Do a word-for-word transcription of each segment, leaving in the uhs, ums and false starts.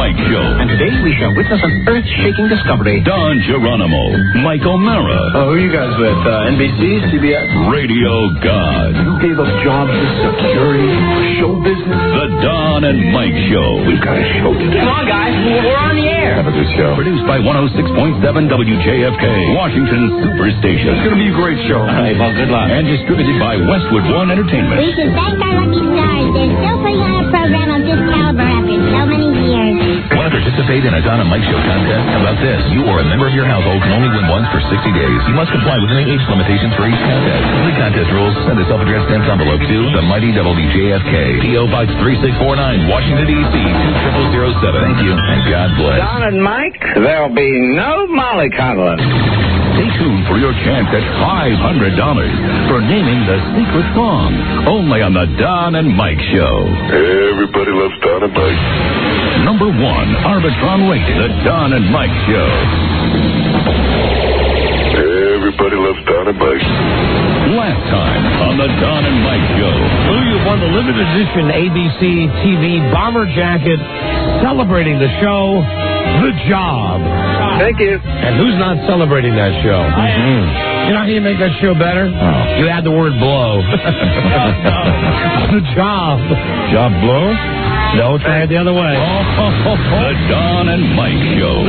Mike Show. And today we shall witness an earth-shaking discovery. Don Geronimo, Mike O'Mara. Oh, who are you guys with? Uh, N B C, C B S? Radio God. Who gave up jobs to security, show business? The Don and Mike Show. We've got a show today. Come on, guys. We're on the air. Have a good show. Produced by one oh six point seven W J F K, Washington Superstation. It's going to be a great show. All right, well, good luck. And distributed by Westwood One Entertainment. We should thank our lucky stars. They're still putting on a program of this caliber after so many years. Want to participate in a Don and Mike Show contest? How about this? You or a member of your household can only win once for sixty days. You must comply with any age limitations for each contest. Complete contest rules. Send a self-addressed stamped envelope to the Mighty W J F K, P O Box three six four nine, Washington, D C two zero zero seven. Thank you, and God bless. Don and Mike, there'll be no mollycoddling. Stay tuned for your chance at five hundred dollars for naming the secret song. Only on the Don and Mike Show. Everybody loves Don and Mike. Number one, Arbitron rated, the Don and Mike Show. Everybody loves Don and Mike. Last time on the Don and Mike Show. Lou, you've won the limited edition A B C T V bomber jacket celebrating the show, The Job. Thank you. And who's not celebrating that show? Mm-hmm. You know how you make that show better? Oh. You add the word blow. The Job. Job blow? No, try it the other way. The Don and Mike Show.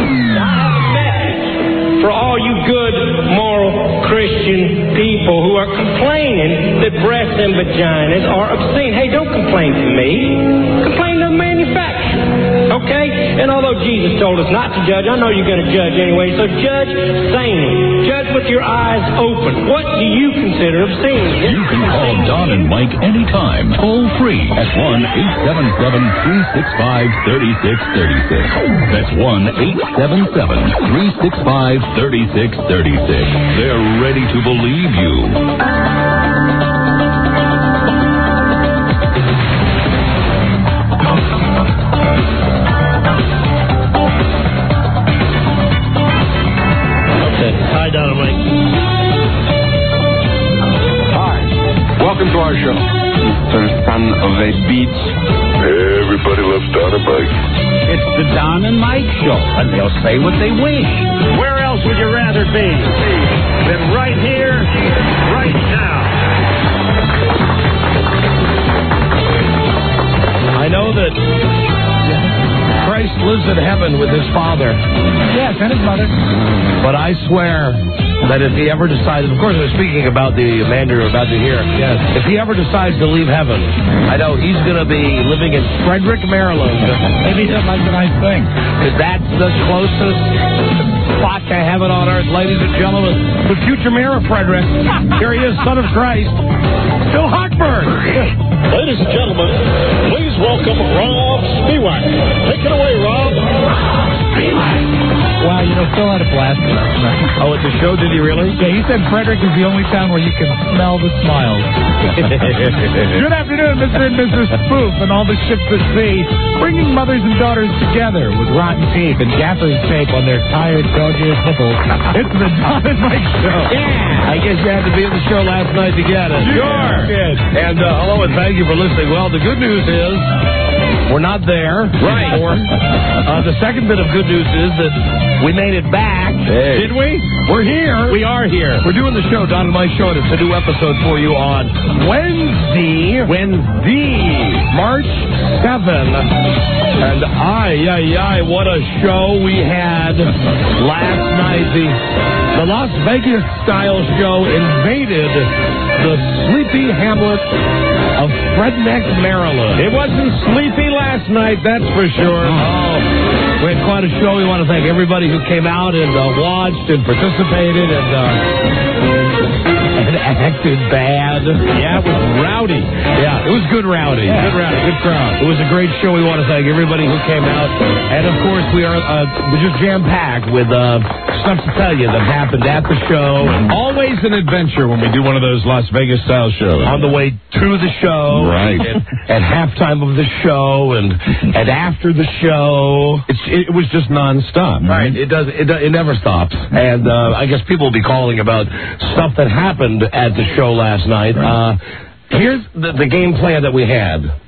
For all you good, moral, Christian people who are complaining that breasts and vaginas are obscene. Hey, don't complain to me. Complain to the manufacturer. Okay? And although Jesus told us not to judge, I know you're going to judge anyway, so judge sanely. Judge with your eyes open. What do you consider obscene? You can call Don and Mike anytime, toll free at one eight seven seven, three six five, three six three six. That's one eight seven seven, three six five, three six three six. They're ready to believe you. Hi, Don and Mike. Hi. Welcome to our show. The son of a beach. Everybody loves Don and Mike. It's the Don and Mike Show, and they'll say what they wish. Where else would you rather be than right here, right now? I know that Christ lives in heaven with his Father. Yes, and his mother. But I swear that if he ever decides, of course I'm speaking about the man you're about to hear. Yes. If he ever decides to leave heaven, I know he's going to be living in Frederick, Maryland. Maybe that might be a nice thing. Because that's the closest spot to heaven on earth, ladies and gentlemen. The future mayor of Frederick. Here he is, son of Christ, Phil Hochberg. Ladies and gentlemen, please welcome Rob Spiewak. Take it away, Rob. Wow, you know, Phil had a blast with us tonight. Oh, at the show, did he really? Yeah, he said Frederick is the only town where you can smell the smiles. Good afternoon, Mister and Missus Spoof and all the ships at sea, bringing mothers and daughters together with rotten teeth and gaffer's tape on their tired, gorgeous nipples. It's the Don and Mike Show. Yeah. I guess you had to be in the show last night to get it. Sure. Yes. And uh, hello and thank you for listening. Well, the good news is we're not there. Right. Anymore. Uh, the second bit of good news is that we made it back. Hey. Did we? We're here. We are here. We're doing the show, Don and Mike Show, and it's a new episode for you on Wednesday. Wednesday, March seventh. And ay, ay, ay, what a show we had last night. The, the Las Vegas style show invaded the sleepy hamlet of Fredneck, Maryland. It wasn't sleepy last night, that's for sure. Oh, we had quite a show. We want to thank everybody who came out and uh, watched and participated and uh, and acted bad. Yeah, it was rowdy. Yeah, it was good rowdy. Yeah. Good rowdy. Good crowd. It was a great show. We want to thank everybody who came out. And, of course, we are uh, we're just jam-packed with uh, stuff to tell you that happened at the show. Always an adventure when we do one of those Las Vegas-style shows. On the way to the show. Right. And, at halftime of the show and and after the show. It's, it was just nonstop. Right. It does. It, it never stops. And uh, I guess people will be calling about stuff that happened at the show last night. Right. Uh, here's the, the game plan that we had.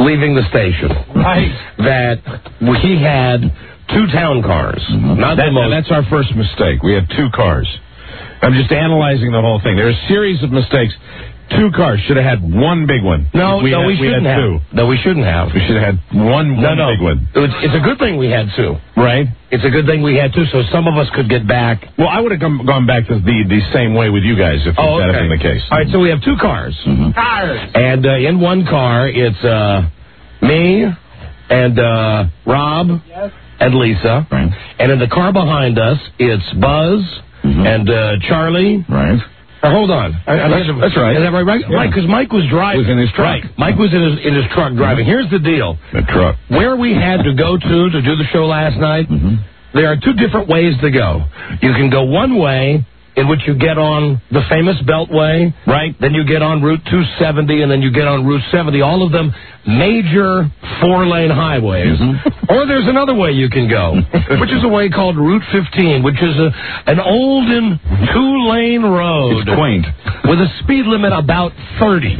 leaving the station. Right. That we had two town cars. Mm-hmm. Not that, the most. That's our first mistake. We had two cars. I'm just analyzing the whole thing. There's a series of mistakes. Two cars. Should have had one big one. No, we no, had, we shouldn't we had have. Two. No, we shouldn't have. We should have had one, no, one no. big one. It's, it's a good thing we had two. Right? It's a good thing we had two, so some of us could get back. Well, I would have come, gone back to the, the same way with you guys if oh, that okay. had been the case. All right, so we have two cars. Mm-hmm. Cars. And uh, in one car, it's uh, me and uh, Rob yes. and Lisa. Right. And in the car behind us, it's Buzz mm-hmm. and uh, Charlie. Right. Uh, hold on. I, I that's, that's right. Is that right? right? Yeah. Mike, because Mike was driving. Was in his truck. Right. Mike was in his, in his truck driving. Mm-hmm. Here's the deal. The truck. Where we had to go to to do the show last night, mm-hmm. there are two different ways to go. You can go one way, in which you get on the famous Beltway. Right. Then you get on Route two seventy, and then you get on Route seventy. All of them major four-lane highways. Mm-hmm. Or there's another way you can go, which is a way called Route fifteen, which is a, an olden two-lane road. It's quaint. With a speed limit about thirty.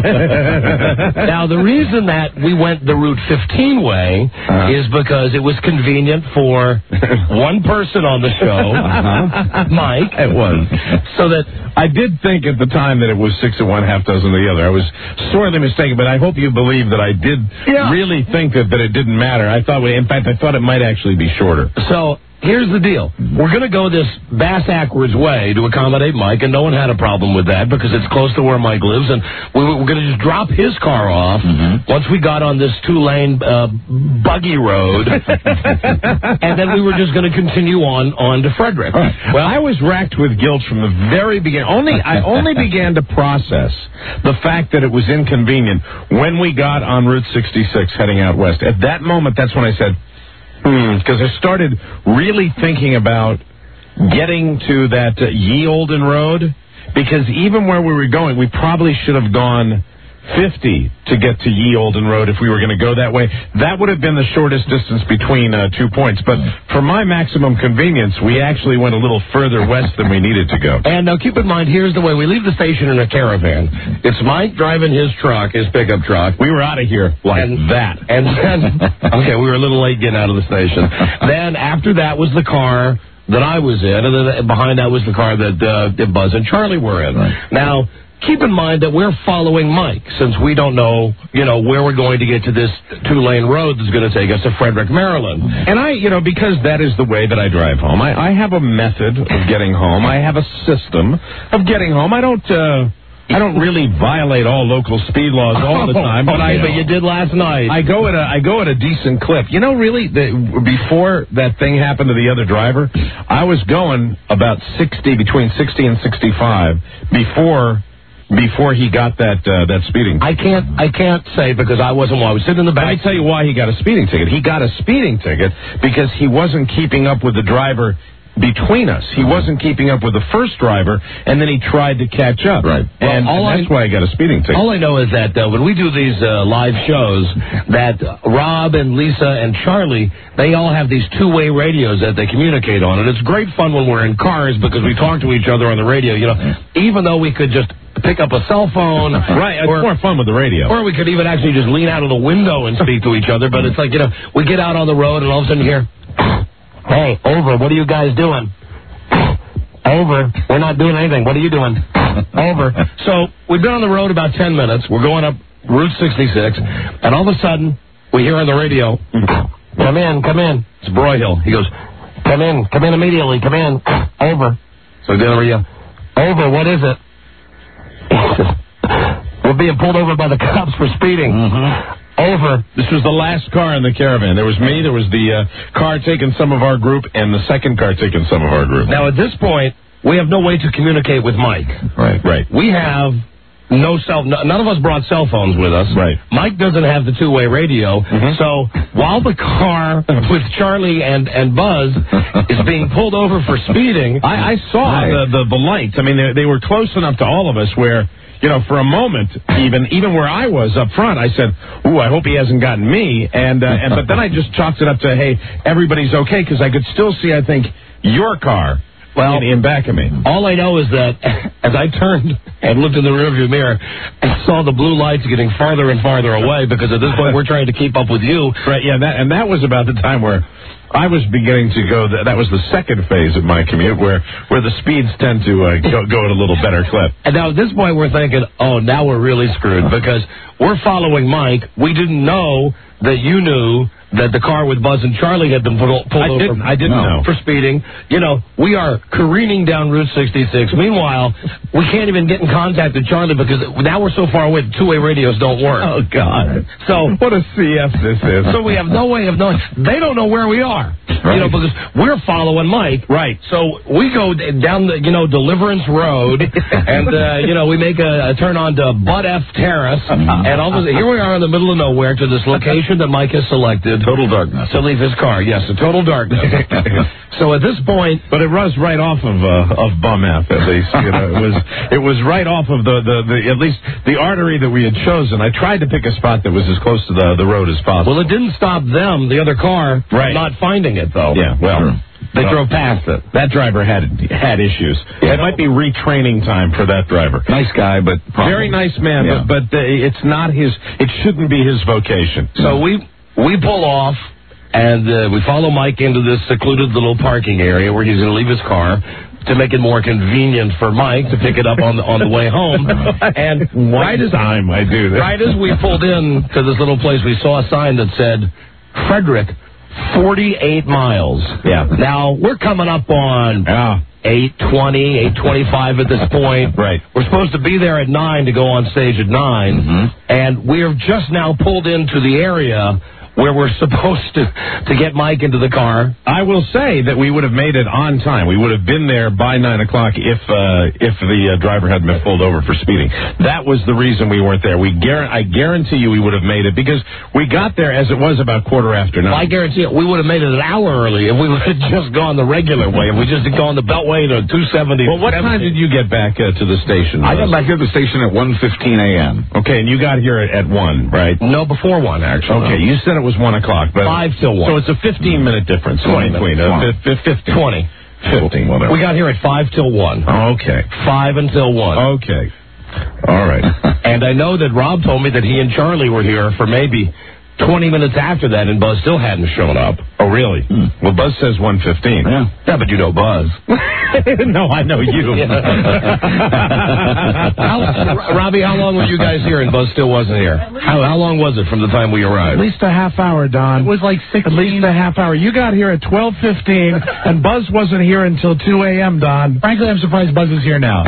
Now, the reason that we went the Route fifteen way uh-huh. is because it was convenient for one person on the show, uh-huh. Mike. It was. So that I did think at the time that it was six of one, half dozen of the other. I was sorely mistaken, but I hope you believe that I did yeah. really think that, that it didn't matter. I thought, we, in fact, I thought it might actually be shorter. So here's the deal. We're going to go this bass-ackwards way to accommodate Mike, and no one had a problem with that because it's close to where Mike lives, and we were going to just drop his car off mm-hmm. once we got on this two-lane uh, buggy road, and then we were just going to continue on, on to Frederick. Right. Well, I was racked with guilt from the very beginning. Only I only began to process the fact that it was inconvenient when we got on Route sixty-six heading out west. At that moment, that's when I said, because I started really thinking about getting to that uh, Ye Olden Road, because even where we were going, we probably should have gone fifty to get to Ye Olden Road if we were going to go that way. That would have been the shortest distance between uh, two points. But for my maximum convenience, we actually went a little further west than we needed to go. And now keep in mind, here's the way. We leave the station in a caravan. It's Mike driving his truck, his pickup truck. We were out of here like and, that. And then, okay, we were a little late getting out of the station. Then after that was the car that I was in, and then behind that was the car that, uh, that Buzz and Charlie were in. Right. Now, keep in mind that we're following Mike, since we don't know, you know, where we're going to get to this two-lane road that's going to take us to Frederick, Maryland. And I, you know, because that is the way that I drive home, I, I have a method of getting home. I have a system of getting home. I don't, uh, I don't really violate all local speed laws all the time, but okay, I, but you did last night. I go at a, I go at a decent clip. You know, really, the, before that thing happened to the other driver, I was going about sixty, between sixty and sixty-five before. Before he got that uh, that speeding ticket. I can't I can't say because I wasn't. I was sitting in the back. Let me tell you why he got a speeding ticket. He got a speeding ticket because he wasn't keeping up with the driver between us. He wasn't keeping up with the first driver, and then he tried to catch up. Right. Well, and, and that's I, why I got a speeding ticket. All I know is that uh, when we do these uh, live shows, that uh, Rob and Lisa and Charlie, they all have these two-way radios that they communicate on. And it's great fun when we're in cars because we talk to each other on the radio. You know, even though we could just pick up a cell phone. Right, it's or, more fun with the radio. Or we could even actually just lean out of the window and speak to each other. But it's like, you know, we get out on the road and all of a sudden you hear, hey, over, what are you guys doing? Over, we're not doing anything. What are you doing? Over. So we've been on the road about ten minutes. We're going up Route sixty-six. And all of a sudden, we hear on the radio, come in, come in. It's Broyhill. He goes, come in, come in immediately, come in. Over. So then we go, over, what is it? We're being pulled over by the cops for speeding. Mm-hmm. Over. This was the last car in the caravan. There was me, there was the uh, car taking some of our group, and the second car taking some of our group. Now, at this point, we have no way to communicate with Mike. Right, right. We have no cell... No, none of us brought cell phones with us. Right. Mike doesn't have the two-way radio. Mm-hmm. So while the car with Charlie and, and Buzz is being pulled over for speeding... I, I saw right. the, the, the lights. I mean, they, they were close enough to all of us where... You know, for a moment, even even where I was up front, I said, "Ooh, I hope he hasn't gotten me." And uh, and but then I just chalked it up to, "Hey, everybody's okay," because I could still see, I think, your car well, in, in back of me. All I know is that as I turned and looked in the rearview mirror, I saw the blue lights getting farther and farther away because at this point we're trying to keep up with you. Right, yeah, that, and that was about the time where I was beginning to go, that was the second phase of my commute where, where the speeds tend to uh, go, go at a little better clip. And now at this point we're thinking, oh, now we're really screwed because we're following Mike. We didn't know that you knew that the car with Buzz and Charlie had been pulled, pulled I over. Didn't, I didn't no. know. For speeding. You know, we are careening down Route sixty-six. Meanwhile, we can't even get in contact with Charlie because now we're so far away, the two-way radios don't work. Oh, God. So what a C F this is. So we have no way of knowing. They don't know where we are. Right. You know, because we're following Mike. Right. So we go down the, you know, Deliverance Road, and, uh, you know, we make a, a turn on to Bud F. Terrace, and all of a sudden, here we are in the middle of nowhere to this location that Mike has selected. Total darkness. To leave his car, yes, a total darkness. So at this point, but it was right off of uh, of Bum F, at least. You know, it was it was right off of the, the, the at least the artery that we had chosen. I tried to pick a spot that was as close to the the road as possible. Well, it didn't stop them, the other car, right. from not finding it though. Yeah, well. Sure. They well, drove past it. That driver had had issues. Yeah. It might be retraining time for that driver. Nice guy, but problem. Very nice man, yeah. but but uh, it's not his. It shouldn't be his vocation. So we we pull off. And uh, we follow Mike into this secluded little parking area where he's going to leave his car to make it more convenient for Mike to pick it up on the, on the way home. And right as time I do that. Right as we pulled in to this little place, we saw a sign that said, Frederick, forty-eight miles. Yeah. Now, we're coming up on yeah. eight twenty, eight twenty-five at this point. Right. We're supposed to be there at nine to go on stage at nine. Mm-hmm. And we're just now pulled into the area where we're supposed to to get Mike into the car. I will say that we would have made it on time. We would have been there by nine o'clock if uh, if the uh, driver hadn't been pulled over for speeding. That was the reason we weren't there. We guar- I guarantee you we would have made it because we got there as it was about quarter after nine. Well, I guarantee you we would have made it an hour early if we would have just gone the regular way. If we just had gone the Beltway to two seventy. Well, what time did you get back uh, to the station? I got back to the station at one fifteen a.m. Okay, and you got here at, at one, right? No, before one, actually. Okay, you said it was one o'clock. But Five till one. So it's a fifteen-minute difference. twenty between uh, fifteen. twenty. fifteen, whatever. We got here at five till one. Okay. Five until one. Okay. All right. And I know that Rob told me that he and Charlie were here for maybe twenty minutes after that, and Buzz still hadn't shown up. Oh, really? Hmm. Well, Buzz says one fifteen. Yeah. Yeah, but you know Buzz. No, I know you. how, Robbie, how long were you guys here and Buzz still wasn't here? How, how long was it from the time we arrived? At least a half hour, Don. It was like sixteen. At least a half hour. You got here at twelve fifteen, and Buzz wasn't here until two a.m., Don. Frankly, I'm surprised Buzz is here now.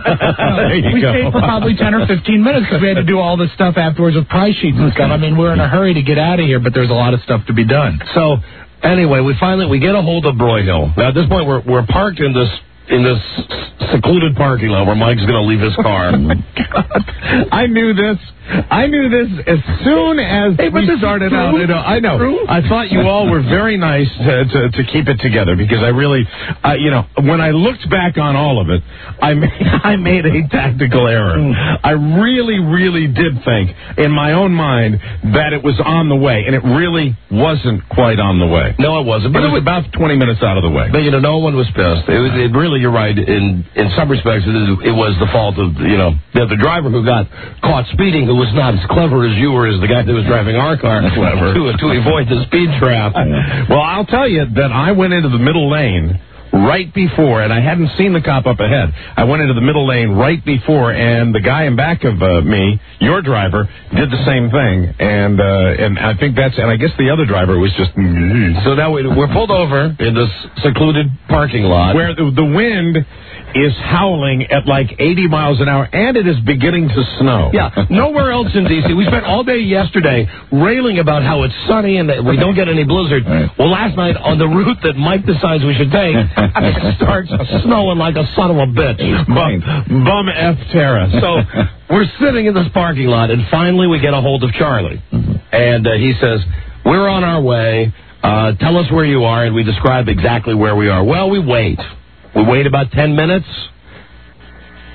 Uh, there you we go. stayed for probably ten or fifteen minutes because we had to do all this stuff afterwards with price sheets and stuff. I mean, we're in a hurry to get out of here, but there's a lot of stuff to be done. So, anyway, we finally we get a hold of Broyhill. Now, at this point, we're we're parked in this in this secluded parking lot where Mike's going to leave his car. God, I knew this. I knew this as soon as hey, we started out. You know, I know. I thought you all were very nice to, to, to keep it together because I really, uh, you know, when I looked back on all of it, I made, I made a tactical error. I really, really did think in my own mind that it was on the way, and it really wasn't quite on the way. No, it wasn't. But it was about twenty minutes out of the way. But, you know, no one was pissed. It was it really, you're right, in, in some respects, it, is, it was the fault of, you know, the, the driver who got caught speeding, who was not as clever as you or as the guy that was driving our car clever. to, to avoid the speed trap. Well, I'll tell you that I went into the middle lane right before, and I hadn't seen the cop up ahead. I went into the middle lane right before, and the guy in back of uh, me, your driver, did the same thing. And uh, and I think that's, and I guess the other driver was just. So now we, we're pulled over in this secluded parking lot where the, the wind is howling at like eighty miles an hour, and it is beginning to snow. Yeah, nowhere else in D C. We spent all day yesterday railing about how it's sunny and that we don't get any blizzard. Right. Well, last night on the route that Mike decides we should take, it starts snowing like a son of a bitch. Bum, bum F Terra. So we're sitting in this parking lot, and finally we get a hold of Charlie. Mm-hmm. And uh, he says, we're on our way. Uh, tell us where you are, and we describe exactly where we are. Well, we wait. We wait about ten minutes.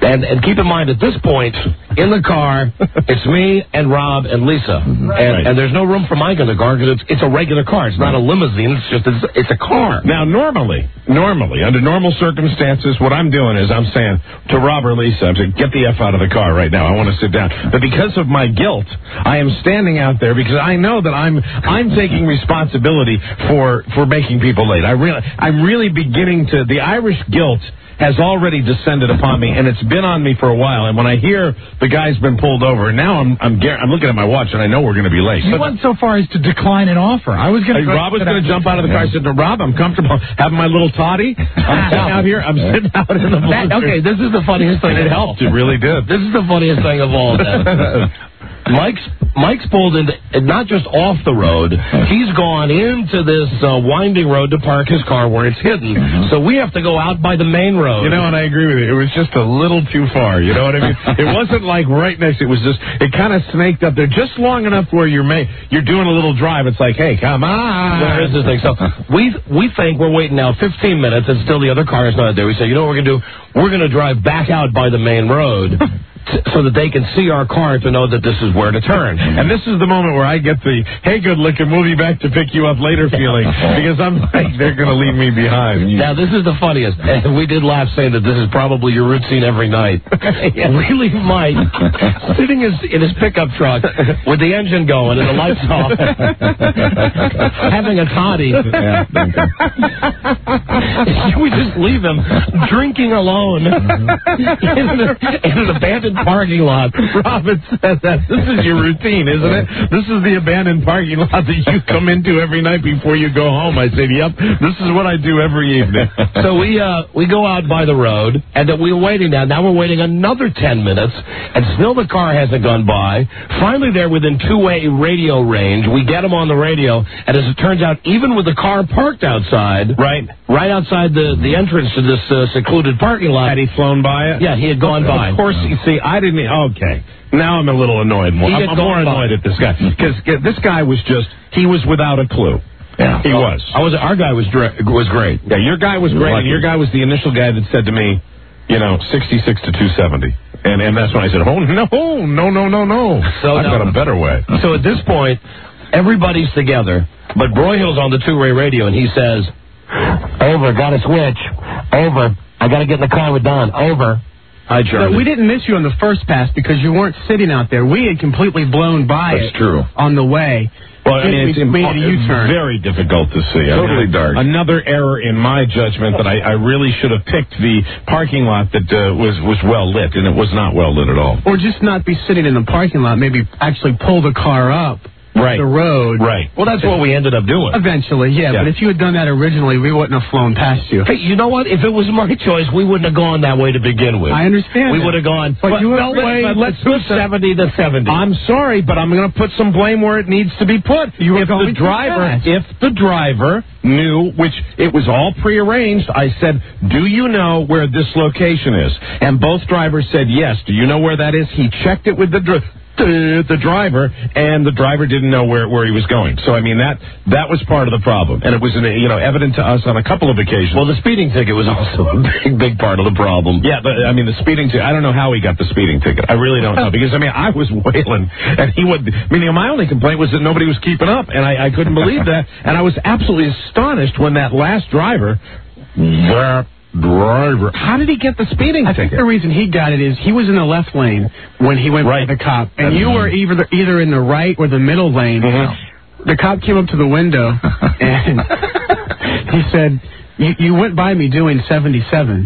And, and keep in mind, at this point, in the car, it's me and Rob and Lisa. And, Right. and there's no room for Mike in the car because it's, it's a regular car. It's not a limousine. It's just it's, it's a car. Now, normally, normally, under normal circumstances, what I'm doing is I'm saying to Rob or Lisa, I'm saying, get the F out of the car right now. I want to sit down. But because of my guilt, I am standing out there because I know that I'm I'm taking responsibility for, for making people late. I really, I'm really beginning to, the Irish guilt has already descended upon me, and it's been on me for a while. And when I hear the guy's been pulled over, now I'm I'm, gar- I'm looking at my watch, and I know we're going to be late. You went so far as to decline an offer. I was going to. Hey, Rob was going to jump out of the car. I said, no, Rob, I'm comfortable having my little toddy. I'm sitting out here. I'm sitting out in the That, okay, this is the funniest thing. It helped. It really did. This is the funniest thing of all. Mike's Mike's pulled into, not just off the road, he's gone into this uh, winding road to park his car where it's hidden. So we have to go out by the main road. You know, and I agree with you. It was just a little too far. You know what I mean? It wasn't like right next. It was just, it kind of snaked up there just long enough where you're ma- you're doing a little drive. It's like, hey, come on. Where is this thing? So we we think we're waiting now fifteen minutes and still the other car is not there. We say, you know what we're going to do? We're going to drive back out by the main road. So that they can see our car to know that this is where to turn. And this is the moment where I get the, hey, good looking, we'll be back to pick you up later feeling, because I'm like, they're going to leave me behind. Now, this is the funniest. And we did laugh saying that this is probably your routine every night. We leave Mike sitting his, in his pickup truck with the engine going and the lights off, having a toddy. We just leave him drinking alone in, the, in an abandoned parking lot. Robin said that. This is your routine, isn't it? This is the abandoned parking lot that you come into every night before you go home. I said, yep, this is what I do every evening. So we uh, we go out by the road, and that we're waiting now. Now we're waiting another ten minutes, and still the car hasn't gone by. Finally, they're within two-way radio range. We get them on the radio, and as it turns out, even with the car parked outside, right, right outside the, the entrance to this uh, secluded parking lot. Had he flown by it? Yeah, he had gone by. Of course, you see, I didn't. Okay, now I'm a little annoyed. More, I'm, I'm more annoyed by. at this guy because this guy was just—he was without a clue. Yeah, he oh, was. I was. Our guy was dra- was great. Yeah, your guy was great. And your guy was the initial guy that said to me, you know, sixty-six to two seventy, and and that's when I said, oh no, no, no, no, no. So I've now, got a better way. So at this point, everybody's together, but Broyhill's on the two-way radio, and he says, "Over, got to switch. Over, I got to get in the car with Don. Over." Hi, Charlie. But we didn't miss you on the first pass because you weren't sitting out there. We had completely blown by That's it true. on the way. Well, I mean, it's, we made a U-turn. very difficult to see. Totally I mean, dark. Another error in my judgment that I, I really should have picked the parking lot that uh, was, was well lit, and it was not well lit at all. Or just not be sitting in the parking lot, maybe actually pull the car up. Right. The road. Right. Well, that's what we ended up doing. Eventually, yeah, Yeah. But if you had done that originally, we wouldn't have flown past you. Hey, you know what? If it was my choice, we wouldn't have gone that way to begin with. I understand. We that. would have gone. But you well, were wait, let's do seventy to seventy. I'm sorry, but I'm going to put some blame where it needs to be put. You were if going the too driver, fast. if the driver knew, which it was all prearranged, I said, "Do you know where this location is?" And both drivers said yes. Do you know where that is? He checked it with the dr- the, the driver, and the driver didn't know where, where he was going. So I mean that that was part of the problem, and it was you know evident to us on a couple of occasions. Well, the speeding ticket was also a big, big part of the problem. Yeah, but, I mean, the speeding ticket, I don't know how he got the speeding ticket. I really don't know. Because, I mean, I was wailing, and he would, I mean, my only complaint was that nobody was keeping up, and I, I couldn't believe that. And I was absolutely astonished when that last driver, that driver, how did he get the speeding I ticket? think the reason he got it is he was in the left lane when he went Right. by the cop, and you were either either in the right or the middle lane. Mm-hmm. The cop came up to the window, and he said, you, you went by me doing seventy-seven,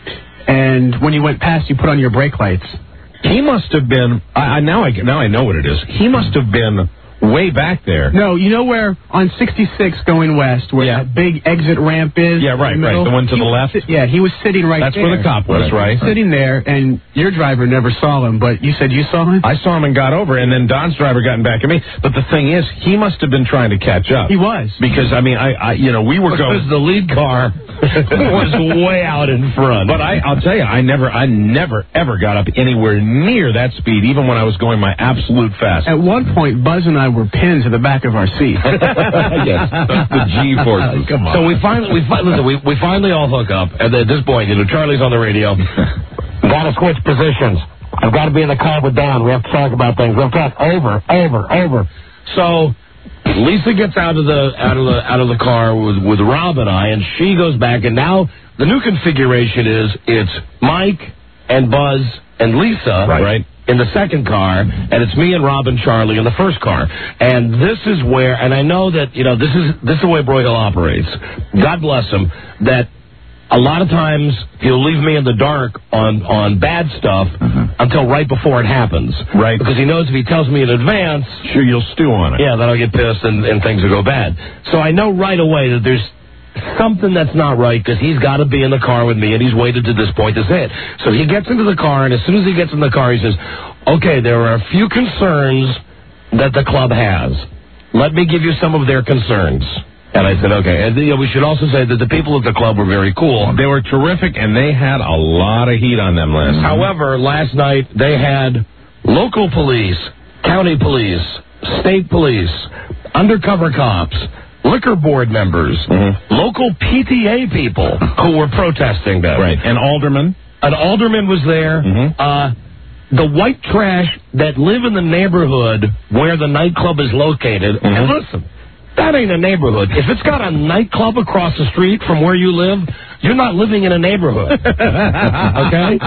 and when you went past, you put on your brake lights. He must have been, I, I now I now I know what it is. He must have been way back there. No, you know where on sixty-six going west, where Yeah. that big exit ramp is? Yeah, right, in the right. middle? The one to He the was left? si- yeah, he was sitting right That's there. where the cop was, right? Sitting there, and your driver never saw him, but you said you saw him? I saw him and got over, and then Don's driver got back at me. But the thing is, he must have been trying to catch up. He was. Because, I mean, I, I you know, we were Because going... the lead car was way out in front. But I, I'll tell you, I never, I never, ever got up anywhere near that speed, even when I was going my absolute fast. At one point, Buzz and I were pinned to the back of our seat. Yes, the G-forces. Come on. So we finally, we, fi- listen, we, we finally all hook up, and at this point, you know, Charlie's on the radio. Got to switch positions. I've got to be in the car with Don. We have to talk about things. We have to talk over, over, over. So Lisa gets out of the out of the out of the car with with Rob and I, and she goes back. And now the new configuration is it's Mike and Buzz and Lisa, Right. right, in the second car, and it's me and Rob and Charlie in the first car. And this is where, and I know that you know this is this is the way Broyhill operates. God bless him. That. A lot of times he'll leave me in the dark on, on bad stuff uh-huh. until right before it happens. Right. Because he knows if he tells me in advance... Sure, you'll stew on it. Yeah, then I'll get pissed and, and things will go bad. So I know right away that there's something that's not right because he's got to be in the car with me, and he's waited to this point to say it. So he gets into the car, and as soon as he gets in the car, he says, okay, there are a few concerns that the club has. Let me give you some of their concerns. And I said, okay. And you know, we should also say that the people at the club were very cool. They were terrific, and they had a lot of heat on them last night. However, last night they had local police, county police, state police, undercover cops, liquor board members, mm-hmm. local P T A people who were protesting them. Right. An alderman. An alderman was there. Mm-hmm. Uh, the white trash that live in the neighborhood where the nightclub is located. Mm-hmm. And listen. That ain't a neighborhood. If it's got a nightclub across the street from where you live, you're not living in a neighborhood. Okay?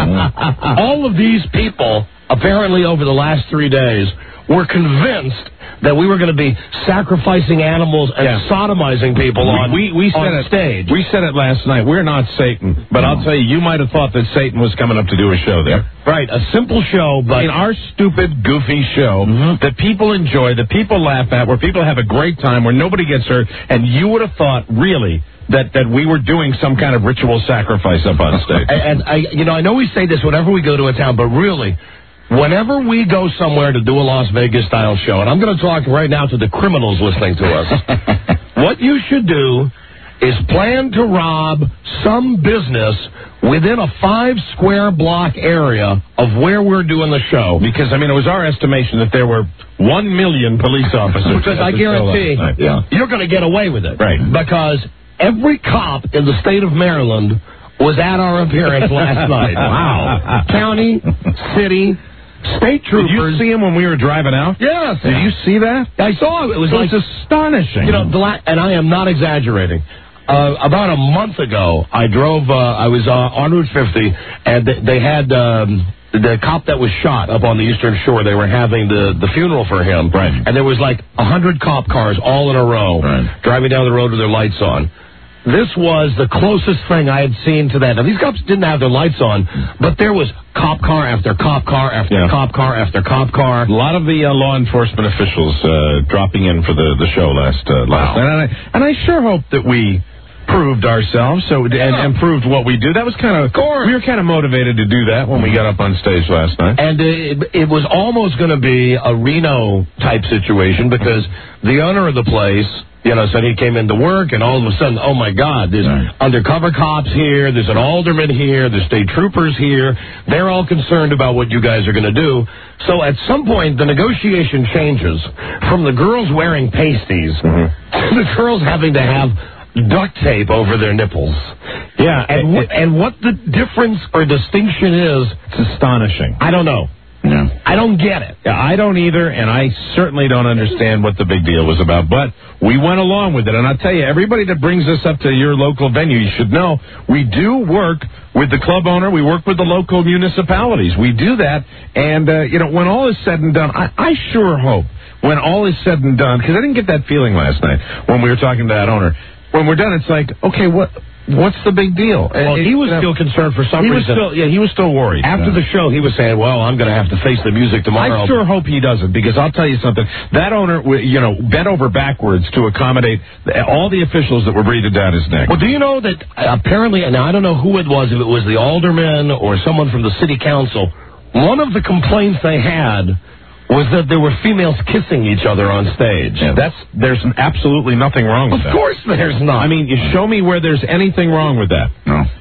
All of these people, apparently over the last three days, were convinced that we were going to be sacrificing animals and yeah. sodomizing people on, we, we, we on said it, stage. We said it last night. We're not Satan. But no. I'll tell you, you might have thought that Satan was coming up to do a show there. Right, a simple show, but... I mean, our stupid, goofy show mm-hmm. that people enjoy, that people laugh at, where people have a great time, where nobody gets hurt, and you would have thought, really, that, that we were doing some kind of ritual sacrifice up on stage. And, and I, you know, I know we say this whenever we go to a town, but really... Whenever we go somewhere to do a Las Vegas-style show, and I'm going to talk right now to the criminals listening to us, what you should do is plan to rob some business within a five-square block area of where we're doing the show. Because, I mean, it was our estimation that there were one million police officers. Because I guarantee yeah. you're going to get away with it. Right. Because every cop in the state of Maryland was at our appearance last night. Wow. County, city... State troopers. Did you see him when we were driving out? Yes. Did you see that? I saw it. It was it like was astonishing. You know, the la- and I am not exaggerating. Uh, about a month ago, I drove. Uh, I was uh, on Route fifty, and they, they had um, the cop that was shot up on the Eastern Shore. They were having the, the funeral for him, right? And there was like a hundred cop cars all in a row, right. driving down the road with their lights on. This was the closest thing I had seen to that. Now, these cops didn't have their lights on, but there was cop car after cop car after yeah. cop car after cop car. A lot of the uh, law enforcement officials uh, dropping in for the, the show last uh, last wow. night. And I, and I sure hope that we proved ourselves so and, yeah. and proved what we do. That was kind of, we were kind of motivated to do that when we got up on stage last night. And it, it was almost going to be a Reno-type situation because the owner of the place... You know, so he came into work, and all of a sudden, oh, my God, there's right. undercover cops here, there's an alderman here, there's state troopers here. They're all concerned about what you guys are going to do. So at some point, the negotiation changes from the girls wearing pasties mm-hmm. to the girls having to have duct tape over their nipples. Yeah. And, it, wh- and what the difference or distinction is, it's astonishing. I don't know. No. I don't get it. Yeah, I don't either, and I certainly don't understand what the big deal was about. But we went along with it, and I'll tell you, everybody that brings us up to your local venue, you should know, we do work with the club owner. We work with the local municipalities. We do that, and, uh, you know, when all is said and done, I, I sure hope, when all is said and done, because I didn't get that feeling last night when we were talking to that owner, when we're done, it's like, okay, what... What's the big deal? Well, it, he was you know, still concerned for some he reason. Was still, yeah, he was still worried. After yeah. the show, he was saying, well, I'm going to have to face the music tomorrow. I sure hope he doesn't, because I'll tell you something. That owner, you know, bent over backwards to accommodate all the officials that were breathing down his neck. Well, do you know that apparently, and I don't know who it was, if it was the alderman or someone from the city council, one of the complaints they had was that there were females kissing each other on stage. Yeah, that's there's absolutely nothing wrong with of that. Of course there's not. I mean, you show me where there's anything wrong with that. No.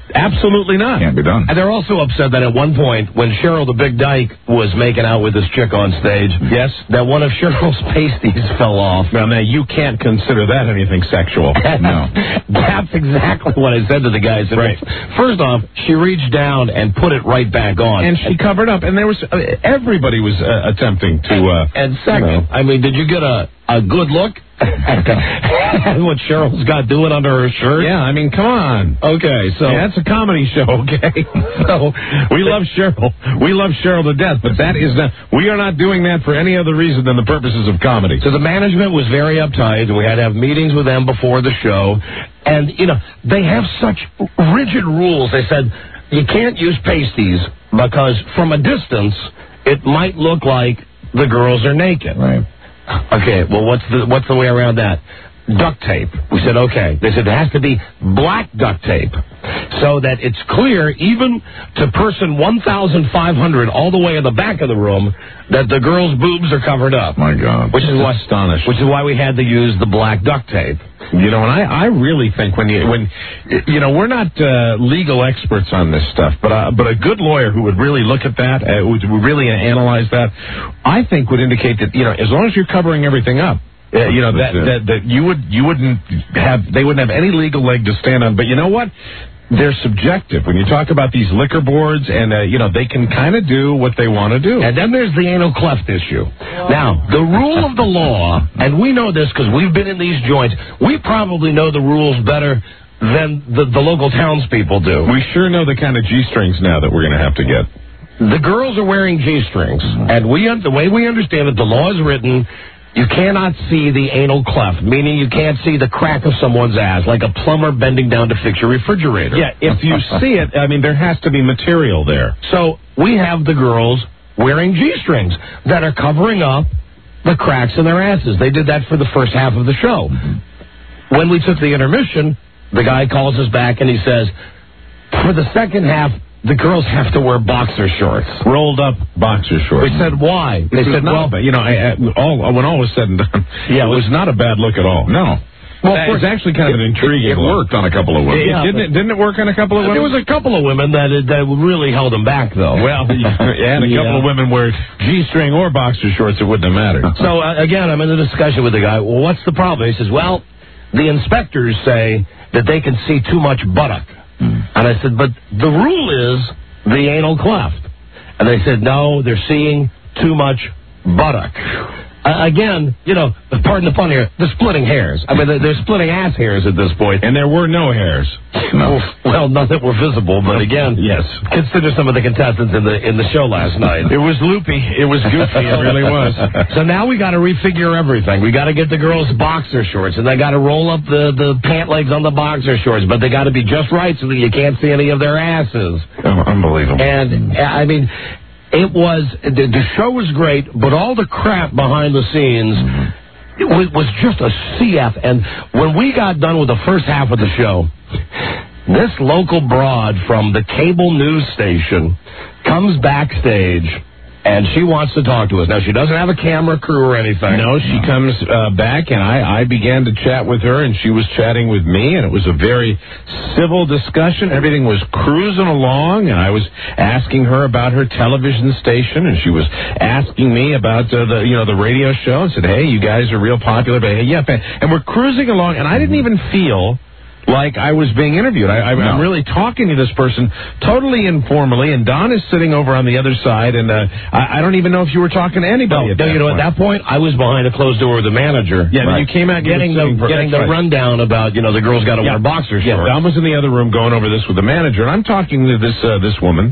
Absolutely not. Can't be done. And they're also upset that at one point, when Cheryl the Big Dyke was making out with this chick on stage, yes, that one of Cheryl's pasties fell off. Now, now you can't consider that anything sexual. No. That's exactly what I said to the guys. Right. First off, she reached down and put it right back on. And she covered up, and there was, uh, everybody was uh, attempting to, uh, And second, you know. I mean, did you get a, a good look at what Cheryl's got doing under her shirt? Yeah, I mean, come on. Okay, so... Yeah, that's a comedy show, okay? So, we love Cheryl. We love Cheryl to death, but that is not... We are not doing that for any other reason than the purposes of comedy. So the management was very uptight, and we had to have meetings with them before the show. And, you know, they have such rigid rules. They said, you can't use pasties because from a distance, it might look like the girls are naked. Right. Okay, well, what's the what's the way around that? Duct tape. We said, okay. They said it has to be black duct tape so that it's clear, even to person one thousand five hundred all the way in the back of the room, that the girls' boobs are covered up. My God. Which is why, astonishing. Which is why we had to use the black duct tape. You know, and I, I really think when you, when, you know, we're not uh, legal experts on this stuff, but uh, but a good lawyer who would really look at that, uh, would really analyze that, I think would indicate that, you know, as long as you're covering everything up, uh, you know, that, that that you would you wouldn't have they wouldn't have any legal leg to stand on. But you know what? They're subjective. When you talk about these liquor boards, and, uh, you know, they can kind of do what they want to do. And then there's the anal cleft issue. Now, the rule of the law, and we know this because we've been in these joints, we probably know the rules better than the, the local townspeople do. We sure know the kind of G-strings now that we're going to have to get. The girls are wearing G-strings, and we the way we understand it, the law is written... You cannot see the anal cleft, meaning you can't see the crack of someone's ass, like a plumber bending down to fix your refrigerator. Yeah, if you see it, I mean, there has to be material there. So we have the girls wearing G-strings that are covering up the cracks in their asses. They did that for the first half of the show. Mm-hmm. When we took the intermission, the guy calls us back and he says, for the second half, the girls have to wear boxer shorts. Rolled up boxer shorts. We said, why? They said, well, but, you know, I, I, all, when all was said and done, yeah, it was not a bad look at all. No. Well, it was actually kind of an intriguing It, it look. worked on a couple of women. It, yeah, didn't, it, didn't it work on a couple of women? There was a couple of women that that really held them back, though. Well, you had a couple yeah. of women wear G-string or boxer shorts. It wouldn't have mattered. So, uh, again, I'm in a discussion with the guy. Well, what's the problem? He says, well, the inspectors say that they can see too much buttock. Mm. And I said, but the rule is... the anal cleft. And they said, no, they're seeing too much buttock. Uh, again, you know, pardon the pun here, they're splitting hairs. I mean, they're, they're splitting ass hairs at this point. And there were no hairs. No. Well, none that were visible, but again, yes. Consider some of the contestants in the in the show last night. It was loopy. It was goofy. It really was. So now we got to refigure everything. We got to get the girls boxer shorts, and they got to roll up the, the pant legs on the boxer shorts, but they got to be just right so that you can't see any of their asses. Oh, unbelievable. And, I mean... It was, the, the show was great, but all the crap behind the scenes, it was, was just a C F. And when we got done with the first half of the show, this local broad from the cable news station comes backstage, and she wants to talk to us. Now, she doesn't have a camera crew or anything. No, she comes uh, back, and I, I began to chat with her, and she was chatting with me, and it was a very civil discussion. Everything was cruising along, and I was asking her about her television station, and she was asking me about uh, the, you know, the radio show, and said, hey, you guys are real popular. But, hey, yeah, and we're cruising along, and I didn't even feel... like I was being interviewed. I, I, no. I'm really talking to this person totally informally, and Don is sitting over on the other side, and uh, I, I don't even know if you were talking to anybody. No, at no that you know, point. at that point, I was behind a closed door with the manager. Yeah, right. You came out getting the getting the right. rundown about, you know, the girls got to yeah. wear boxer shorts. Yeah, Don was in the other room going over this with the manager, and I'm talking to this uh, this woman,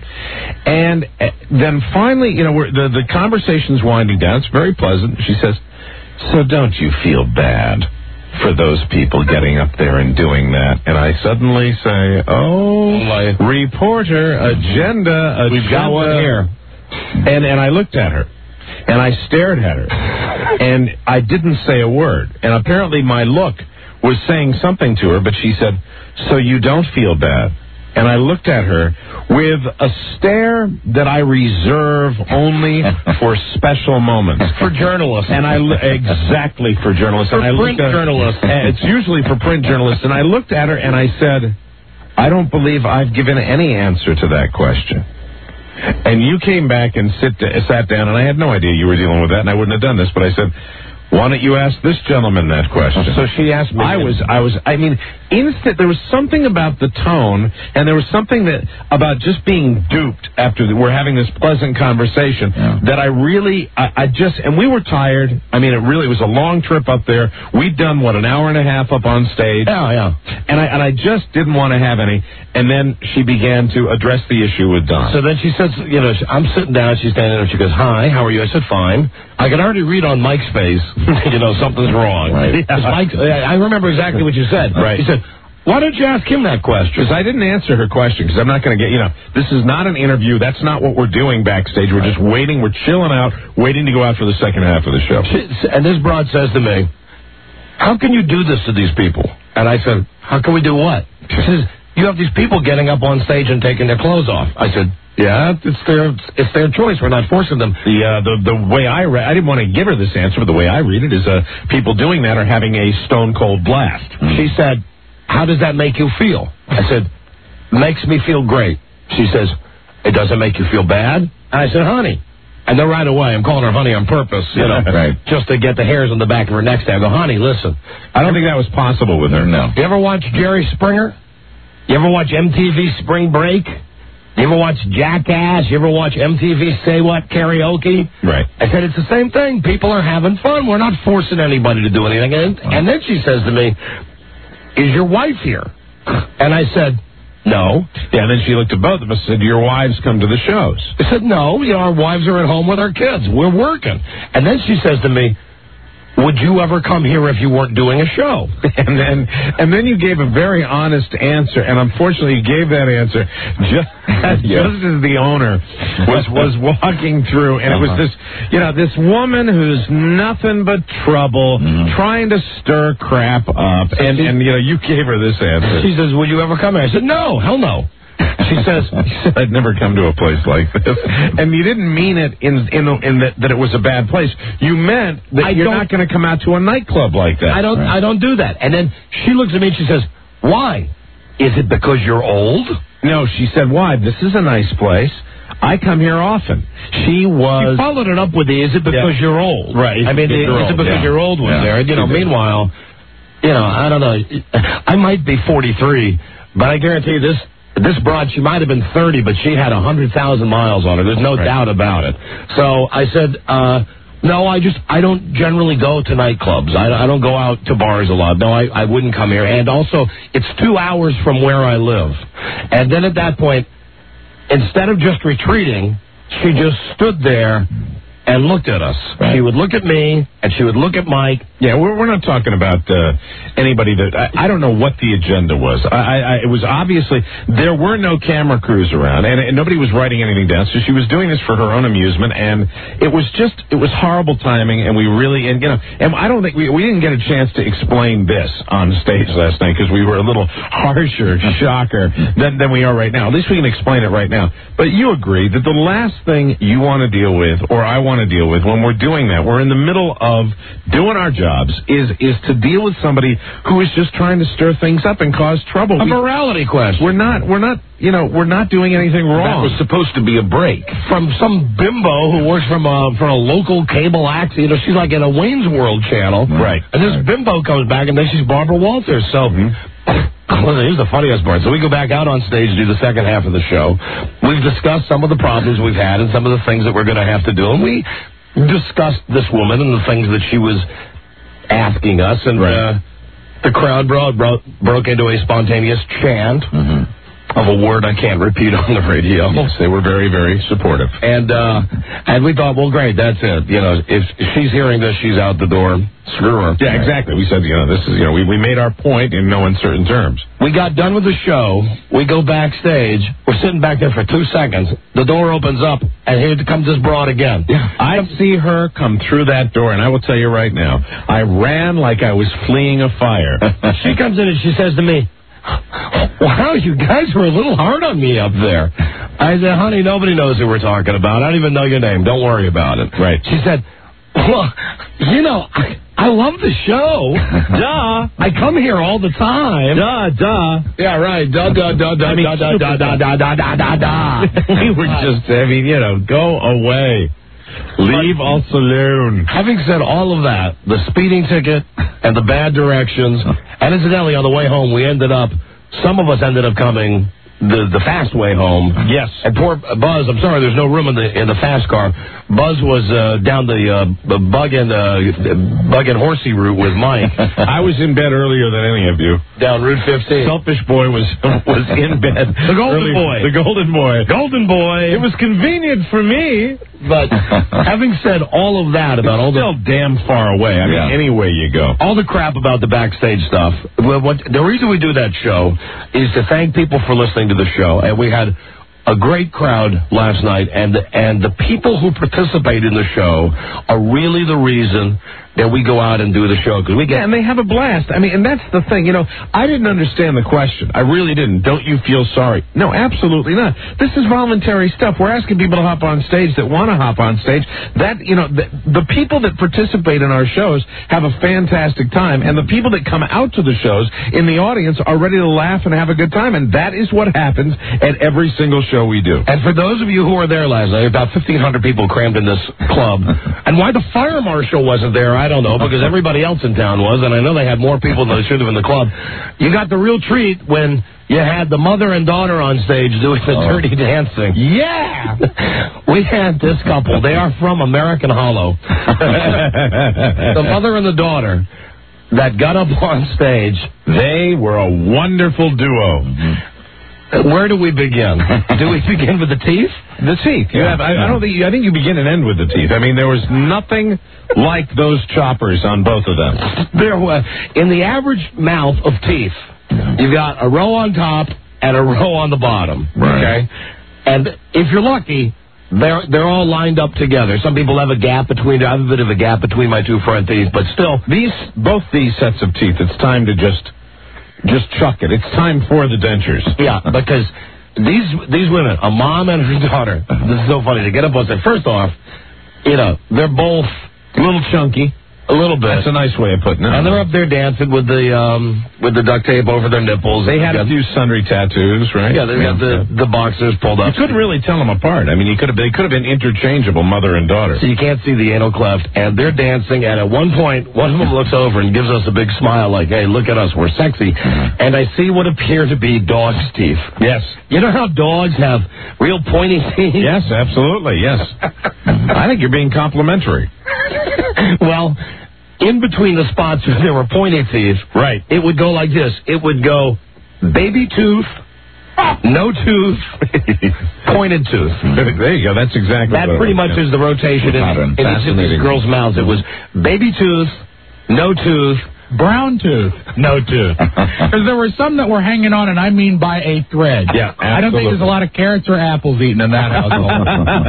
and uh, then finally, you know, we're, the the conversation's winding down. It's very pleasant. She says, "So don't you feel bad for those people getting up there and doing that?" And I suddenly say, oh, my reporter, agenda, agenda. We've got one here. And, and I looked at her, and I stared at her, and I didn't say a word. And apparently my look was saying something to her, but she said, so you don't feel bad? And I looked at her with a stare that I reserve only for special moments. For journalists. And I exactly for journalists. For and I print at, journalists. It's usually for print journalists. And I looked at her and I said, I don't believe I've given any answer to that question. And you came back and sit, sat down, and I had no idea you were dealing with that, and I wouldn't have done this, but I said, why don't you ask this gentleman that question? So she asked me. I was, I was, I mean, instant. There was something about the tone, and there was something that about just being duped after the, we're having this pleasant conversation yeah. that I really, I, I just, and we were tired. I mean, it really was a long trip up there. We'd done what an hour and a half up on stage. Yeah, yeah. And I and I just didn't want to have any. And then she began to address the issue with Don. So then she says, you know, I'm sitting down. She's standing there. She goes, "Hi, how are you?" I said, "Fine." I can already read on Mike's face, you know, something's wrong. Right. Yeah. Mike, I remember exactly what you said. Right. He said, why don't you ask him that question? Because I didn't answer her question, because I'm not going to get, you know, this is not an interview. That's not what we're doing backstage. We're just waiting. We're chilling out, waiting to go out for the second half of the show. She, and this broad says to me, how can you do this to these people? And I said, how can we do what? She says, you have these people getting up on stage and taking their clothes off. I said, yeah, it's their it's their choice. We're not forcing them. The uh, the the way I read, I didn't want to give her this answer, but the way I read it is, uh, people doing that are having a stone cold blast. Mm-hmm. She said, "How does that make you feel?" I said, "Makes me feel great." She says, "It doesn't make you feel bad?" And I said, "Honey." And then right away, I'm calling her honey on purpose, you know, right. just to get the hairs on the back of her neck. I go, "Honey, listen." I don't think that was possible with her. No. You ever watch Jerry Springer? You ever watch M T V Spring Break? You ever watch Jackass? You ever watch M T V Say What Karaoke? Right. I said, it's the same thing. People are having fun. We're not forcing anybody to do anything. And, and then she says to me, is your wife here? And I said, no. Yeah, and then she looked at both of us and said, do your wives come to the shows? I said, no. You know, our wives are at home with our kids. We're working. And then she says to me, would you ever come here if you weren't doing a show? And then and then you gave a very honest answer, and unfortunately you gave that answer just, yeah. just as the owner was, was walking through, and uh-huh. it was this, you know, this woman who's nothing but trouble, mm-hmm. trying to stir crap up, and, and, you know, you gave her this answer. She says, would you ever come here? I said, no, hell no. She says, I'd never come to a place like this. And you didn't mean it in in, in that, that it was a bad place. You meant that I you're not going to come out to a nightclub like that. I don't right. I don't do that. And then she looks at me and she says, why? Is it because you're old? No, she said, why? This is a nice place. I come here often. She was... She followed it up with the, is it because yeah. you're old? Right. I mean, the, is old, it because yeah. you're old was yeah. there? You know, meanwhile, you know, I don't know. I might be forty-three, but I guarantee you this... This broad, she might have been thirty, but she had one hundred thousand miles on her. There's no right. doubt about it. So I said, uh, no, I just, I don't generally go to nightclubs. I, I don't go out to bars a lot. No, I, I wouldn't come here. And also, it's two hours from where I live. And then at that point, instead of just retreating, she just stood there and looked at us. Right. She would look at me, and she would look at Mike. Yeah, we're, we're not talking about uh, anybody that... I, I don't know what the agenda was. I, I, it was obviously... There were no camera crews around, and, and nobody was writing anything down, so she was doing this for her own amusement, and it was just... It was horrible timing, and we really... And, you know, and I don't think... We, we didn't get a chance to explain this on stage last night, because we were a little harsher, shocker, than, than we are right now. At least we can explain it right now. But you agree that the last thing you want to deal with, or I want to deal with when we're doing that, we're in the middle of doing our jobs, is is to deal with somebody who is just trying to stir things up and cause trouble. A we, morality question. We're not, we're not, you know, we're not doing anything wrong. That was supposed to be a break from some bimbo who works from a, for a local cable act. You know, she's like in a Wayne's World channel. Right. And this right. bimbo comes back, and then she's Barbara Walters. So... Mm-hmm. Well, here's the funniest part. So we go back out on stage to do the second half of the show. We've discussed some of the problems we've had and some of the things that we're going to have to do. And we discussed this woman and the things that she was asking us. And right. uh, the crowd broke, broke, broke into a spontaneous chant mm-hmm. of a word I can't repeat on the radio. Yes, they were very, very supportive. And uh, and we thought, well, great, that's it. You know, if, if she's hearing this, she's out the door. Screw her. Yeah, exactly. We said, you know, this is, you know, we, we made our point in no uncertain terms. We got done with the show. We go backstage. We're sitting back there for two seconds. The door opens up, and here comes this broad again. Yeah. I see her come through that door, and I will tell you right now, I ran like I was fleeing a fire. She comes in and she says to me, wow, you guys were a little hard on me up there. I said, honey, nobody knows who we're talking about. I don't even know your name. Don't worry about it. Right. She said, well, you know, I, I love the show. Duh. I come here all the time. Duh, duh. Yeah, right. Duh, duh, duh, duh, I mean, duh, duh, duh, duh, duh, duh, duh, duh, duh. We were just, I mean, you know, go away. Leave all saloon. Having said all of that, the speeding ticket and the bad directions, and incidentally, on the way home, we ended up, some of us ended up coming the the fast way home. Yes. And poor Buzz, I'm sorry, there's no room in the in the fast car. Buzz was uh, down the uh, bug and uh, bug and horsey route with Mike. I was in bed earlier than any of you. Down Route fifteen. Selfish boy was was in bed. The golden early, boy. The golden boy. Golden boy. It was convenient for me. But having said all of that about all the still damn far away. I mean, Yeah. any way you go. all the crap about the backstage stuff. Well, what the reason we do that show is to thank people for listening to the show, and we had a great crowd last night, and and the people who participate in the show are really the reason that we go out and do the show, because we get. Yeah, and they have a blast. I mean, and that's the thing. You know, I didn't understand the question. I really didn't. Don't you feel sorry? No, absolutely not. This is voluntary stuff. We're asking people to hop on stage that want to hop on stage. That, you know, the, the people that participate in our shows have a fantastic time, and the people that come out to the shows in the audience are ready to laugh and have a good time, and that is what happens at every single show we do. And for those of you who were there last night, about fifteen hundred people crammed in this club. And why the fire marshal wasn't there, I don't know, because everybody else in town was, and I know they had more people than they should have in the club. You got the real treat when you had the mother and daughter on stage doing the Oh. dirty dancing. Yeah! We had this couple. They are from American Hollow. The mother and the daughter that got up on stage. They were a wonderful duo. Where do we begin? Do we begin with the teeth? The teeth. You have, I, I don't think. I think you begin and end with the teeth. I mean, there was nothing like those choppers on both of them. There was, in the average mouth of teeth, you've got a row on top and a row on the bottom. Right. Okay, and if you're lucky, they're they're all lined up together. Some people have a gap between. I have a bit of a gap between my two front teeth, but still, These both these sets of teeth. It's time to just just chuck it. It's time for the dentures. yeah, because these these women, a mom and her daughter. This is so funny to get up on stage. First off, you know, they're both A little chunky. a little bit. That's a nice way of putting it. And they're up there dancing with the um, with the duct tape over their nipples. They had a few sundry tattoos, right? Yeah, they got the, the boxers pulled up. You couldn't really tell them apart. I mean, you could have they could have been interchangeable, mother and daughter. So you can't see the anal cleft, and they're dancing, and at one point, one of them looks over and gives us a big smile like, hey, look at us, we're sexy. And I see what appear to be dog's teeth. Yes. You know how dogs have real pointy teeth? Yes, absolutely, yes. I think you're being complimentary. Well, in between the spots where there were pointy teeth, Right. it would go like this. It would go baby tooth, no tooth, pointed tooth. There you go. That's exactly That what pretty it much was, yeah. is the rotation in, Pattern. in each of these Fascinating. girls' mouths. It was baby tooth, no tooth, Brown tooth. no tooth. Because there were some that were hanging on, and I mean by a thread. Yeah, I don't think there's a lot of carrots or apples eaten in that household.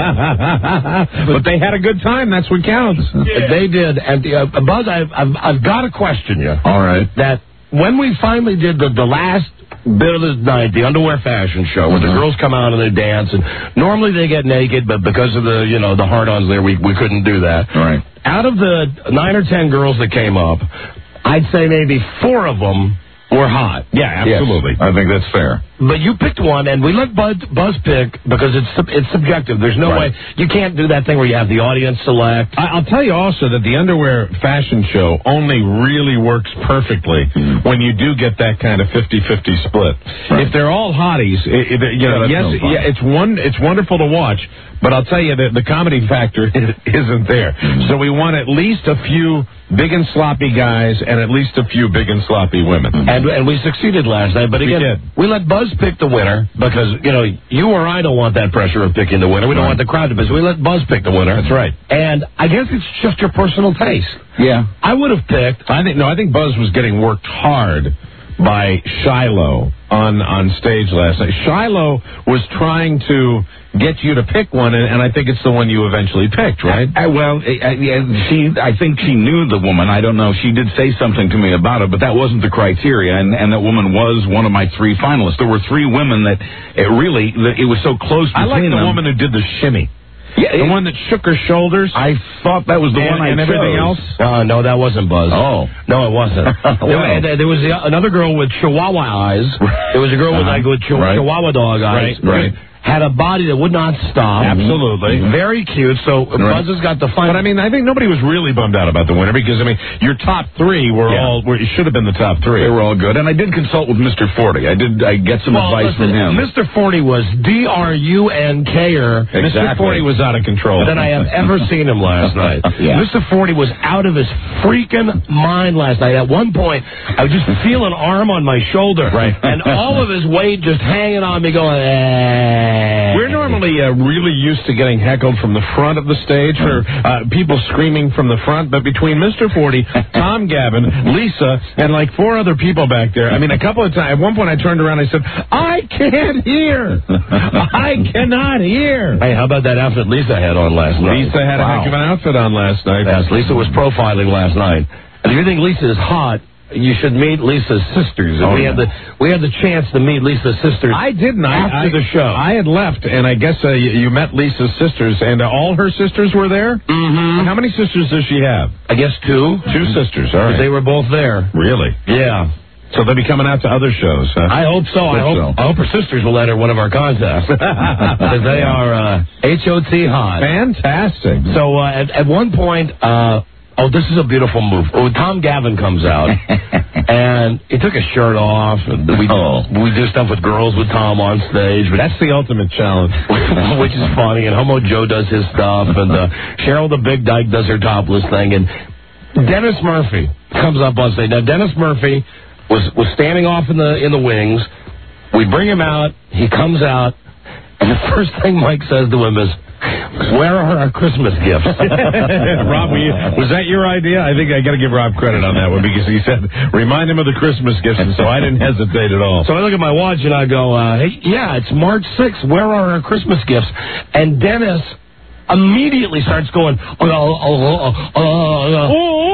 But they had a good time. That's what counts. They did. And uh, Buzz, I've, I've, I've got to question you. All right. That when we finally did the, the last bit of the night, the underwear fashion show, where the girls come out and they dance, and normally they get naked, but because of the, you know, the hard-ons there, we, we couldn't do that. All right. Out of the nine or ten girls that came up, I'd say maybe four of them were hot. Yeah, absolutely. I think that's fair. But you picked one, and we let Buzz, Buzz pick because it's sub- it's subjective. There's no Right. way. You can't do that thing where you have the audience select. I- I'll tell you also that the underwear fashion show only really works perfectly when you do get that kind of fifty-fifty split. If they're all hotties, it, it, you know, that's yes, no fun. yeah, it's one, it's wonderful to watch, but I'll tell you that the comedy factor isn't there. So we want at least a few big and sloppy guys and at least a few big and sloppy women. And and we succeeded last night, but We again, did. we let Buzz pick the winner because, you know, you or I don't want that pressure of picking the winner. We don't Right. want the crowd to pick, so we let Buzz pick the winner. That's right. And I guess it's just your personal taste. Yeah. I would have picked. I think no, I think Buzz was getting worked hard by Shiloh on on stage last night. Shiloh was trying to get you to pick one, and, and I think it's the one you eventually picked, right? I, well, I, I- she. I think she knew the woman. I don't know. She did say something to me about it, but that wasn't the criteria. And, and that woman was one of my three finalists. There were three women that it really. It was so close I between like the them. woman who did the shimmy. Yeah, the one that shook her shoulders. I thought that was the and, one I and everything chose. else. Uh, no, that wasn't Buzz. Oh. No, it wasn't. Wow. there, there was the, another girl with Chihuahua eyes. There was a girl with Uh-huh. like with chi- Right. Chihuahua dog eyes. Right, right. Had a body that would not stop. Absolutely. Very cute. So Right. Buzz has got the fun. But I mean, I think nobody was really bummed out about the winner because I mean, your top three were Yeah. all were, it should have been the top three. They were all good, and I did consult with Mister Forty. I did. I get some well, advice listen, from him. Mister Forty was D R U N K-er. Mister Exactly. Forty was out of control. Than I have ever seen him last night. Yeah. Mister Forty was out of his freaking mind last night. At one point, I would just feel an arm on my shoulder. Right. And all of his weight just hanging on me going, eh. We're normally uh, really used to getting heckled from the front of the stage or uh, people screaming from the front, but between Mister Forty, Tom Gavin, Lisa, and like four other people back there, I mean, a couple of times, at one point I turned around and I said, I can't hear. I cannot hear. Hey, how about that outfit Lisa had on last night? Lisa had a Wow. heck of an outfit on last night. Yes, Lisa was profiling last night. And if you think Lisa is hot, you should meet Lisa's sisters. Oh, we yeah. had the we had the chance to meet Lisa's sisters. I didn't. I, after I, the show. I had left, and I guess uh, you, you met Lisa's sisters, and uh, all her sisters were there? Mm-hmm. How many sisters does she have? I guess two. Two sisters, all right. They were both there. Really? Yeah. So they'll be coming out to other shows, huh? I hope so. I hope, so. I hope her sisters will enter one of our contests. Because they are uh, H O T hot. Fantastic. So uh, at, at one point, uh, oh, this is a beautiful move. Oh, Tom Gavin comes out, and he took his shirt off. And we, Oh. we do stuff with girls with Tom on stage. But That's the ultimate challenge. which is funny. And Homo Joe does his stuff, and uh, Cheryl the Big Dyke does her topless thing, and Dennis Murphy comes up on stage. Now, Dennis Murphy was was standing off in the in the wings. We bring him out. He comes out, and the first thing Mike says to him is, "Where are our Christmas gifts?" Rob, were you, was that your idea? I think I got to give Rob credit on that one because he said, remind him of the Christmas gifts, and so I didn't hesitate at all. So I look at my watch and I go, uh, hey, yeah, it's March sixth. Where are our Christmas gifts? And Dennis immediately starts going, oh, oh, oh, oh, oh,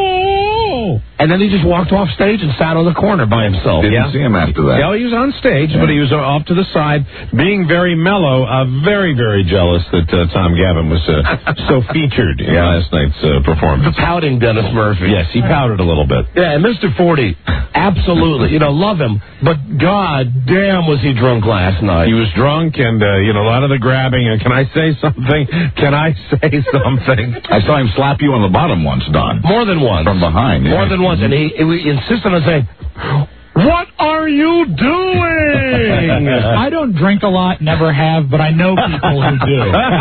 oh. And then he just walked off stage and sat on the corner by himself. Didn't Yeah. see him after that. Yeah, he was on stage, but he was off to the side, being very mellow. Uh, very, very jealous that uh, Tom Gavin was uh, so featured in last night's uh, performance. Pouting Dennis Murphy. Yes, he pouted a little bit. Yeah, and Mister Forty, absolutely. You know, love him. But God damn was he drunk last night. He was drunk and, uh, you know, a lot of the grabbing. And can I say something? Can I say something? I saw him slap you on the bottom once, Don. More than once. From behind. More yeah. than once. And he, he insisted on saying, what are you doing? I don't drink a lot, never have, but I know people who do.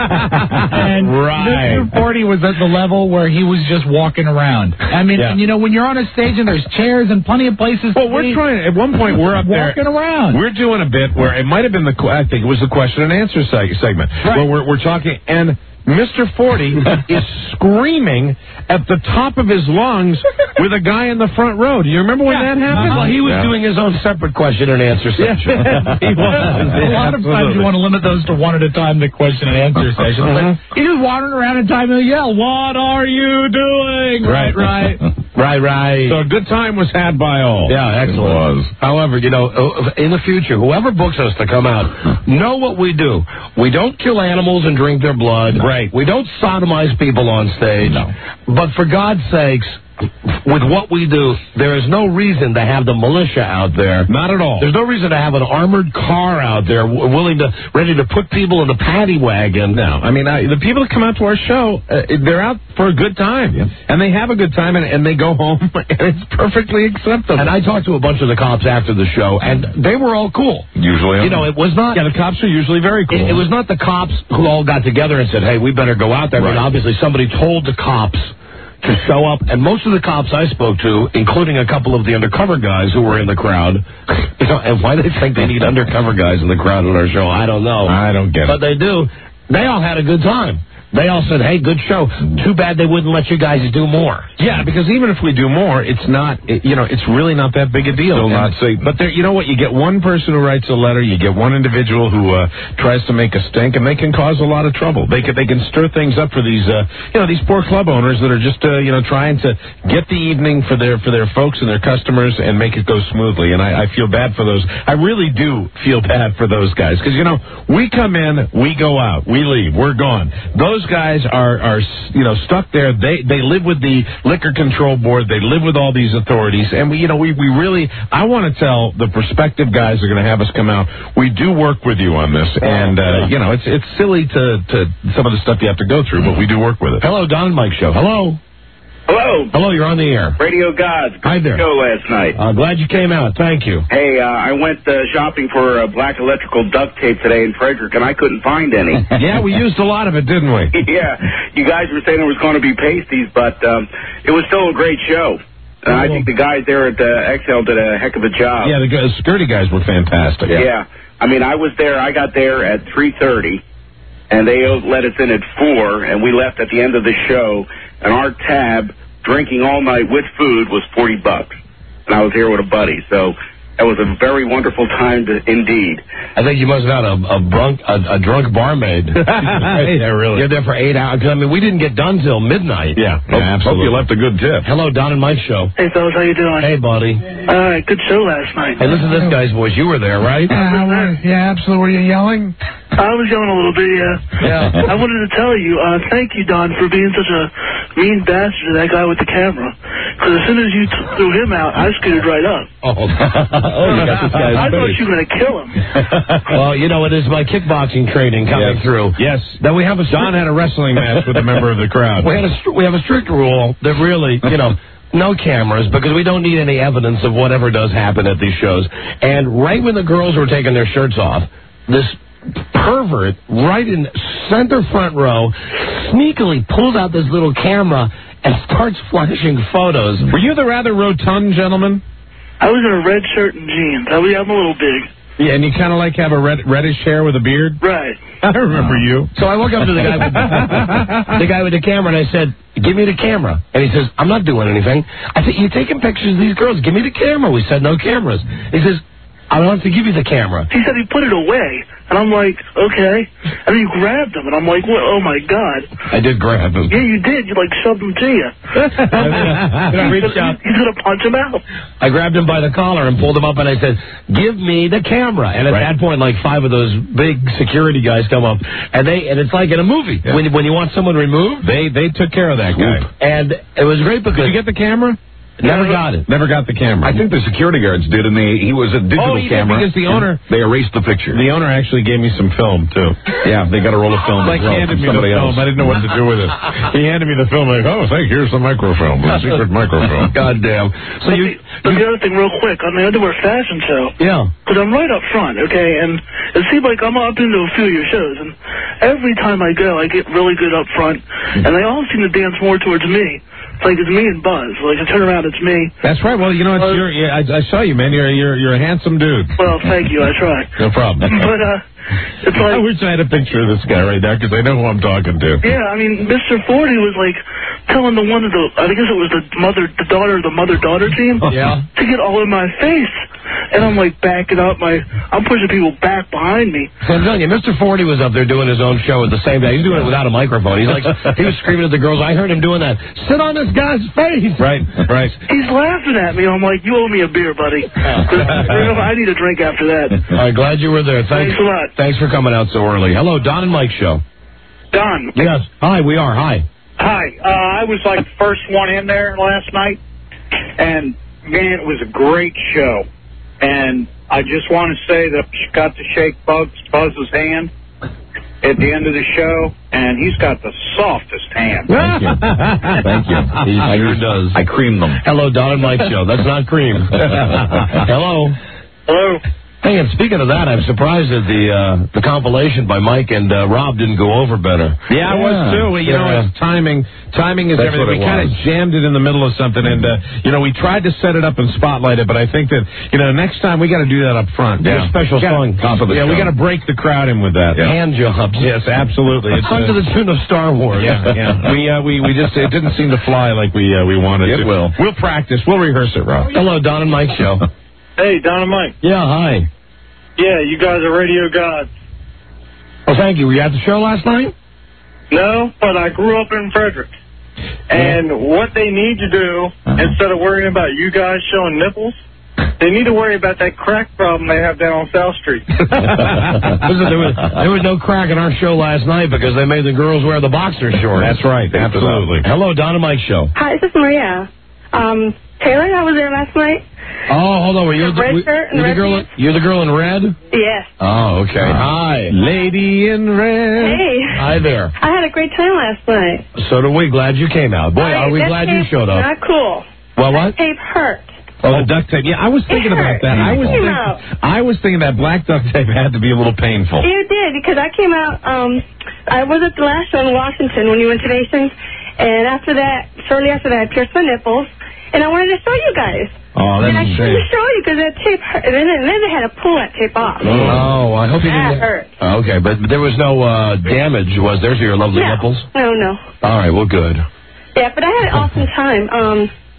And Right. Mister Forty was at the level where he was just walking around. I mean, Yeah. and you know, when you're on a stage and there's chairs and plenty of places Well, to we're be, trying. At one point, we're up there walking around. We're doing a bit where it might have been the. que- I think it was the question and answer seg- segment where we're, we're talking and. Mister Forty is screaming at the top of his lungs with a guy in the front row. Do you remember when that happened? Well, he was Yeah. doing his own separate question and answer section. he was. A lot of times you want to limit those to one at a time, the question and answer session. But he's just wandering around in time to yell, what are you doing? Right, right. Right, right. So a good time was had by all. Yeah, excellent. was. However, you know, in the future, whoever books us to come out, know what we do. We don't kill animals and drink their blood. Right. We don't sodomize people on stage. No. But for God's sakes, with what we do, there is no reason to have the militia out there. Not at all. There's no reason to have an armored car out there w- willing to, ready to put people in the paddy wagon. No, I mean, I, the people that come out to our show, uh, they're out for a good time. And they have a good time, and, and they go home, and it's perfectly acceptable. And I talked to a bunch of the cops after the show, and they were all cool. Usually. You know, it was not... yeah, the cops are usually very cool. It, it was not the cops who all got together and said, hey, we better go out there. I mean, Right. obviously somebody told the cops to show up, and most of the cops I spoke to, including a couple of the undercover guys who were in the crowd, you know, and why do they think they need undercover guys in the crowd on our show? I don't know. I don't get But it. they do. They all had a good time. They all said, hey, good show. Too bad they wouldn't let you guys do more. Yeah, because even if we do more, it's not, it, you know, it's really not that big a deal. Still not safe. But there, you know what? You get one person who writes a letter, you get one individual who uh, tries to make a stink, and they can cause a lot of trouble. They can, they can stir things up for these, uh, you know, these poor club owners that are just, uh, you know, trying to get the evening for their for their folks and their customers and make it go smoothly. And I, I feel bad for those. I really do feel bad for those guys because, you know, we come in, we go out, we leave, we're gone. Those those guys are, are you know, stuck there. They they live with the liquor control board. They live with all these authorities. And, we, you know, we, we really, I want to tell the prospective guys that are going to have us come out, we do work with you on this. And, uh, you know, it's it's silly to, to some of the stuff you have to go through, but we do work with it. Hello, Don and Mike Show. Hello. Hello. Hello, you're on the air. Radio Gods. Good Hi there. show last night. Uh, glad you came out. Thank you. Hey, uh, I went uh, shopping for uh, black electrical duct tape today in Frederick, and I couldn't find any. Yeah, we used a lot of it, didn't we? Yeah. You guys were saying it was going to be pasties, but um, it was still a great show. And I think the guys there at uh, X L did a heck of a job. Yeah, the guys, security guys were fantastic. Yeah. yeah. I mean, I was there. I got there at three thirty, and they let us in at four, and we left at the end of the show, and our tab, drinking all night with food, was forty bucks. And I was here with a buddy, so that was a very wonderful time to, indeed. I think you must have had a, a, drunk, a, a drunk barmaid. Yeah, really. You're there for eight hours. I mean, we didn't get done till midnight. Yeah, yeah absolutely. Hope you left a good tip. Hello, Don and Mike Show. Hey, fellas, how you doing? Hey, buddy. All right, good show last night. Hey, listen to this guy's voice. You were there, right? Uh, yeah, absolutely. Were you yelling? I was yelling a little bit, yeah. Yeah. I wanted to tell you, uh, thank you, Don, for being such a mean bastard to that guy with the camera. Because as soon as you t- threw him out, I scooted right up. Oh, oh you got this guy's I thought face. you were going to kill him. Well, you know, it is my kickboxing training coming yes. through. Yes. Then we have a strict, Don had a wrestling match with a member of the crowd. We, had a, we have a strict rule that really, you know, no cameras, because we don't need any evidence of whatever does happen at these shows. And right when the girls were taking their shirts off, this pervert right in center front row sneakily pulls out this little camera and starts flashing photos. Were you the rather rotund gentleman? I was in a red shirt and jeans. I was, I'm a little big. Yeah, and you kind of like have a red, reddish hair with a beard? Right. I remember oh. you. So I walk up to the guy with the guy with the camera, and I said, give me the camera. And he says, I'm not doing anything. I said, you're taking pictures of these girls. Give me the camera. We said no cameras. He says, I want to give you the camera. He said he put it away. And I'm like, okay. And then you grabbed him. And I'm like, what? Oh, my God. I did grab him. Yeah, you did. You, like, shoved him to you. I reached out. He's going to punch him out. I grabbed him by the collar and pulled him up, and I said, give me the camera. And at right. that point, like five of those big security guys come up. And they and it's like in a movie. Yeah. When, when you want someone removed. They they took care of that guy. And it was great because... Did you get the camera? Never got it. Never got the camera. I think the security guards did, and they he was a digital oh, he camera. Did because the owner they erased the picture. The owner actually gave me some film too. Yeah, they got a roll of film. Like well handed me the film. Else. I didn't know what to do with it. He handed me the film. Like, oh, thank you. Here's the microfilm. The secret microfilm. God damn. So but you. The, but you, the other thing, real quick, on the Underwear Fashion Show. Yeah. Because I'm right up front, okay, and it seems like I'm up into a few of your shows, and every time I go, I get really good up front, and they all seem to dance more towards me. It's like it's me and Buzz. Like I turn around, it's me. That's right. Well, you know, it's Buzz. you're, yeah, I, I saw you, man. You're you're you're a handsome dude. Well, thank you. I try. No problem. But uh, it's like I wish I had a picture of this guy right now because I know who I'm talking to. Yeah, I mean, Mister Forty was like telling the one of the I guess it was the mother, the daughter, the mother-daughter team. Yeah. To get all in my face, and I'm like backing up. My I'm pushing people back behind me. So I'm telling you, Mister Forty was up there doing his own show at the same time. He's doing it without a microphone. He's like, he was screaming at the girls. I heard him doing that. Sit on this guy's face. Right, right. He's laughing at me. I'm like, you owe me a beer, buddy. I need a drink after that. All right, glad you were there. Thanks, Thanks a lot. Thanks for coming out so early. Hello, Don and Mike Show. Don. Yes. Hi, we are. Hi. Hi. Uh, I was like the first one in there last night, and man, it was a great show. And I just want to say that I got to shake Buzz, Buzz's hand at the end of the show, and he's got the softest hand. Thank you. Thank you. He sure does. I creamed them. Hello, Don and Mike Show. That's not cream. Hello. Hello. Hey, and speaking of that, I'm surprised that the uh, the compilation by Mike and uh, Rob didn't go over better. Yeah, I was too. You Yeah. know, it's timing. Timing is That's everything. We what it kind of was. jammed it in the middle of something, and uh, you know, we tried to set it up and spotlight it, but I think that you know, next time we got to do that up front. Yeah, special gotta, song. Top of the yeah, show. we got to break the crowd in with that. Yeah. Hand jobs. Yes, absolutely. It's Sung to the tune of Star Wars. Yeah, yeah. we uh, we we just it didn't seem to fly like we uh, we wanted It to. will. We'll practice. We'll rehearse it, Rob. Hello, Don and Mike Show. Hey, Don and Mike. Yeah, hi. Yeah, you guys are radio gods. Well, thank you. Were you at the show last night? No, but I grew up in Frederick. And what they need to do, Uh-huh. instead of worrying about you guys showing nipples, They need to worry about that crack problem they have down on South Street. Listen, there was, there was no crack in our show last night because they made the girls wear the boxer shorts. That's right, absolutely. Hello, Don and Mike Show. Hi, this is Maria. Um, Taylor, I was there last night. Oh, hold on. Were you The red shirt and you're, the red girl, pants? you're the girl in red? Yes. Oh, okay. Hi. Lady in red. Hey. Hi there. I had a great time last night. So do we. Glad you came out. Boy, are we That glad you tape showed up. Not cool. Well, what? That tape hurt. Oh, the duct tape. Yeah, I was thinking It about hurt. that. I was, Came think, out. I was thinking that black duct tape had to be a little painful. You did, because I came out, um, I was at the last show in Washington when you went to Nations, and after that, shortly after that, I pierced my nipples, and I wanted to show you guys. Oh, that's and I a couldn't shame. show you because that tape hurt, and then, and then they had to pull that tape off. Oh, I hope you That didn't. hurt. Oh, okay, but there was no uh, damage, was there, to your lovely No. nipples? No, no. All right, well, good. Yeah, but I had an awesome time. Um,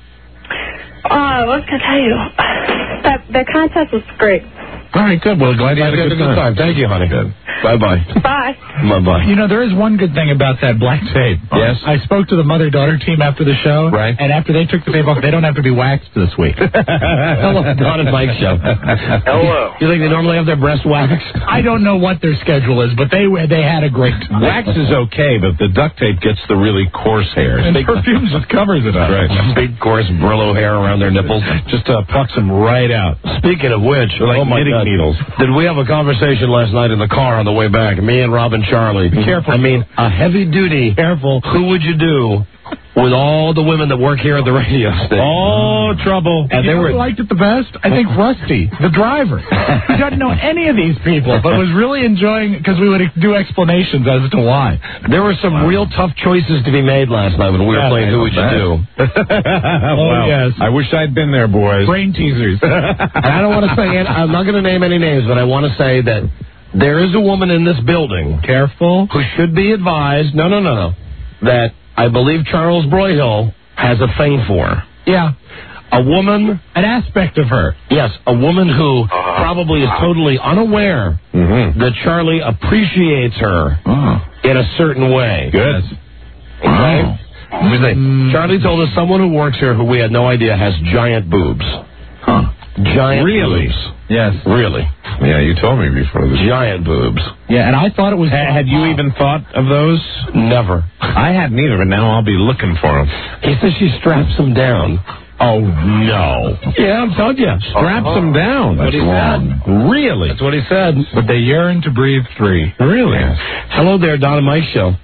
uh, what was I going to tell you? That, that contest was great. All right, good. Well, glad you had a good, time. Thank you, honey. Good. Bye-bye. Bye. Bye-bye. You know, there is one good thing about that black tape. Yes. I spoke to the mother-daughter team after the show. Right. And after they took the tape off, they don't have to be waxed this week. Hello, Don and Mike Show. Hello. You think they normally have their breast waxed? I don't know what their schedule is, but they they had a great time. Wax is okay, but the duct tape gets the really coarse hairs. And Big- perfume just covers it up. Right. Big, coarse Brillo hair around their nipples. Just uh, plucks them right out. Speaking of which, They're like oh my knitting God. needles. Did we have a conversation last night in the car on the way back? Me and Rob and Charlie. Be careful. I mean, a heavy duty. Careful. Who would you do with all the women that work here at the radio station? Oh, trouble. And you they know were. who liked it the best? I think Rusty, the driver. He doesn't know any of these people, but was really enjoying because we would do explanations as to why. There were some real tough choices to be made last night when we were Yeah, playing I Who know Would You that. Do? Oh, Wow. yes. I wish I'd been there, boys. Brain teasers. And I don't want to say it. I'm not going to name any names, but I want to say that there is a woman in this building. Careful. Who should be advised. No, no, no, no. That I believe Charles Broyhill has a thing for. Yeah. A woman. An aspect of her. Yes, a woman who probably is totally unaware Mm-hmm. that Charlie appreciates her Oh. in a certain way. Good. Okay? What do you think? Charlie told us someone who works here who we had no idea has giant boobs. Huh. Giant Really? boobs. Yes. Really. Yeah, you told me before this. Giant boobs. Yeah, and I thought it was. Ha- had you even thought of those? Never. I hadn't either, but now I'll be looking for them. He says she straps them down. Oh, no. Yeah, I'm telling you. Straps them down. That's what he said. Really? That's what he said. But they yearn to breathe free. Really? Hello there, Don and Mike Show.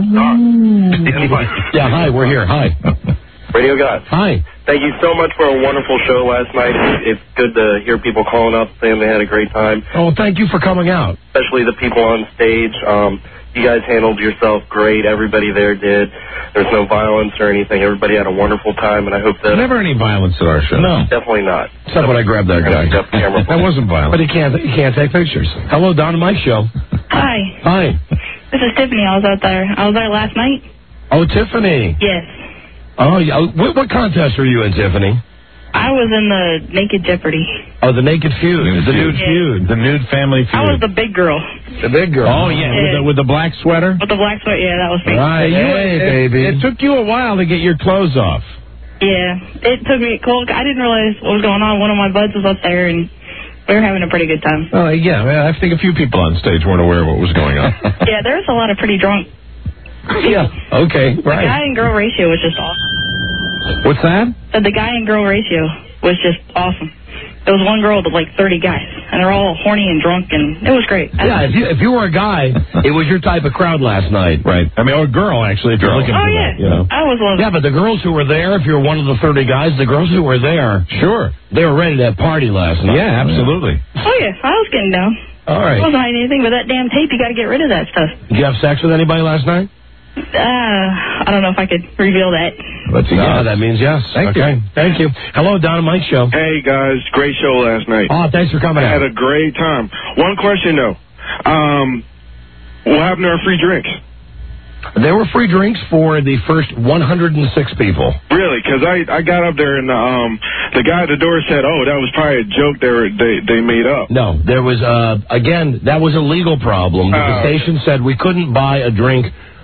Yeah, hi, we're here. Hi. Radio God. Hi. Thank you so much for a wonderful show last night. It's good to hear people calling up saying they had a great time, Oh, thank you for coming out. especially the people on stage. Um, you guys handled yourself great. Everybody there did. There's no violence or anything. Everybody had a wonderful time, and I hope that... Never any violence at our show. No. Definitely not. Except when I grabbed that guy. Except camera. That wasn't violent. But he can't, he can't take pictures. Hello, Don and Mike Show. Hi, Hi. this is Tiffany. I was out there. I was there last night. Oh, Tiffany. Yes. Oh, yeah. What, what contest are you in, Tiffany? I was in the Naked Jeopardy. Oh, the Naked Feud. the Nude Yeah. Feud. The nude family feud. I was the big girl The big girl. Oh, yeah, With, the, with the black sweater? with the black sweater. Yeah, that was me. Right. You- Hey, it, baby. It took you a while to get your clothes off. Yeah, it took me cool. I didn't realize what was going on. One of my buds was up there, and we were having a pretty good time. Oh, yeah. well, I think a few people on stage weren't aware of what was going on. Yeah, there was a lot of pretty drunk. Yeah. Okay. The Right. guy and girl ratio was just awesome. What's that? So the guy and girl ratio was just awesome. There was one girl with like thirty guys, and they're all horny and drunk, and it was great. Yeah, if you, if you were a guy, it was your type of crowd last night. Right. I mean, or a girl, actually, if you're looking Oh for yeah, that, you know. I was one of Yeah, but the girls who were there, if you're one of the thirty guys, the girls who were there, Sure. they were ready to party last night. Yeah, absolutely. Oh yeah, I was getting down. All I right. wasn't hiding anything, but that damn tape, you got to get rid of that stuff. Did you have sex with anybody last night? Uh, I don't know if I could reveal that. Let's see. No, that means yes. Thank okay. you. Thank you. Hello, Don and Mike Show. Hey guys, great show last night. Oh, thanks for coming I out. had a great time. One question though, um, what happened to our free drinks? There were free drinks for the first one hundred six people. Really? Because I I got up there and um the guy at the door said, oh, that was probably a joke they were, they they made up. No, there was, uh, again, that was a legal problem. The Oh, station said we couldn't buy a drink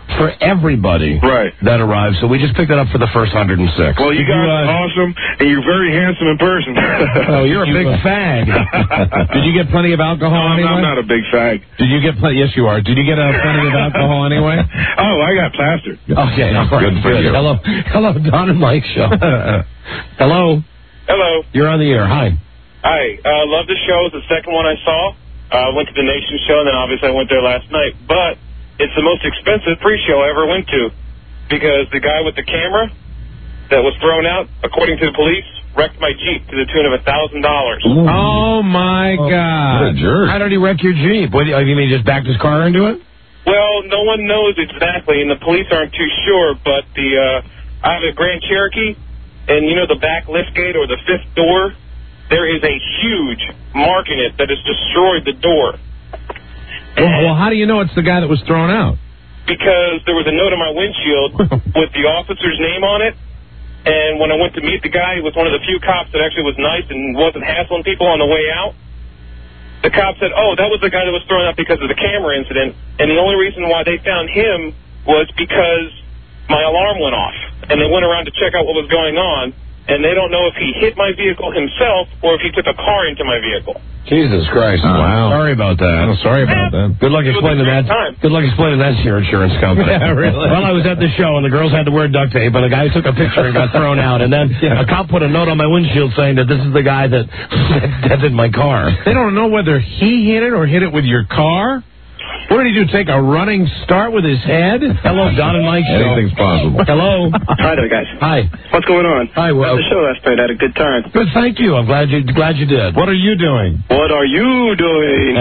for everybody right. that arrived, so we just picked it up for the first one hundred six. Well, you guys are awesome, and you're very handsome in person. Oh, you're a big fag. Did you get plenty of alcohol no, anyway? I'm not a big fag. Did you get plenty? Yes, you are. Did you get uh, plenty of alcohol anyway? Oh, I got plastered. Okay, all right, good for good. you. Hello, hello, Don and Mike show. Hello. Hello. You're on the air. Hi. Hi. Uh, love the show. It's the second one I saw. I uh, went to the Nation show, and then obviously I went there last night. But it's the most expensive pre-show I ever went to because the guy with the camera that was thrown out, according to the police, wrecked my Jeep to the tune of a thousand dollars. Oh my Oh, God! what a jerk. How did he wreck your Jeep? What, you mean he just backed his car into it? Well, no one knows exactly, and the police aren't too sure. But the uh, I have a Grand Cherokee, and you know the back lift gate or the fifth door. There is a huge mark in it that has destroyed the door. Well, well, how do you know it's the guy that was thrown out? Because there was a note on my windshield with the officer's name on it. And when I went to meet the guy, he was one of the few cops that actually was nice and wasn't hassling people on the way out. The cop said, oh, that was the guy that was thrown out because of the camera incident. And the only reason why they found him was because my alarm went off. And they went around to check out what was going on. And they don't know if he hit my vehicle himself or if he took a car into my vehicle. Jesus Christ! Oh, wow. Sorry about that. Oh, sorry about that. Good luck explaining that. Good luck explaining that to your insurance company. Yeah, really. Well, I was at the show and the girls had to wear duct tape, and the guy took a picture and got thrown out. And then yeah. a cop put a note on my windshield saying that this is the guy that dented my car. They don't know whether he hit it or hit it with your car. What did he do? Take a running start with his head? Hello, Don and Mike show. Anything's possible. Hello. Hi there, guys. Hi. What's going on? Hi. Well, the show last night. I had a good time. Good. Thank you. I'm glad you glad you did. What are you doing? What are you doing?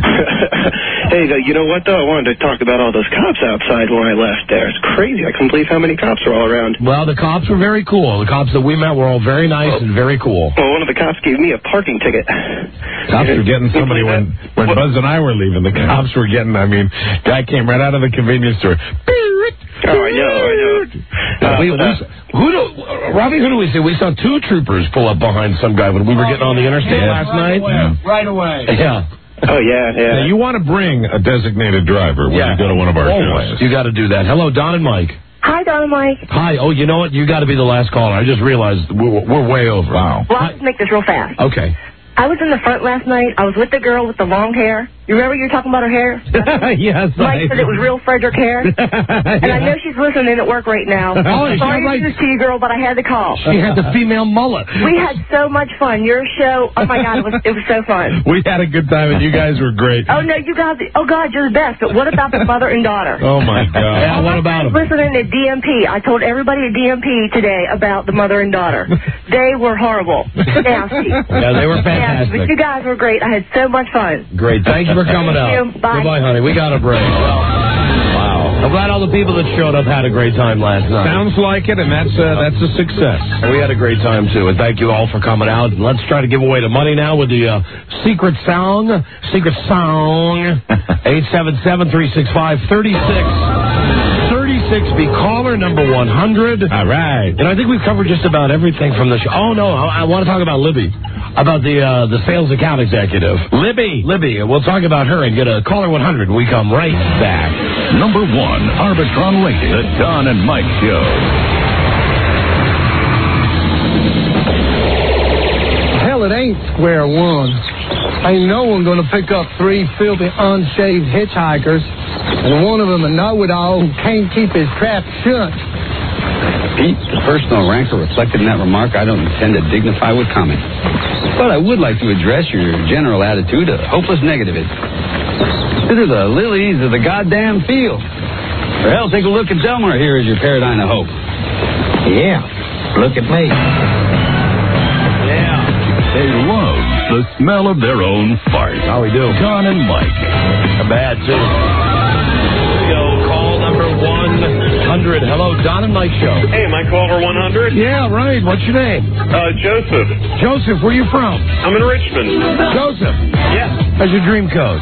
Hey, you know what, though? I wanted to talk about all those cops outside when I left there. It's crazy. I couldn't believe how many cops are all around. Well, the cops were very cool. The cops that we met were all very nice well, and very cool. Well, one of the cops gave me a parking ticket. Cops were getting somebody when, when Buzz and I were leaving. The cops were getting, I mean, guy came right out of the convenience store. Oh, I know, I know. Uh, we, we, who do, Robbie, who do we see? We saw two troopers pull up behind some guy when we were getting on the interstate yeah. last right night. Away. Yeah. Right away. Yeah. Oh, yeah, yeah. Now, you want to bring a designated driver when yeah. you go to one of our Always. shows. You got to do that. Hello, Don and Mike. Hi, Don and Mike. Hi. Oh, you know what? You got to be the last caller. I just realized we're, we're way over. Wow. Well, I'll just make this real fast. Okay. I was in the front last night. I was with the girl with the long hair. You remember you were talking about her hair? Yes. Mike I... said it was real Frederick hair. And yeah. I know she's listening at work right now. Oh, sorry like... to see you, girl, but I had to call. She had the female mullet. We had so much fun. Your show, oh, my God, it was, it was so fun. We had a good time, and you guys were great. Oh, no, you guys, oh, God, you're the best. But what about the mother and daughter? Oh, my God. Yeah, what about them? Listening to D M P. I told everybody at D M P today about the mother and daughter. They were horrible. Nasty. Yeah, they were fantastic. Yeah, but you guys were great. I had so much fun. Great. Thank you for coming Thank out. You. Bye. Goodbye, honey. We got a break. Wow. I'm glad all the people that showed up had a great time last night. Sounds like it, and that's uh, that's a success. We had a great time, too, and thank you all for coming out. And let's try to give away the money now with the uh, secret song. Secret song. eight seven seven, three six five, three six three six. Be caller number one hundred. All right. And I think we've covered just about everything from the show. Oh, no, I, I want to talk about Libby. About the uh, the sales account executive. Libby. Libby. We'll talk about her and get a caller one hundred when we come right back. Number one, Arbitron rated, the Don and Mike Show. Hell, it ain't square one. Ain't no one gonna pick up three filthy, unshaved hitchhikers, and one of them a know-it-all who can't keep his trap shut. Pete, the personal rancor reflected in that remark I don't intend to dignify with comment. But I would like to address your general attitude of hopeless negativism. Consider the lilies of the goddamn field. Or hell, take a look at Delmar here as your paradigm of hope. Yeah, look at me. Yeah. They love the smell of their own fart. How we do? Don and Mike. Bad, too. Here we go. Call number one hundred. Hello, Don and Mike Show. Hey, am I caller one hundred? Yeah, right. What's your name? Uh, Joseph. Joseph, where you from? I'm in Richmond. Joseph. Yes. How's your dream code?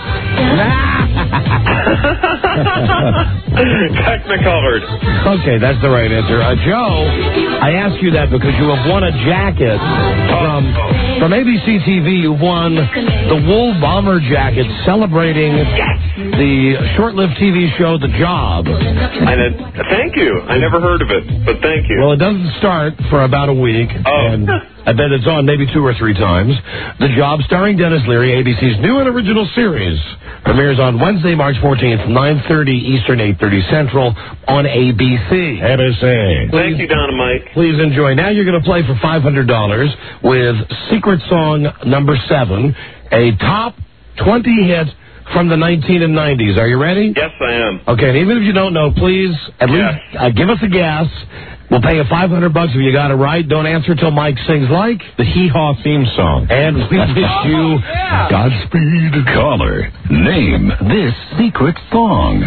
Technicolor. Okay, that's the right answer. Uh, Joe, I ask you that because you have won a jacket from from A B C T V. You won the wool bomber jacket celebrating the short-lived T V show The Job. I did, thank you. I never heard of it, but thank you. Well, it doesn't start for about a week, oh. and I bet it's on maybe two or three times. The Job, starring Dennis Leary, A B C's new and original series, premieres on Wednesday, March fourteenth, nine thirty Eastern, eight thirty Central, on A B C. A B C. Thank you, Don and Mike. Please enjoy. Now you're going to play for five hundred dollars with Secret Song number seven, a top twenty hit from the nineteen and nineties. Are you ready? Yes, I am. Okay, and even if you don't know, please at yes. least uh, give us a guess. We'll pay you five hundred bucks if you got it right. Don't answer till Mike sings like the Hee Haw theme song. And we wish you oh, yeah. Godspeed. Caller, name this secret song.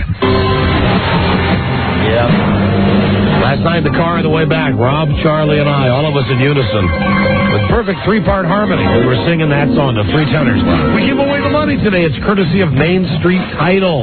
Yeah. Last night, the car on the way back, Rob, Charlie, and I, all of us in unison, with perfect three-part harmony. We were singing that song to three tenors. We give away the money today. It's courtesy of Main Street Title.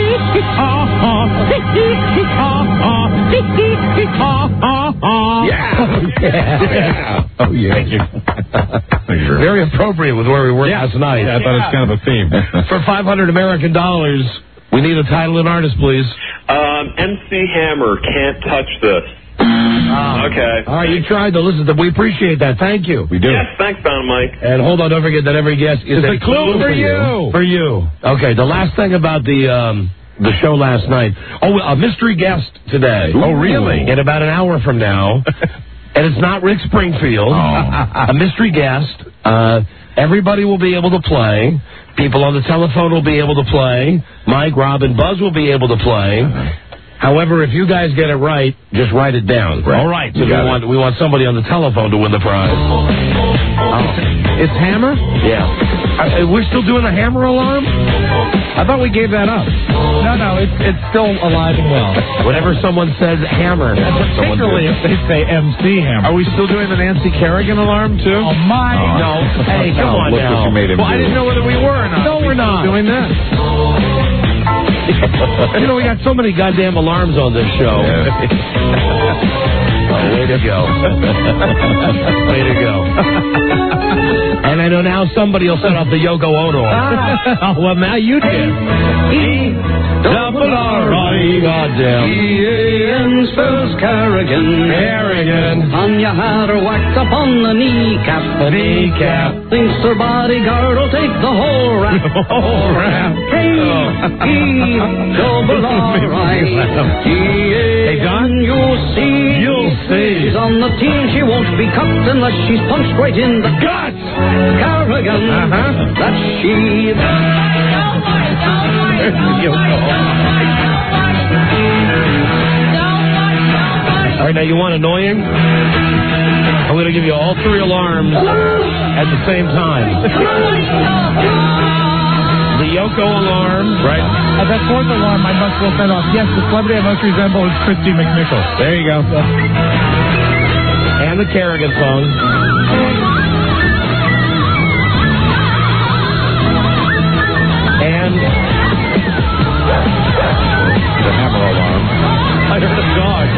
Yeah. yeah. Oh, yeah. Very appropriate with where we were yeah. last night. Yeah, I thought it was kind of a theme. For five hundred American dollars, we need a title and artist, please. Um, M C Hammer, Can't Touch This. Oh. Okay. All right, you tried to listen to We appreciate that. Thank you. We do. Yes, thanks, Don and Mike. And hold on, don't forget that every guest is it's a, a clue, clue for you. For you. Okay, the last thing about the um, the show last night. Oh, a mystery guest today. Ooh. Oh, really? In about an hour from now. And it's not Rick Springfield. Oh. A mystery guest. Uh, everybody will be able to play. People on the telephone will be able to play. Mike, Rob, and Buzz will be able to play. Uh-huh. However, if you guys get it right, just write it down. Right. All right. So we want we want somebody on the telephone to win the prize. Oh. It's Hammer? Yeah. Are, we're still doing the Hammer alarm? I thought we gave that up. No, no, it's it's still alive and well. Whenever someone says Hammer, particularly if they say M C Hammer. Are we still doing the Nancy Kerrigan alarm too? Oh my! Oh. No. Hey, come no, on look now. What you made him well, do. I didn't know whether we were or not. No, we're not doing that. You know, we got so many goddamn alarms on this show. Yeah. Oh, way to go. Way to go. And I know now somebody will set off the Yoko Ono. Oh, well, now you did. E double R I. Goddamn. E A N spells Kerrigan. Kerrigan. Anya had her whacked up on the kneecap. The kneecap. Thinks her bodyguard will take the whole rap. whole rap. K E double R I. G A N you'll see. You'll see. She's on the team, she won't be cut unless she's punched right in the guts. Kerrigan, uh-huh. That's she. All right, now you want annoying? I'm going to give you all three alarms at the same time. The Yoko alarm. Right. At that fourth alarm, I must will set off. Yes, the celebrity I most resemble is Christy McNichol. There you go. And the Kerrigan song. And the Hammer alarm. I heard a dog.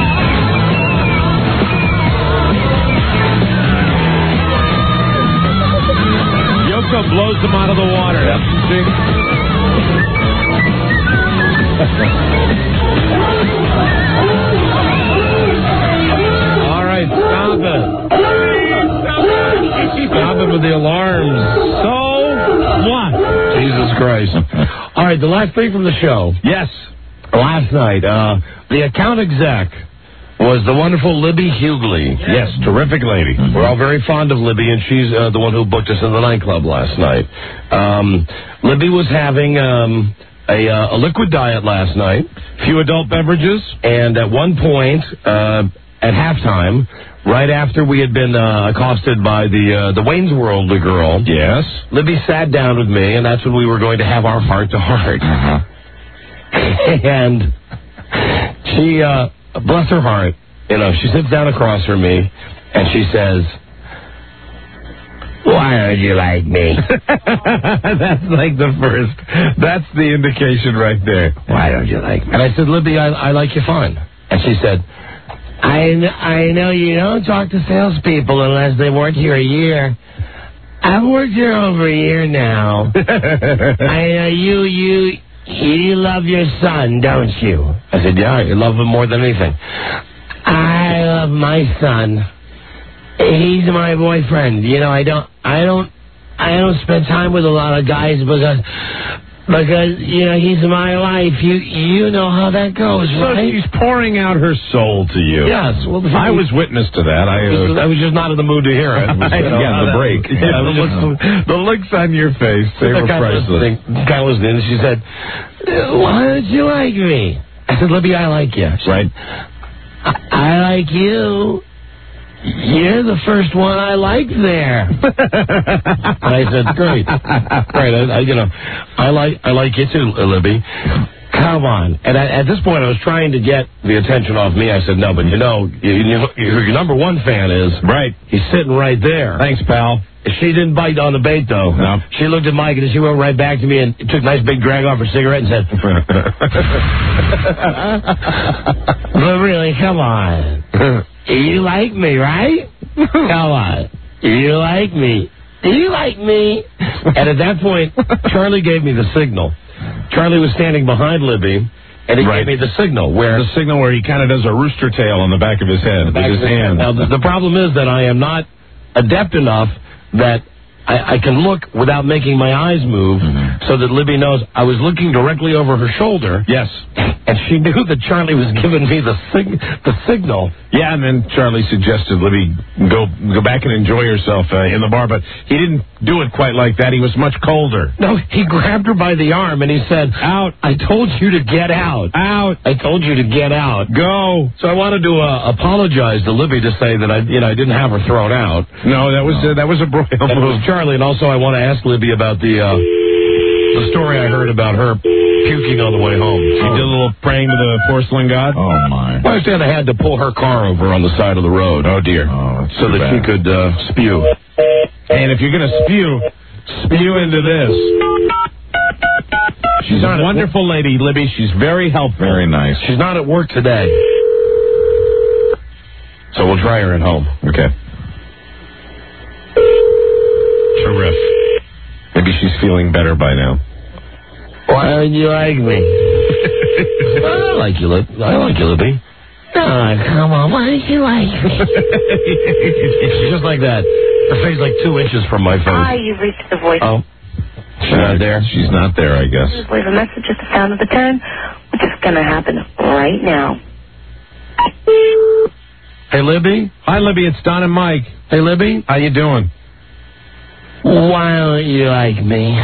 Yoko blows them out of the water. Yep. See? All right, stop it. Stop it with the alarms. So what? Jesus Christ. All right, the last thing from the show. Yes. Last night, uh, the account exec was the wonderful Libby Hughley. Yes, terrific lady. Mm-hmm. We're all very fond of Libby, and she's uh, the one who booked us in the nightclub last night. Um, Libby was having um, a, uh, a liquid diet last night. Few adult beverages. And at one point, uh, at halftime, right after we had been uh, accosted by the uh, the Wayne's World girl, yes, Libby sat down with me, and that's when we were going to have our heart-to-heart. Uh-huh. And she... Uh, bless her heart, you know, she sits down across from me, and she says, "Why don't you like me?" That's like the first, that's the indication right there. Why don't you like me? And I said, "Libby, I, I like you fine." And she said, I, I know you don't talk to salespeople unless they worked here a year. I've worked here over a year now. I know you, you... you love your son, don't you? I said, yeah, I love him more than anything. I love my son. He's my boyfriend. You know, I don't, I don't, I don't spend time with a lot of guys because, because you know, he's my life. You, you know how that goes, So right? she's pouring out her soul to you. Yes. Well, I was witness to that. I, uh, I was just not in the mood to hear it. It was, you know, yeah, the break. Yeah, the, looks, the looks on your face, they were priceless. Guy was in, and she said, why don't you like me? I said, Libby, I like you. She Right. said, I, I like you. You're the first one I like there. And I said, great. Great. I, I, you know, I like I like you too, Libby. Come on. And I, at this point, I was trying to get the attention off me. I said, no, but you know, you, you, your number one fan is. Right. He's sitting right there. Thanks, pal. She didn't bite on the bait, though. No. She looked at Mike, and she went right back to me and took a nice big drag off her cigarette and said, but really, come on. You like me, right? Come on. You like me. You like me. And at that point, Charlie gave me the signal. Charlie was standing behind Libby, and he Right. gave me the signal where... The signal where he kind of does a rooster tail on the back of his head with his hand. Now, the, the problem is that I am not adept enough that I, I can look without making my eyes move, mm-hmm. so that Libby knows I was looking directly over her shoulder. Yes. And she knew that Charlie was giving me the sig- the signal. Yeah, and then Charlie suggested Libby go go back and enjoy herself uh, in the bar, but he didn't do it quite like that. He was much colder. No, he grabbed her by the arm and he said, out. I told you to get out. Out. I told you to get out. Go. So I wanted to uh, apologize to Libby to say that I, you know, I didn't have her thrown out. No, that was uh, that was a broil move. Charlie, and also I want to ask Libby about the uh, the story I heard about her puking on the way home. She did a little praying to the porcelain god? Oh, my. Well, I understand I had to pull her car over on the side of the road. Oh, dear. Oh, so that bad. she could uh, spew. And if you're going to spew, spew into this. She's a wonderful lady, Libby. She's very helpful. Very nice. She's not at work today. So we'll try her at home. Okay. Terrific. Maybe she's feeling better by now. Why don't you like me? I like you, Libby. I like you, Libby. Oh, come on. Why don't you like me? She's just like that. Her face like two inches from my face. Hi, you've reached the voice. Oh. She's not there? She's not there, I guess. Just leave a message at the sound of the turn, which is going to happen right now. Hey, Libby? Hi, Libby. It's Don and Mike. Hey, Libby? How you doing? Why don't you like me?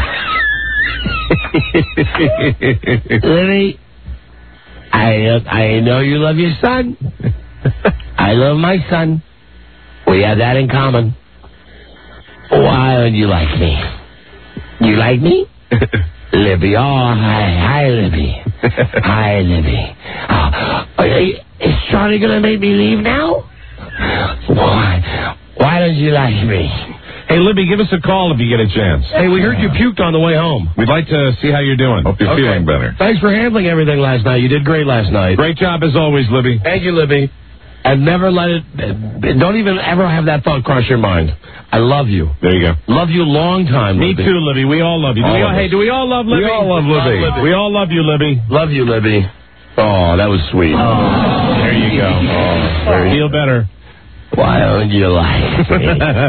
Libby, I, I know you love your son. I love my son. We have that in common. Why don't you like me? You like me? Libby, oh, hi, hi, Libby. Hi, Libby. Oh, is Charlie going to make me leave now? Why? Why don't you like me? Hey, Libby, give us a call if you get a chance. Hey, we heard you puked on the way home. We'd like to see how you're doing. Hope you're Okay. feeling better. Thanks for handling everything last night. You did great last night. Great job as always, Libby. Thank you, Libby. And never let it, don't even ever have that thought cross your mind. I love you. There you go. Love you long time, Me Libby. too, Libby. We all love you. Do All we all, of hey, us. do we all love Libby? We all love Libby. Love Libby. We all love you, Libby. Love you, Libby. Oh, that was sweet. There you go. Oh, Feel better. why don't you like me?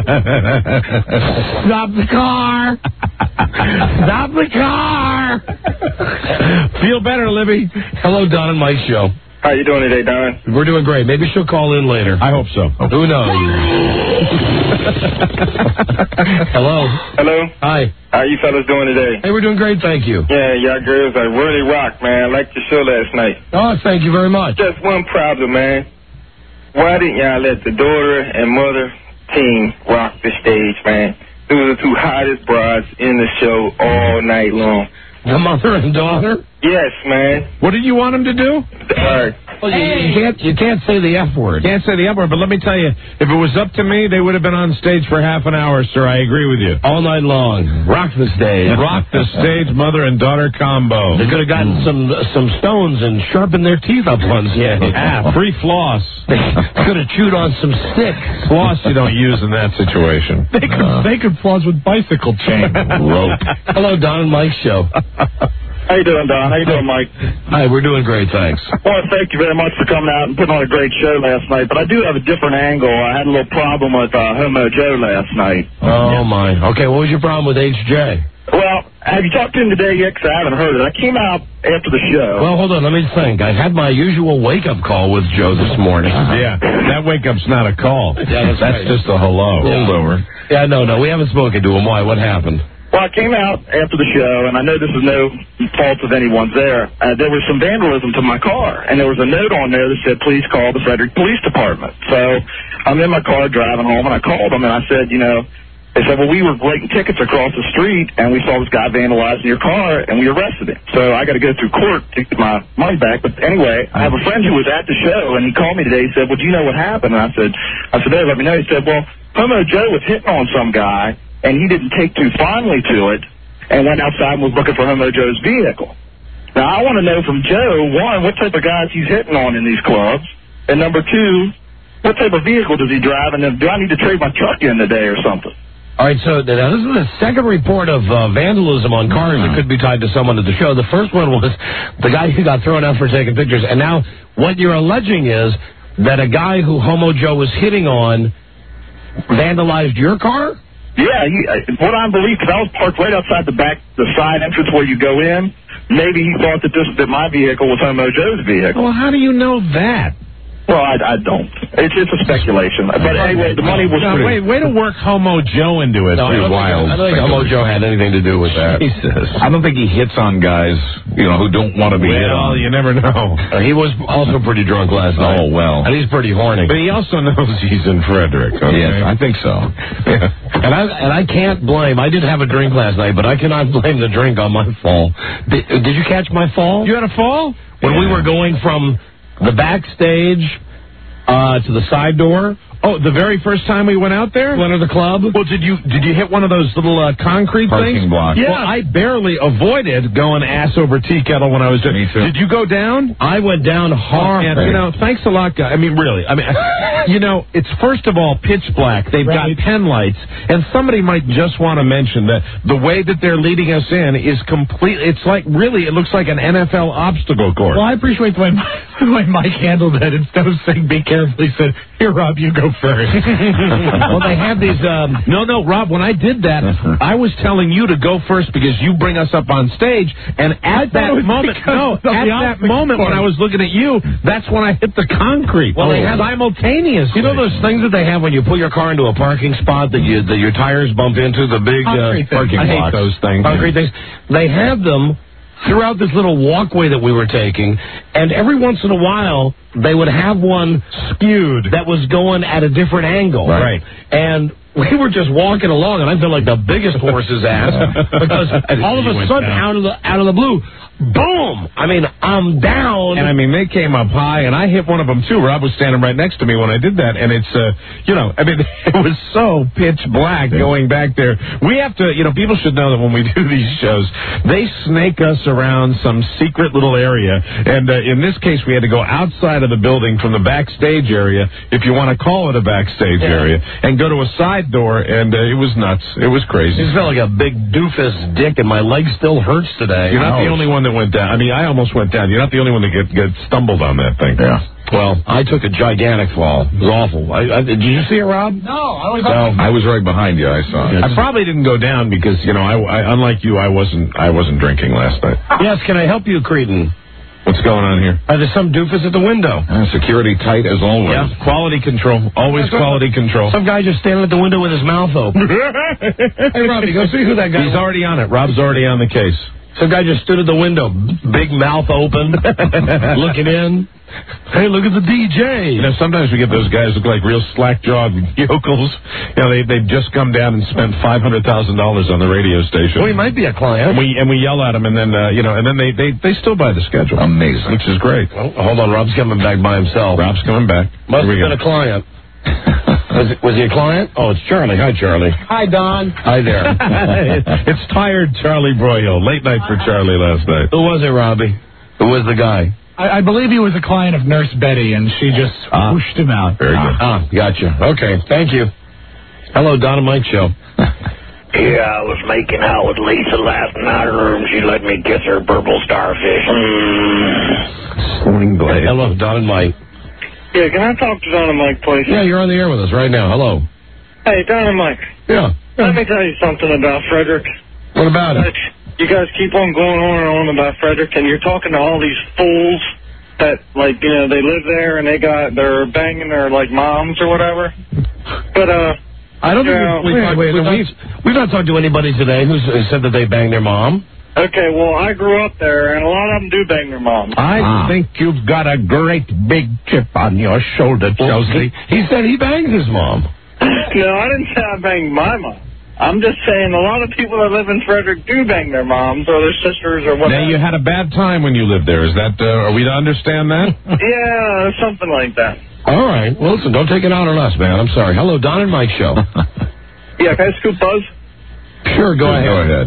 Stop the car. Stop the car. Feel better, Libby. Hello, Don and Mike Show. How you doing today, Don? We're doing great. Maybe she'll call in later. I hope so. Who knows? Hello. Hello. Hi. How you fellas doing today? Hey, we're doing great, thank you. Yeah, y'all girls are really rock, man. I liked your show last night. Oh, thank you very much. Just one problem, man. Why didn't y'all let the daughter and mother team rock the stage, man? Those are the two hottest brides in the show all night long. The mother and daughter? Yes, man. What did you want him to do? All right. Well, you, you can't you can't say the F word. Can't say the F word, but let me tell you, if it was up to me, they would have been on stage for half an hour, sir. I agree with you. All night long. Rock the stage. Rock the stage, mother and daughter combo. They could have gotten some some stones and sharpened their teeth up once. Yeah, yeah. Free floss. They could have chewed on some sticks. Floss you don't use in that situation. They could, Uh. they could floss with bicycle chain. Rope. Hello, Don and Mike Show. How you doing, Don? How you doing, Mike? Hi, we're doing great, thanks. I want to thank you very much for coming out and putting on a great show last night, but I do have a different angle. I had a little problem with uh, Homo Joe last night. Oh, my. Okay, what was your problem with H J? Well, have you talked to him today yet? 'Cause I haven't heard it. I came out after the show. Well, hold on. Let me think. I had my usual wake-up call with Joe this morning. Yeah, that wake-up's not a call. Yeah, that's, that's right. just a hello. Yeah. Holdover. Yeah, no, no. We haven't spoken to him. Why? What happened? Well, I came out after the show, and I know this is no fault of anyone's there. Uh, there was some vandalism to my car, and there was a note on there that said, please call the Frederick Police Department. So I'm in my car driving home, and I called them, and I said, you know, they said, well, we were writing tickets across the street, and we saw this guy vandalizing your car, and we arrested him. So I got to go through court to get my money back. But anyway, I have a friend who was at the show, and he called me today. He said, well, do you know what happened? And I said, I said, hey, let me know. He said, well, Homo Joe was hitting on some guy, and he didn't take too fondly to it, and went outside and was looking for Homo Joe's vehicle. Now, I want to know from Joe, one, what type of guys he's hitting on in these clubs, and number two, what type of vehicle does he drive, and then do I need to trade my truck in today or something? All right, so now this is the second report of uh, vandalism on cars that could be tied to someone at the show. The first one was the guy who got thrown out for taking pictures, and now what you're alleging is that a guy who Homo Joe was hitting on vandalized your car? Yeah, he, uh, what I believe, because I was parked right outside the back, the side entrance where you go in. Maybe he thought that this that my vehicle was Homo Joe's vehicle. Well, how do you know that? Well, I, I don't. It's it's a speculation. But anyway, the money was no, pretty. wait, way to work Homo Joe into it. No, I don't wild. think, I don't think Homo Joe had anything to do with that. Jesus. I don't think he hits on guys, you know, who don't want to be hit Well, on. you never know. Uh, he was also pretty drunk last night. Oh, well. And he's pretty horny. But he also knows he's in Frederick. Okay? Yes, I think so. Yeah. And I and I can't blame. I did have a drink last night, but I cannot blame the drink on my fall. Did, did you catch my fall? You had a fall? When we were going from the backstage uh, to the side door. Oh, the very first time we went out there? Went to the club. Well, did you did you hit one of those little uh, concrete Parking things? blocks. Yeah. Well, I barely avoided going ass over tea kettle when I was doing. Me too. Did you go down? I went down hard. And, you know, thanks a lot, guys. I mean, really. I mean, you know, it's first of all pitch black. They've Right. got pen lights, and somebody might just want to mention that the way that they're leading us in is complete. It's like really, it looks like an N F L obstacle course. Well, I appreciate the way, the way Mike handled it. Instead of saying "be careful," he said, "Here, Rob, you go first." Well, they have these. Um, no, no, Rob. When I did that, I was telling you to go first because you bring us up on stage. And at thought that it was moment, because no, of the at that obstacle moment when course. I was looking at you, that's when I hit the concrete. Well, Well, they they have- simultaneously. You know those things that they have when you pull your car into a parking spot that you that your tires bump into, the big uh, Concrete things. parking I hate blocks. those things. Concrete things. They have them throughout this little walkway that we were taking, and every once in a while they would have one skewed that was going at a different angle. Right. And we were just walking along, and I felt like the biggest horse's ass because all of You a went sudden, down. out of the out of the blue, boom! I mean, I'm down. And I mean, they came up high, and I hit one of them too. Rob was standing right next to me when I did that, and it's, uh, you know, I mean, it was so pitch black going back there. We have to, you know, people should know that when we do these shows, they snake us around some secret little area, and uh, in this case, we had to go outside of the building from the backstage area, if you want to call it a backstage Yeah. area, and go to a side door, and uh, it was nuts. It was crazy. I just felt like a big doofus dick, and my leg still hurts today. You're not the Ouch. only one that went down. I mean, I almost went down. You're not the only one that get, get stumbled on that thing. Yeah. Well, I took a gigantic fall. It was awful. I, I, did you see it, Rob? No, I was. No. I was right behind you. I saw it. I probably didn't go down because, you know, I, I unlike you, I wasn't I wasn't drinking last night. Yes, can I help you, Cretin? What's going on here? Uh, there's some doofus at the window. Uh, security tight as always. Yeah, quality control. Always quality control. Some guy just standing at the window with his mouth open. Hey, Robbie, go see who that guy He's was. already on it. Rob's already on the case. Some guy just stood at the window, big mouth open, looking in. Hey, look at the D J. You know, sometimes we get those guys look like real slack-jawed yokels. You know, they, they've just come down and spent five hundred thousand dollars on the radio station. Well, he might be a client. And we, and we yell at them, and then, uh, you know, and then they, they, they still buy the schedule. Amazing. Which is great. Oh, hold on, Rob's coming back by himself. Rob's coming back. Must Here we have go. been a client. was, it, was he a client? Oh, it's Charlie. Hi, Charlie. Hi, Don. Hi there. It's tired Charlie Broyhill. Late night for Charlie last night. Who was it, Robbie? Who was the guy? I, I believe he was a client of Nurse Betty, and she just Ah. pushed him out. Very good. Ah, gotcha. Okay, thank you. Hello, Dynamite Show. Yeah, I was making out with Lisa last night in her room. She let me kiss her purple starfish. Mm. Swing blade. Hello, Don and Mike. Yeah, can I talk to Don and Mike, please? Yeah, you're on the air with us right now. Hello. Hey, Don and Mike. Yeah. Let me tell you something about Frederick. What about it? You guys keep on going on and on about Frederick, and you're talking to all these fools that, like, you know, they live there and they got, they're banging their, like, moms or whatever. But, uh... I don't you think know, we, wait, wait, we've, we've, we've not talked to anybody today who's who said that they banged their mom. Okay, well, I grew up there, and a lot of them do bang their moms. I ah. think you've got a great big chip on your shoulder, Chelsea. He, he said he banged his mom. No, I didn't say I banged my mom. I'm just saying a lot of people that live in Frederick do bang their moms or their sisters or whatever. Now, you had a bad time when you lived there. Is that, uh, are we to understand that? Yeah, something like that. All right. Well, listen, don't take it out on us, man. I'm sorry. Hello, Don and Mike show. Yeah, can I scoop Buzz? Sure, go ahead. Go ahead.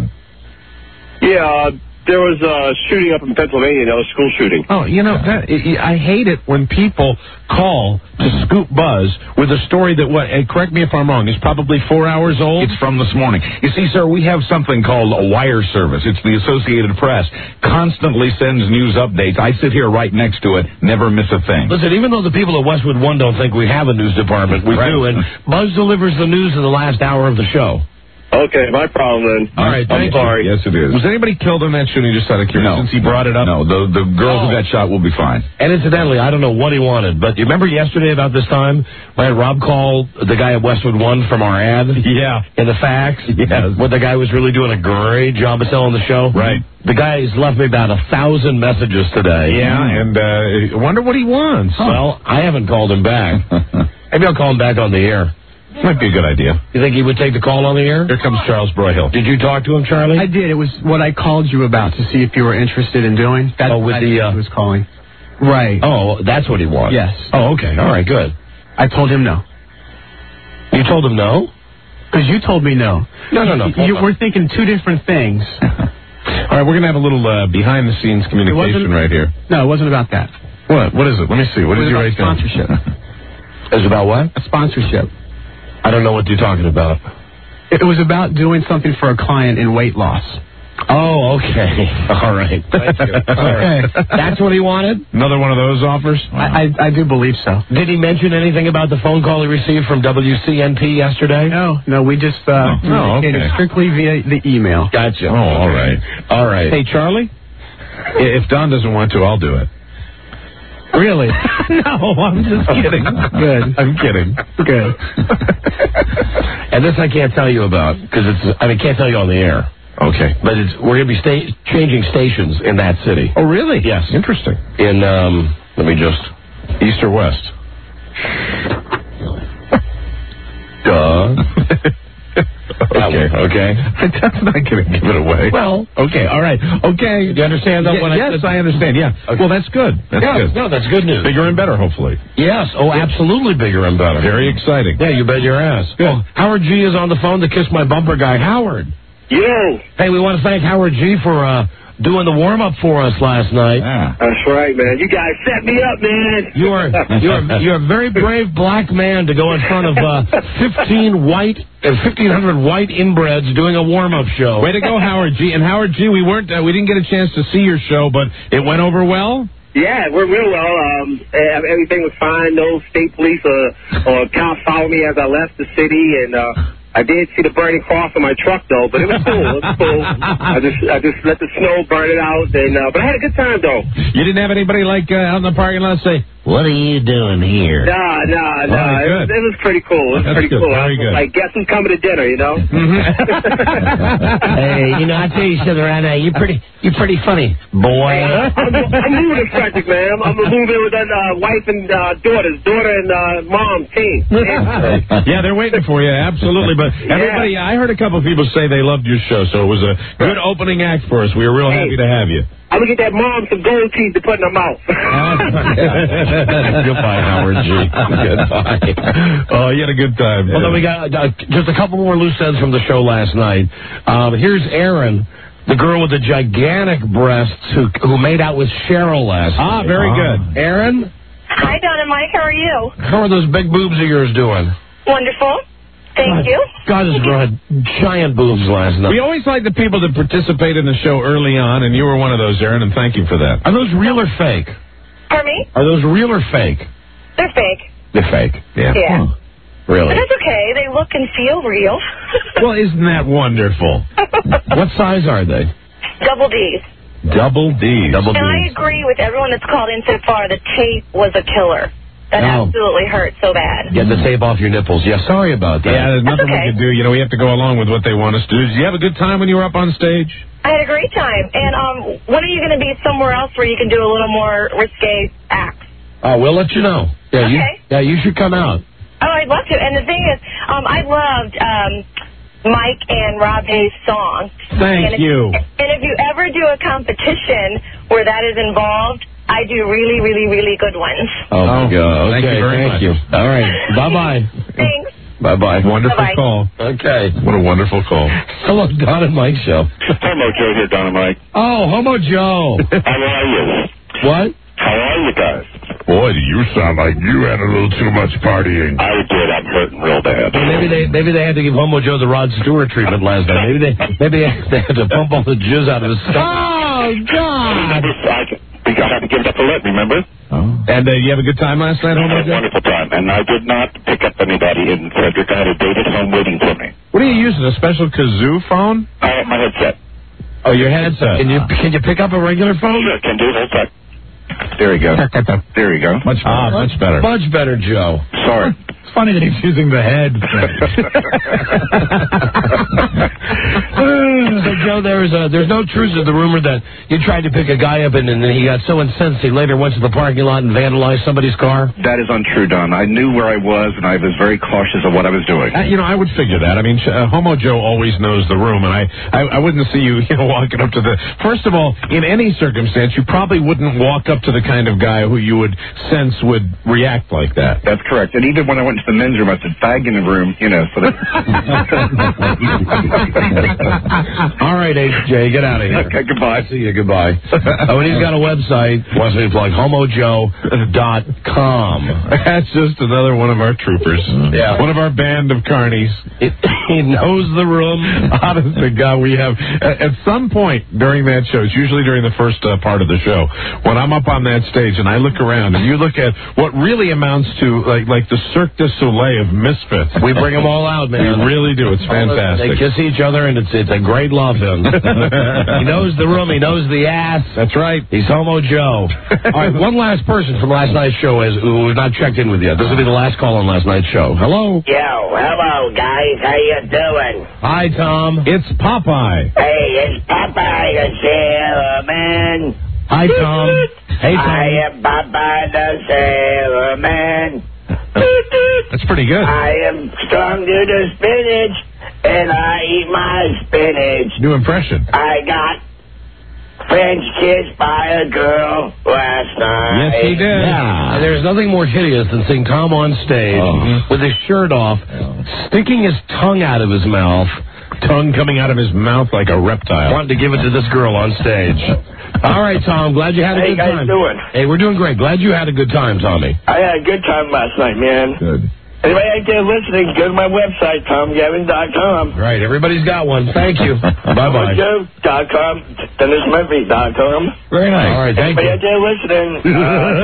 Yeah, uh, there was a shooting up in Pennsylvania, you know, a school shooting. Oh, you know, that, I hate it when people call to Scoop Buzz with a story that, what, and correct me if I'm wrong, is probably four hours old? It's from this morning. You see, sir, we have something called a wire service. It's the Associated Press. Constantly sends news updates. I sit here right next to it, never miss a thing. Listen, even though the people at Westwood One don't think we have a news department, we Right. do, and Buzz delivers the news in the last hour of the show. Okay, my problem then. All right, I'm thank sorry. Yes, it is. Was anybody killed in that shooting, just out of curiosity, No. since he brought it up? No, the, the girl Oh. who got shot will be fine. And incidentally, I don't know what he wanted, but you remember yesterday about this time when Rob called the guy at Westwood One from our ad? Yeah. In the fax? Yes. Where the guy was really doing a great job of selling the show? Right. The guy's left me about a thousand messages today. Yeah, and uh, I wonder what he wants. Well, I haven't called him back. Maybe I'll call him back on the air. Might be a good idea. You think he would take the call on the air? Here comes Charles Broyhill. Did you talk to him, Charlie? I did. It was what I called you about to see if you were interested in doing. That's Oh, with what the, I uh, was calling. Right. Oh, that's what he wants. Yes. Oh, okay. All right, good. I told him no. You told him no? Because you told me no. No, no, no. You, we're thinking two different things. All right, we're going to have a little uh, behind-the-scenes communication right here. No, it wasn't about that. What? What is it? Let me see. What it did was you about write down? sponsorship. It's about what? A sponsorship. I don't know what you're talking about. It was about doing something for a client in weight loss. Oh, okay. All right. Thank you. All right. That's what he wanted? Another one of those offers? I, I I do believe so. Did he mention anything about the phone call he received from W C N P yesterday? No, no, we just uh, Oh, communicated okay. strictly via the email. Gotcha. Oh, all right. All right. Hey, Charlie? If Don doesn't want to, I'll do it. Really? No, I'm just kidding. Good. I'm kidding. Good. And this I can't tell you about because it's, I mean, can't tell you on the air. Okay. But it's, we're going to be sta- changing stations in that city. Oh, really? Yes. Interesting. In, um, let me just, East or west? duh. Okay, okay. That's not going to give it away. Well, okay, all right. Okay. You understand that? Ye- when yes, I, I understand, yeah. Okay. Well, that's good. That's yeah, good. No, that's good news. Bigger and better, hopefully. Yes. Oh, absolutely bigger and better. Very exciting. Yeah, you bet your ass. Well, Howard G is on the phone to kiss my bumper guy, Howard. Yo. Hey, we want to thank Howard G for uh, doing the warm-up for us last night. Yeah. That's right, man. You guys set me up, man. You are you're you're a very brave black man to go in front of uh, fifteen white and fifteen hundred white inbreds doing a warm-up show. Way to go, Howard G. And Howard G, we weren't uh, we didn't get a chance to see your show, but it went over well. Yeah, it went real well. Um, eh, everything was fine. No state police or, or cops followed me as I left the city, and uh, I did see the burning cross on my truck, though, but it was cool. It was cool. I just I just let the snow burn it out, and uh, but I had a good time, though. You didn't have anybody like uh, out in the parking lot say, "What are you doing here?" Nah, nah, nah. All right, it, was, good. it was pretty cool. It was That's pretty good. cool. Very I was good. like, guess who's coming to dinner, you know? Hey, you know, I tell you something right now. You're pretty, you're pretty funny, boy. Hey, I'm, I'm moving to Frederick, man. I'm, I'm moving with that uh, wife and uh, daughters, daughter and uh, mom team. Yeah, they're waiting for you, absolutely. But everybody, I heard a couple of people say they loved your show, so it was a good opening act for us. We were real Hey. happy to have you. I'm going to get that mom some gold teeth to put in her mouth. Goodbye, Howard G. Goodbye. Oh, you had a good time. Well, then we got uh, just a couple more loose ends from the show last night. Um, here's Erin, the girl with the gigantic breasts who who made out with Cheryl last Ah, night. very good. Erin, Hi, Don and Mike. How are you? how are those big boobs of yours doing? Wonderful. Thank you. God, this girl had giant boobs last night. We always like the people that participate in the show early on, and you were one of those, Aaron, and thank you for that. Are those real or fake? Pardon me? Are those real or fake? They're fake. They're fake. Yeah. Yeah. Huh. Really? But that's okay. They look and feel real. Well, isn't that wonderful? What size are they? Double D's. Double D's. Double And I D's. agree with everyone that's called in so far. The tape was a killer. That Oh. absolutely hurt so bad. Get the tape off your nipples. Yeah, sorry about that. Yeah, there's nothing okay. we can do. You know, we have to go along with what they want us to do. Did you have a good time when you were up on stage? I had a great time. And um, when are you going to be somewhere else where you can do a little more risque acts? Oh, we'll let you know. Yeah, you, Okay. yeah, you should come out. Oh, I'd love to. And the thing is, um, I loved um, Mike and Rob Hayes' song. Thank and if, you. And if you ever do a competition where that is involved, I do really, really, really good ones. Oh, my God. Okay, thank you very thank much. you. All right. Bye-bye. Thanks. Bye-bye. Wonderful Bye-bye. call. Okay. What a wonderful call. Hello, Don and Mike show. Homo Joe here, Don and Mike. Oh, Homo Joe. How are you? What? How are you guys? Boy, do you sound like you had a little too much partying. I did. I'm hurting real bad. Maybe they maybe they had to give Homo Joe the Rod Stewart treatment last night. Maybe they maybe they had to pump all the jizz out of his stomach. Oh, God. I think I had to give it up a lit, remember? Oh. And uh, you have a good time last night, I Homo had a Joe? wonderful time, and I did not pick up anybody in Frederick. I had a date at home waiting for me. What are you using, a special kazoo phone? I have my headset. Oh, your headset. Can you can you pick up a regular phone? Sure, can do. Hold tight. There you go. There you go. Much, ah, much better. Much better, Joe. Sorry. It's funny that he's using the head. So, Joe, there's uh, there's no truth to the rumor that you tried to pick a guy up and, and then he got so incensed he later went to the parking lot and vandalized somebody's car? That is untrue, Don. I knew where I was, and I was very cautious of what I was doing. Uh, you know, I would figure that. I mean, uh, Homo Joe always knows the room, and I, I, I wouldn't see you, you know, walking up to the... First of all, in any circumstance, you probably wouldn't walk up to the kind of guy who you would sense would react like that. That's correct. And even when I went to the men's room, I said, fag in the room, you know, so that... All right, H J, get out of here. Okay, goodbye. See you, goodbye. Oh, and he's got a website, wants me to plug, homo joe dot com. That's just another one of our troopers. Yeah. One of our band of carnies. It, he knows the room. Honest to God, we have... At, at some point during that show, it's usually during the first uh, part of the show, when I'm up on that stage and I look around and you look at what really amounts to like like the Cirque du Soleil of misfits. We bring them all out, man. We really do. It's fantastic. They kiss each other, and it's it's a great love hymn. He knows the room. He knows the ass. That's right. He's Homo Joe. All right, one last person from last night's show is who has not checked in with you. This will be the last call on last night's show. Hello. Yo, hello, guys. How you doing? Hi, Tom. It's Popeye. Hey, it's Popeye the Sailor Man. Hi, Tom. Hey, Tom. I am Popeye the Sailor Man. That's pretty good. I am strong to the spinach, and I eat my spinach. New impression. I got French kissed by a girl last night. Yes, he did. Yeah. And there's nothing more hideous than seeing Tom on stage Oh. with his shirt off, sticking his tongue out of his mouth, Tongue coming out of his mouth like a reptile. wanting to give it to this girl on stage. All right, Tom. Glad you had a How good you guys time. doing? Hey, we're doing great. Glad you had a good time, Tommy. I had a good time last night, man. Good. Anybody out there listening, go to my website, tom gavin dot com. Right. Everybody's got one. Thank you. Bye-bye. joe dot com, dennis murphy dot com. Very nice. All right. Thank Anybody you. out there listening, uh,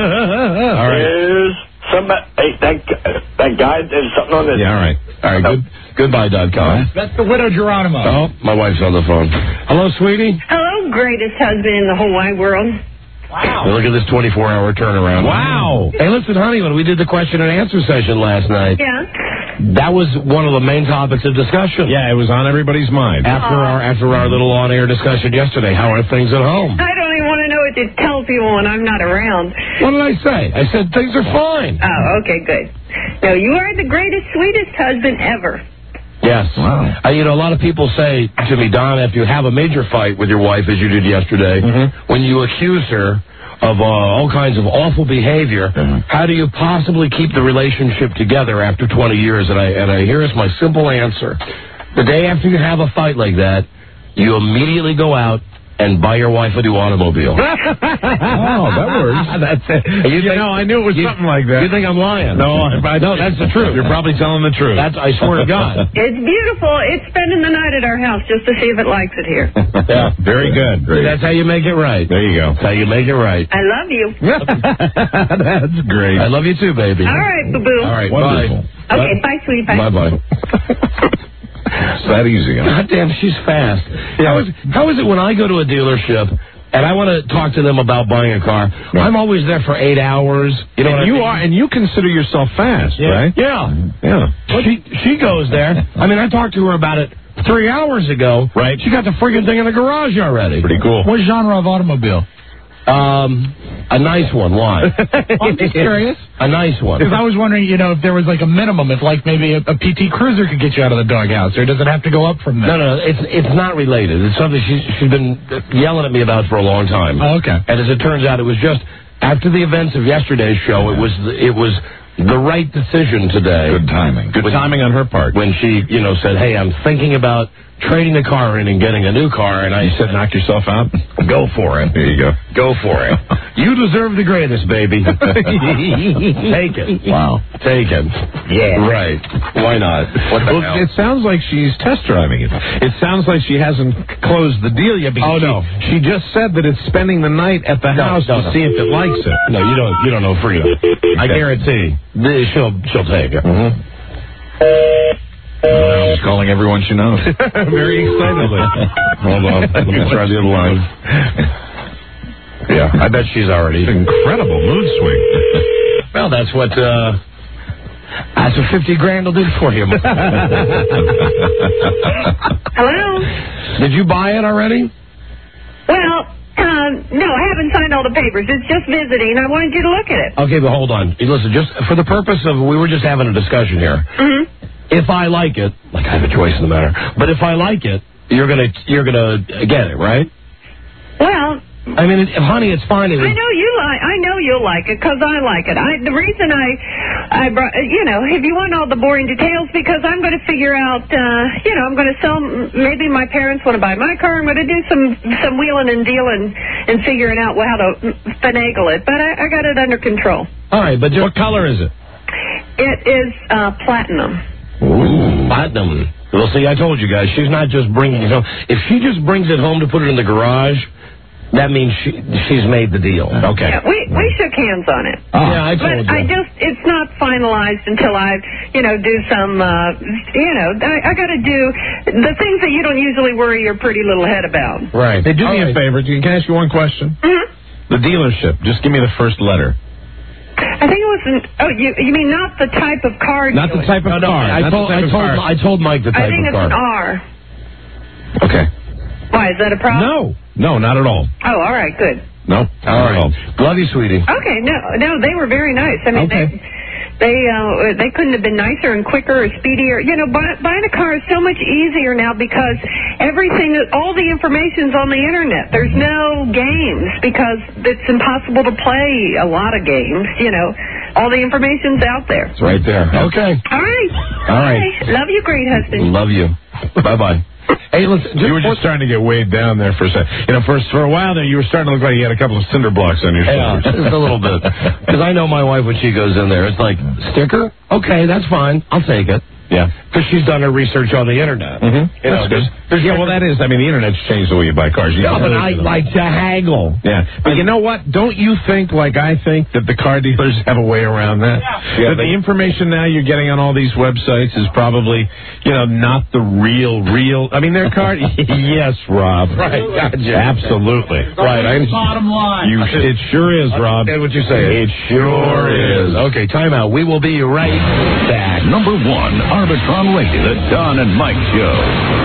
All right. there's somebody, hey, that, that guy, there's something on this. Yeah, all right. All right. Good. Goodbye dot com. That's the widow Geronimo. Oh, my wife's on the phone. Hello, sweetie. Hello, greatest husband in the whole wide world. Wow. Look at this twenty-four hour turnaround. Wow. Hey, listen, honey, when we did the question and answer session last night, Yeah. that was one of the main topics of discussion. Yeah, it was on everybody's mind. After our after our little on-air discussion yesterday, how are things at home? I don't even want to know what to tell people when I'm not around. What did I say? I said things are fine. Oh, okay, good. No, you are the greatest, sweetest husband ever. Yes. Wow. Uh, you know, a lot of people say to me, Don, if you have a major fight with your wife, as you did yesterday, Mm-hmm. when you accuse her of uh, all kinds of awful behavior, Mm-hmm. how do you possibly keep the relationship together after twenty years? And I and I here's my simple answer: the day after you have a fight like that, you immediately go out and buy your wife a new automobile. Oh, that works. That's it. You, you think, know, I knew it was you, something like that. You think I'm lying? No, I, I, no, that's the truth. You're probably telling the truth. That's, I swear to God. It's beautiful. It's spending the night at our house just to see if it likes it here. Yeah, very good. See, that's how you make it right. There you go. That's how you make it right. I love you. That's great. I love you too, baby. All right, boo-boo. All right, wonderful. bye. Okay, bye, sweetie. Bye. Bye-bye. It's that easy. Huh? God damn, she's fast. How is, how is it when I go to a dealership and I want to talk to them about buying a car? No. I'm always there for eight hours. You know and what you I mean? are, and you consider yourself fast, yeah. right? Yeah, yeah. She she goes there. I mean, I talked to her about it three hours ago. Right. She got the friggin' thing in the garage already. Pretty cool. What genre of automobile? Um, a nice one. Why? I'm just curious. A nice one. Because I was wondering, you know, if there was like a minimum, if like maybe a, a P T Cruiser could get you out of the doghouse, or does it have to go up from there? No, no, it's it's not related. It's something she's she's been yelling at me about for a long time. Oh, okay. And as it turns out, it was just after the events of yesterday's show. It was it was the right decision today. Good timing. Good when, timing on her part. When she, you know, said, "Hey, I'm thinking about trading the car in and getting a new car," and I you said, "Knock yourself out." Go for it. There you go. Go for it. You deserve the greatest, baby. Take it. Wow. Take it. Yeah. Right. Why not? What the well, hell? It sounds like she's test driving it. It sounds like she hasn't closed the deal yet. Oh no. She, she just said that it's spending the night at the no, house no, to no. see if it likes it. No, you don't. You don't know Frida. I guarantee she'll she'll take it. Mm-hmm. Well, she's calling everyone she knows. Very excitedly. Hold on. Let me try the other line. Yeah, I bet she's already. It's an incredible mood swing. Well, that's what, uh, that's what fifty grand will do for you. Hello? Did you buy it already? Well, um, no, I haven't signed all the papers. It's just visiting. I wanted you to look at it. Okay, but hold on. Listen, just for the purpose of, we were just having a discussion here. Mm-hmm. If I like it, like I have a choice in the matter, but if I like it, you're gonna, you're gonna get it, right? Well, I mean, it, honey, it's fine. It I know you like. I know you'll like it because I like it. I the reason I, I brought, you know, if you want all the boring details, because I'm going to figure out, uh, you know, I'm going to sell. Maybe my parents want to buy my car. I'm going to do some some wheeling and dealing and figuring out how to finagle it. But I, I got it under control. All right, but just, what color is it? It is uh, platinum. Ooh, platinum. Well, see, I told you guys, she's not just bringing it home. If she just brings it home to put it in the garage, that means she she's made the deal. Okay. Yeah, we we shook hands on it. Oh. Yeah, I told but you. I just it's not finalized until I you know do some uh, you know I, I got to do the things that you don't usually worry your pretty little head about. Right. Hey, do All me right. a favor. Can I ask you one question? Mm-hmm. The dealership. Just give me the first letter. I think it was an, oh you you mean not the type of car? Not the dealer. type of No, no, car. I Not told the I type of told car. I told Mike the type I think of it's car. an R. Okay. Why is that a problem? No. No, not at all. Oh, all right, good. No. All right. Love you, sweetie. Okay, no, no, they were very nice. I mean, Okay. they they uh, they couldn't have been nicer and quicker or speedier. You know, buy, buying a car is so much easier now because everything, all the information's on the internet. There's no games because it's impossible to play a lot of games. You know, all the information's out there. It's right there. Okay. All right. All right. Okay. Love you, great husband. Love you. Bye bye. Hey, listen, You were just starting to get weighed down there for a second. You know, first for a while there, you were starting to look like you had a couple of cinder blocks on your Yeah, shoulders. just a little bit. Because I know my wife when she goes in there. It's like, sticker? Okay, that's fine. I'll take it. Yeah. Because she's done her research on the internet. Mm-hmm. You know, That's there's, good. Yeah, well, that is. I mean, the internet's changed the way you buy cars. You Yeah, know, but I like to haggle. Yeah, but you know what? Don't you think, like I think, that the car dealers have a way around that? Yeah. That the information now you're getting on all these websites is probably, you know, not the real, real. I mean, their car. Yes, Rob. Right, gotcha. Absolutely. Right. I, Bottom line. You, it sure is, Rob. That's what you're saying. It sure is. Okay, time out. We will be right back. Number one, Arbitron Radio, the Don and Mike Show.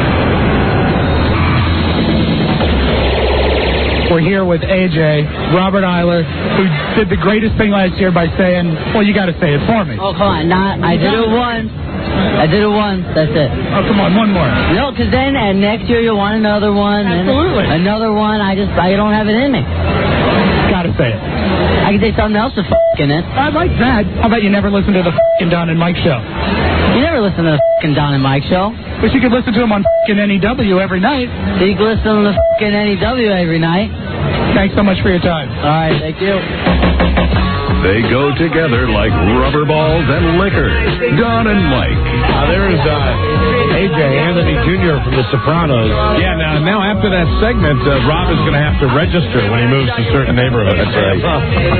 We're here with A J, Robert Eiler, who did the greatest thing last year by saying, well, you got to say it for me. Oh, come on. Not, I did it once. I did it once. That's it. Oh, come on, one more. No, because then and next year you'll want another one. Absolutely. And another one. I just, I don't have it in me. Got to say it. I can say something else to f*** in it. I like that. How about you never listen to the f***ing Don and Mike show. You never listen to the f***ing Don and Mike show. But you could listen to him on f***ing N E W every night. So you can listen to the f***ing N E W every night. Thanks so much for your time. All right, thank you. They go together like rubber balls and liquor. Don and Mike. Uh, there's uh, A J Anthony Junior from The Sopranos. Yeah, now, now after that segment, uh, Rob is going to have to register when he moves to certain neighborhoods. That's right.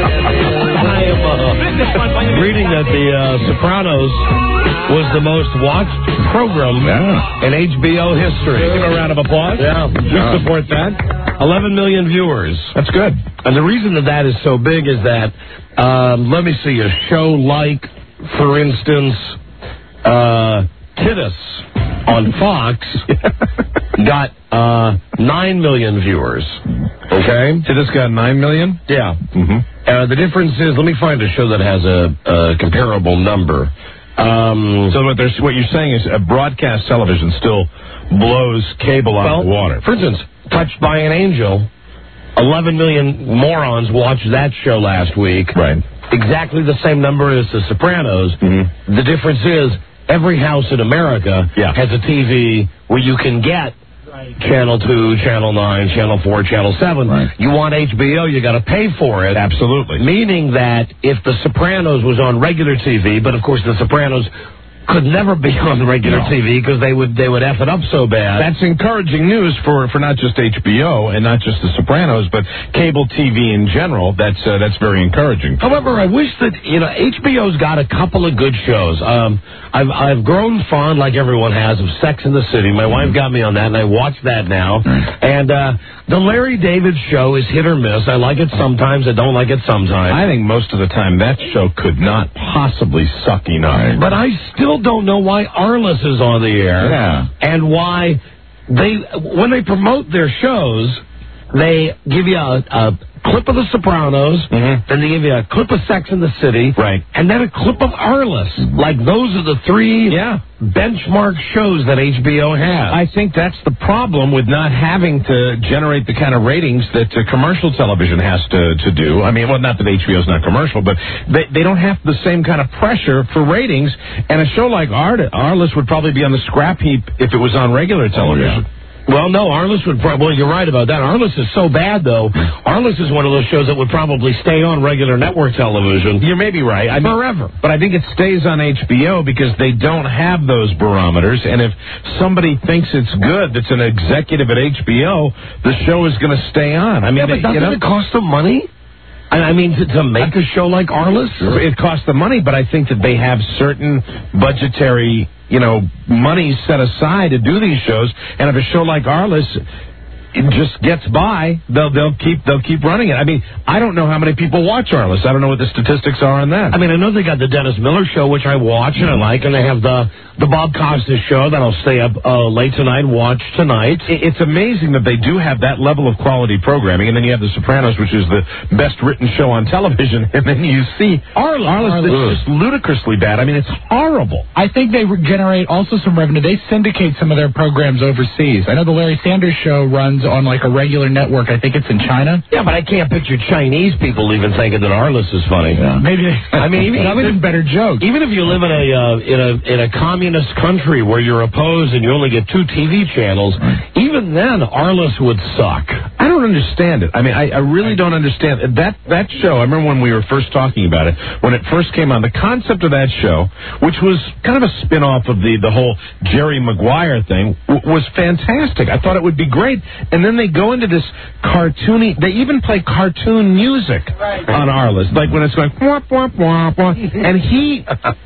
I am uh, reading that The uh, Sopranos was the most watched program yeah. in H B O history. Give a round of applause. Yeah, we yeah. support that. eleven million viewers. That's good. And the reason that that is so big is that, um, let me see, a show like, for instance, uh, Titus on Fox got uh, nine million viewers. Okay? Titus got nine million? Yeah. Mm-hmm. Uh, the difference is, let me find a show that has a, a comparable number. Um, so what, there's, what you're saying is uh, broadcast television still blows cable out well, of the water. For instance, Touched by an Angel, eleven million morons watched that show last week. Right. Exactly the same number as The Sopranos. Mm-hmm. The difference is every house in America yeah. has a T V where you can get right. Channel two, Channel nine, Channel four, Channel seven. Right. You want H B O, you got to pay for it. Absolutely. Meaning that if The Sopranos was on regular T V, but of course The Sopranos could never be on regular no. T V because they would they would F it up so bad. That's encouraging news for, for not just H B O and not just The Sopranos, but cable T V in general. That's uh, that's very encouraging. However, I wish that, you know, H B O's got a couple of good shows. Um, I've I've grown fond, like everyone has, of Sex and the City. My mm-hmm. wife got me on that, and I watch that now. Mm-hmm. And uh, the Larry David Show is hit or miss. I like it sometimes. I don't like it sometimes. I think most of the time that show could not possibly suck enough. But I still don't know why Arliss is on the air. Yeah. And why they, when they promote their shows, they give you a, a clip of The Sopranos, mm-hmm. then they give you a clip of Sex and the City, right. and then a clip of Arliss. Mm-hmm. Like, those are the three yeah. benchmark shows that H B O has. I think that's the problem with not having to generate the kind of ratings that uh, commercial television has to, to do. I mean, well, not that H B O's not commercial, but they, they don't have the same kind of pressure for ratings, and a show like Art, Arliss would probably be on the scrap heap if it was on regular television. Oh, yeah. Well, no, Arliss would probably, well, you're right about that. Arliss is so bad, though. Arliss is one of those shows that would probably stay on regular network television. You may be right. I mean, forever. But I think it stays on H B O because they don't have those barometers, and if somebody thinks it's good that's an executive at H B O, the show is going to stay on. I mean, yeah, but doesn't you know, it cost them money? I mean, to, to make a show like Arliss? Sure. It costs them money, but I think that they have certain budgetary, you know, money set aside to do these shows. And if a show like Arliss it just gets by, they'll they'll keep they'll keep running it. I mean, I don't know how many people watch Arliss. I don't know what the statistics are on that. I mean, I know they got the Dennis Miller Show, which I watch and I like, and they have the the Bob Costas Show that I'll stay up uh, late tonight and watch tonight. It's amazing that they do have that level of quality programming, and then you have The Sopranos, which is the best written show on television, and then you see Arliss, Arliss that's just ludicrously bad. I mean, it's horrible. I think they generate also some revenue. They syndicate some of their programs overseas. I know the Larry Sanders Show runs on like a regular network. I think it's in China. Yeah, but I can't picture Chinese people even thinking that Arliss is funny. Yeah. Maybe. I mean, even, even, even better joke. Even if you live in a uh, in a in a communist country where you're opposed and you only get two T V channels, even then Arliss would suck. I don't understand it. I mean, I, I really don't understand it. that that show. I remember when we were first talking about it, when it first came on. The concept of that show, which was kind of a spin-off of the the whole Jerry Maguire thing, w- was fantastic. I thought it would be great, and then they go into this cartoony. They even play cartoon music right. on Arliss, like when it's going womp womp womp womp, and he.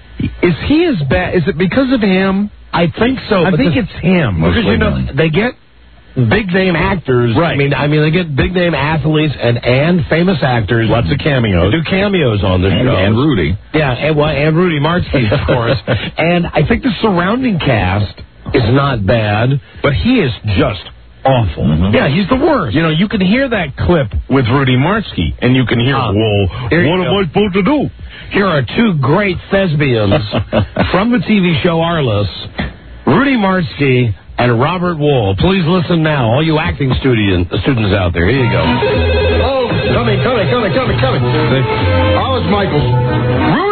Is he as bad? Is it because of him? I think so. I think the, it's him. Because, you know, they get big name actors. Right. I mean, I mean, they get big name athletes and, and famous actors. Lots of cameos. Do cameos on the and, show. And Rudy. Yeah, and, well, and Rudy Martzke, of course. And I think the surrounding cast is not bad, but he is just awful. Mm-hmm. Yeah, he's the worst. You know, you can hear that clip with Rudy Martzke, and you can hear, uh, well, what am I supposed to do? Here are two great thespians from the T V show Arliss, Rudy Martzke and Robert Wool. Please listen now, all you acting student, students out there. Here you go. Oh, coming, coming, coming, coming, coming. Arliss Michaels. Rudy Martzke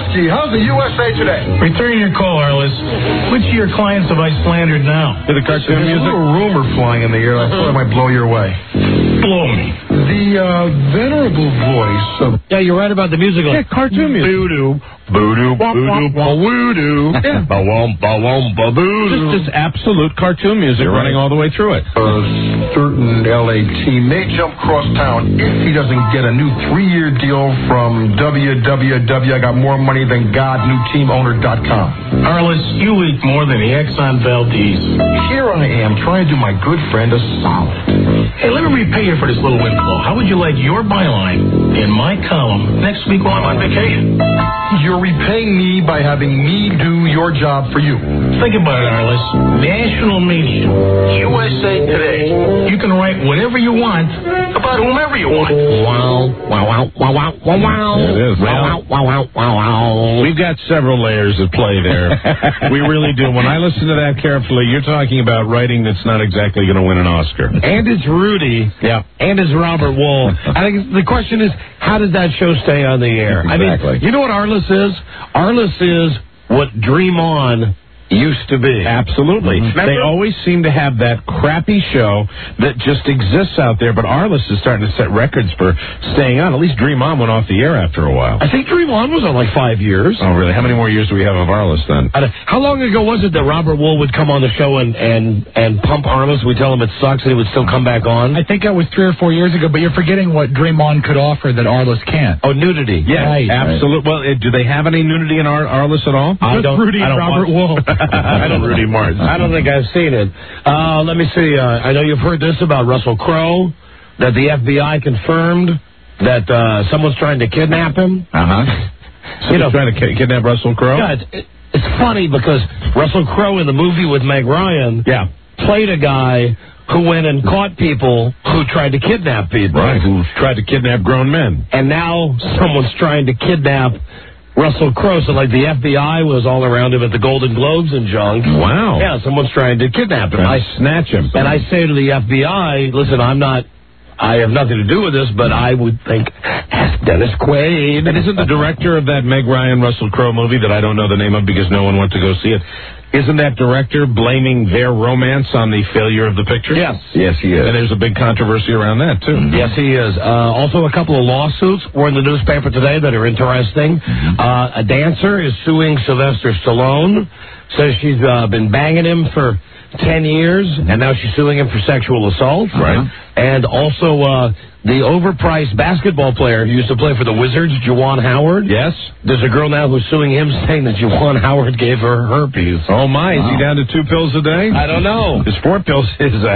Bobrovsky, how's the U S A today? Returning your call, Arliss. Which of your clients have I slandered now? The cartoon music? There's a little rumor flying in the air. I thought it might blow your way. Blow me. The uh, venerable voice of... Yeah, you're right about the musical. Yeah, cartoon music. Voodoo. Voodoo, voodoo, ba-woodoo. Ba-wom, ba-wom, ba-voodoo. Just, just absolute cartoon music You're running right. all the way through it. A certain L A team may jump cross town if he doesn't get a new three-year deal from w w w. I got more money than God, new team owner dot com. Arliss, you eat more than the Exxon Valdez. Here I am trying to do my good friend a solid. Hey, let me repay you for this little windfall. How would you like your byline in my column next week while I'm on vacation? You're repaying me by having me do your job for you. Think about it, Arliss. National media, U S A Today. You can write whatever you want about whomever you want. Wow, wow, wow, wow, wow, wow, wow. It is. Wow, wow, wow, wow, wow. We've got several layers at play there. We really do. When I listen to that carefully, you're talking about writing that's not exactly going to win an Oscar. And it's Rudy. Yeah. And it's Robert Wool. I think the question is, how did that show stay on the air? Exactly. I mean, you know what Arliss is? Arliss is what Dream On used to be. Absolutely. Remember? They always seem to have that crappy show that just exists out there, but Arliss is starting to set records for staying on. At least Dream On went off the air after a while. I think Dream On was on like five years. Oh, really? How many more years do we have of Arliss then? How long ago was it that Robert Wool would come on the show and, and, and pump Arliss? We tell him it sucks and he would still come back on? I think that was three or four years ago, but you're forgetting what Dream On could offer that Arliss can't. Oh, nudity. Yeah, right, absolutely. Right. Well, uh, do they have any nudity in Ar- Arliss at all? I don't, Rudy I don't and Robert Wool. I don't Rudy Martin. I don't think I've seen it. Uh, let me see. Uh, I know you've heard this about Russell Crowe, that the F B I confirmed that uh, someone's trying to kidnap him. Uh-huh. You know, trying to ki- kidnap Russell Crowe? Yeah, it's, it, it's funny because Russell Crowe in the movie with Meg Ryan yeah. played a guy who went and caught people who tried to kidnap people. Right, who tried to kidnap grown men. And now someone's trying to kidnap Russell Crowe. So, like, the F B I was all around him at the Golden Globes and junk. Wow. Yeah, someone's trying to kidnap him. I snatch him. And I say to the F B I, listen, I'm not, I have nothing to do with this, but I would think, ask Dennis Quaid. And isn't the director of that Meg Ryan Russell Crowe movie that I don't know the name of because no one went to go see it, isn't that director blaming their romance on the failure of the picture? Yes. Yes, he is. And there's a big controversy around that, too. Mm-hmm. Yes, he is. Uh, also, a couple of lawsuits were in the newspaper today that are interesting. Mm-hmm. Uh, a dancer is suing Sylvester Stallone, says she's uh, been banging him for ten years, and now she's suing him for sexual assault. Right. And also, uh, the overpriced basketball player who used to play for the Wizards, Juwan Howard. Yes. There's a girl now who's suing him saying that Juwan Howard gave her herpes. Oh, my. Wow. Is he down to two pills a day? I don't know. His four pills is a,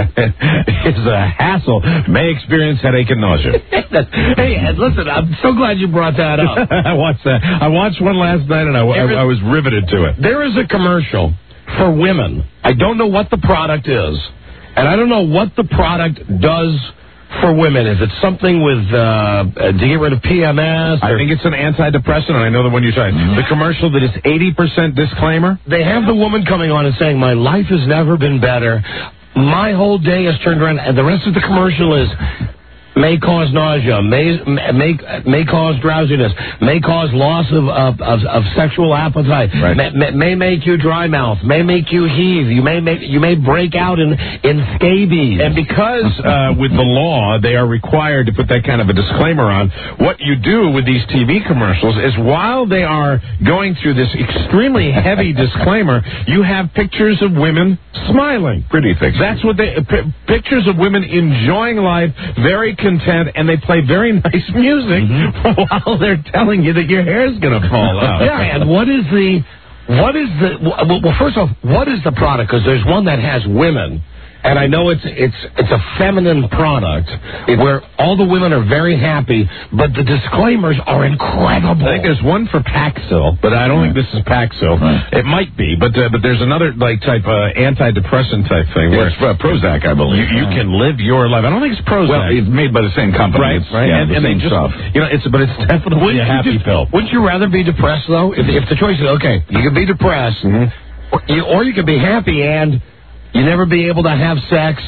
is a hassle. May experience headache and nausea. Hey, Ed, listen, I'm so glad you brought that up. I watched that. I watched one last night, and I, I, I was riveted to it. There is a commercial for women. I don't know what the product is, and I don't know what the product does for women. Is it something with uh, to get rid of P M S? I think it's an antidepressant, and I know the one you're talking. Mm-hmm. The commercial that is eighty percent disclaimer. They have the woman coming on and saying, "My life has never been better. My whole day has turned around," and the rest of the commercial is, may cause nausea, may may may cause drowsiness, may cause loss of of, of, of sexual appetite, right. may, may make you dry mouth, may make you heave, you may make you may break out in in scabies. And because uh, with the law they are required to put that kind of a disclaimer on, what you do with these T V commercials is while they are going through this extremely heavy disclaimer, you have pictures of women smiling. Pretty pictures. That's what they p- pictures of women enjoying life, very content, and they play very nice music mm-hmm. while they're telling you that your hair's going to fall out. Yeah, and what is the, what is the, well, first off, what is the product? Because there's one that has women, and I know it's it's it's a feminine product where all the women are very happy, but the disclaimers are incredible. I think there's one for Paxil, but I don't right. think this is Paxil. Right. It might be, but uh, but there's another like type uh, antidepressant type thing. Yeah, where it's uh, Prozac, I believe. You, you right. can live your life. I don't think it's Prozac. Well, it's made by the same company. Right, it's, right. Yeah, and the and same they just, stuff. You know, it's but it's definitely wouldn't a happy just, pill. Wouldn't you rather be depressed though? If, if the choice is okay, you can be depressed, mm-hmm. or, you, or you can be happy and you never be able to have sex.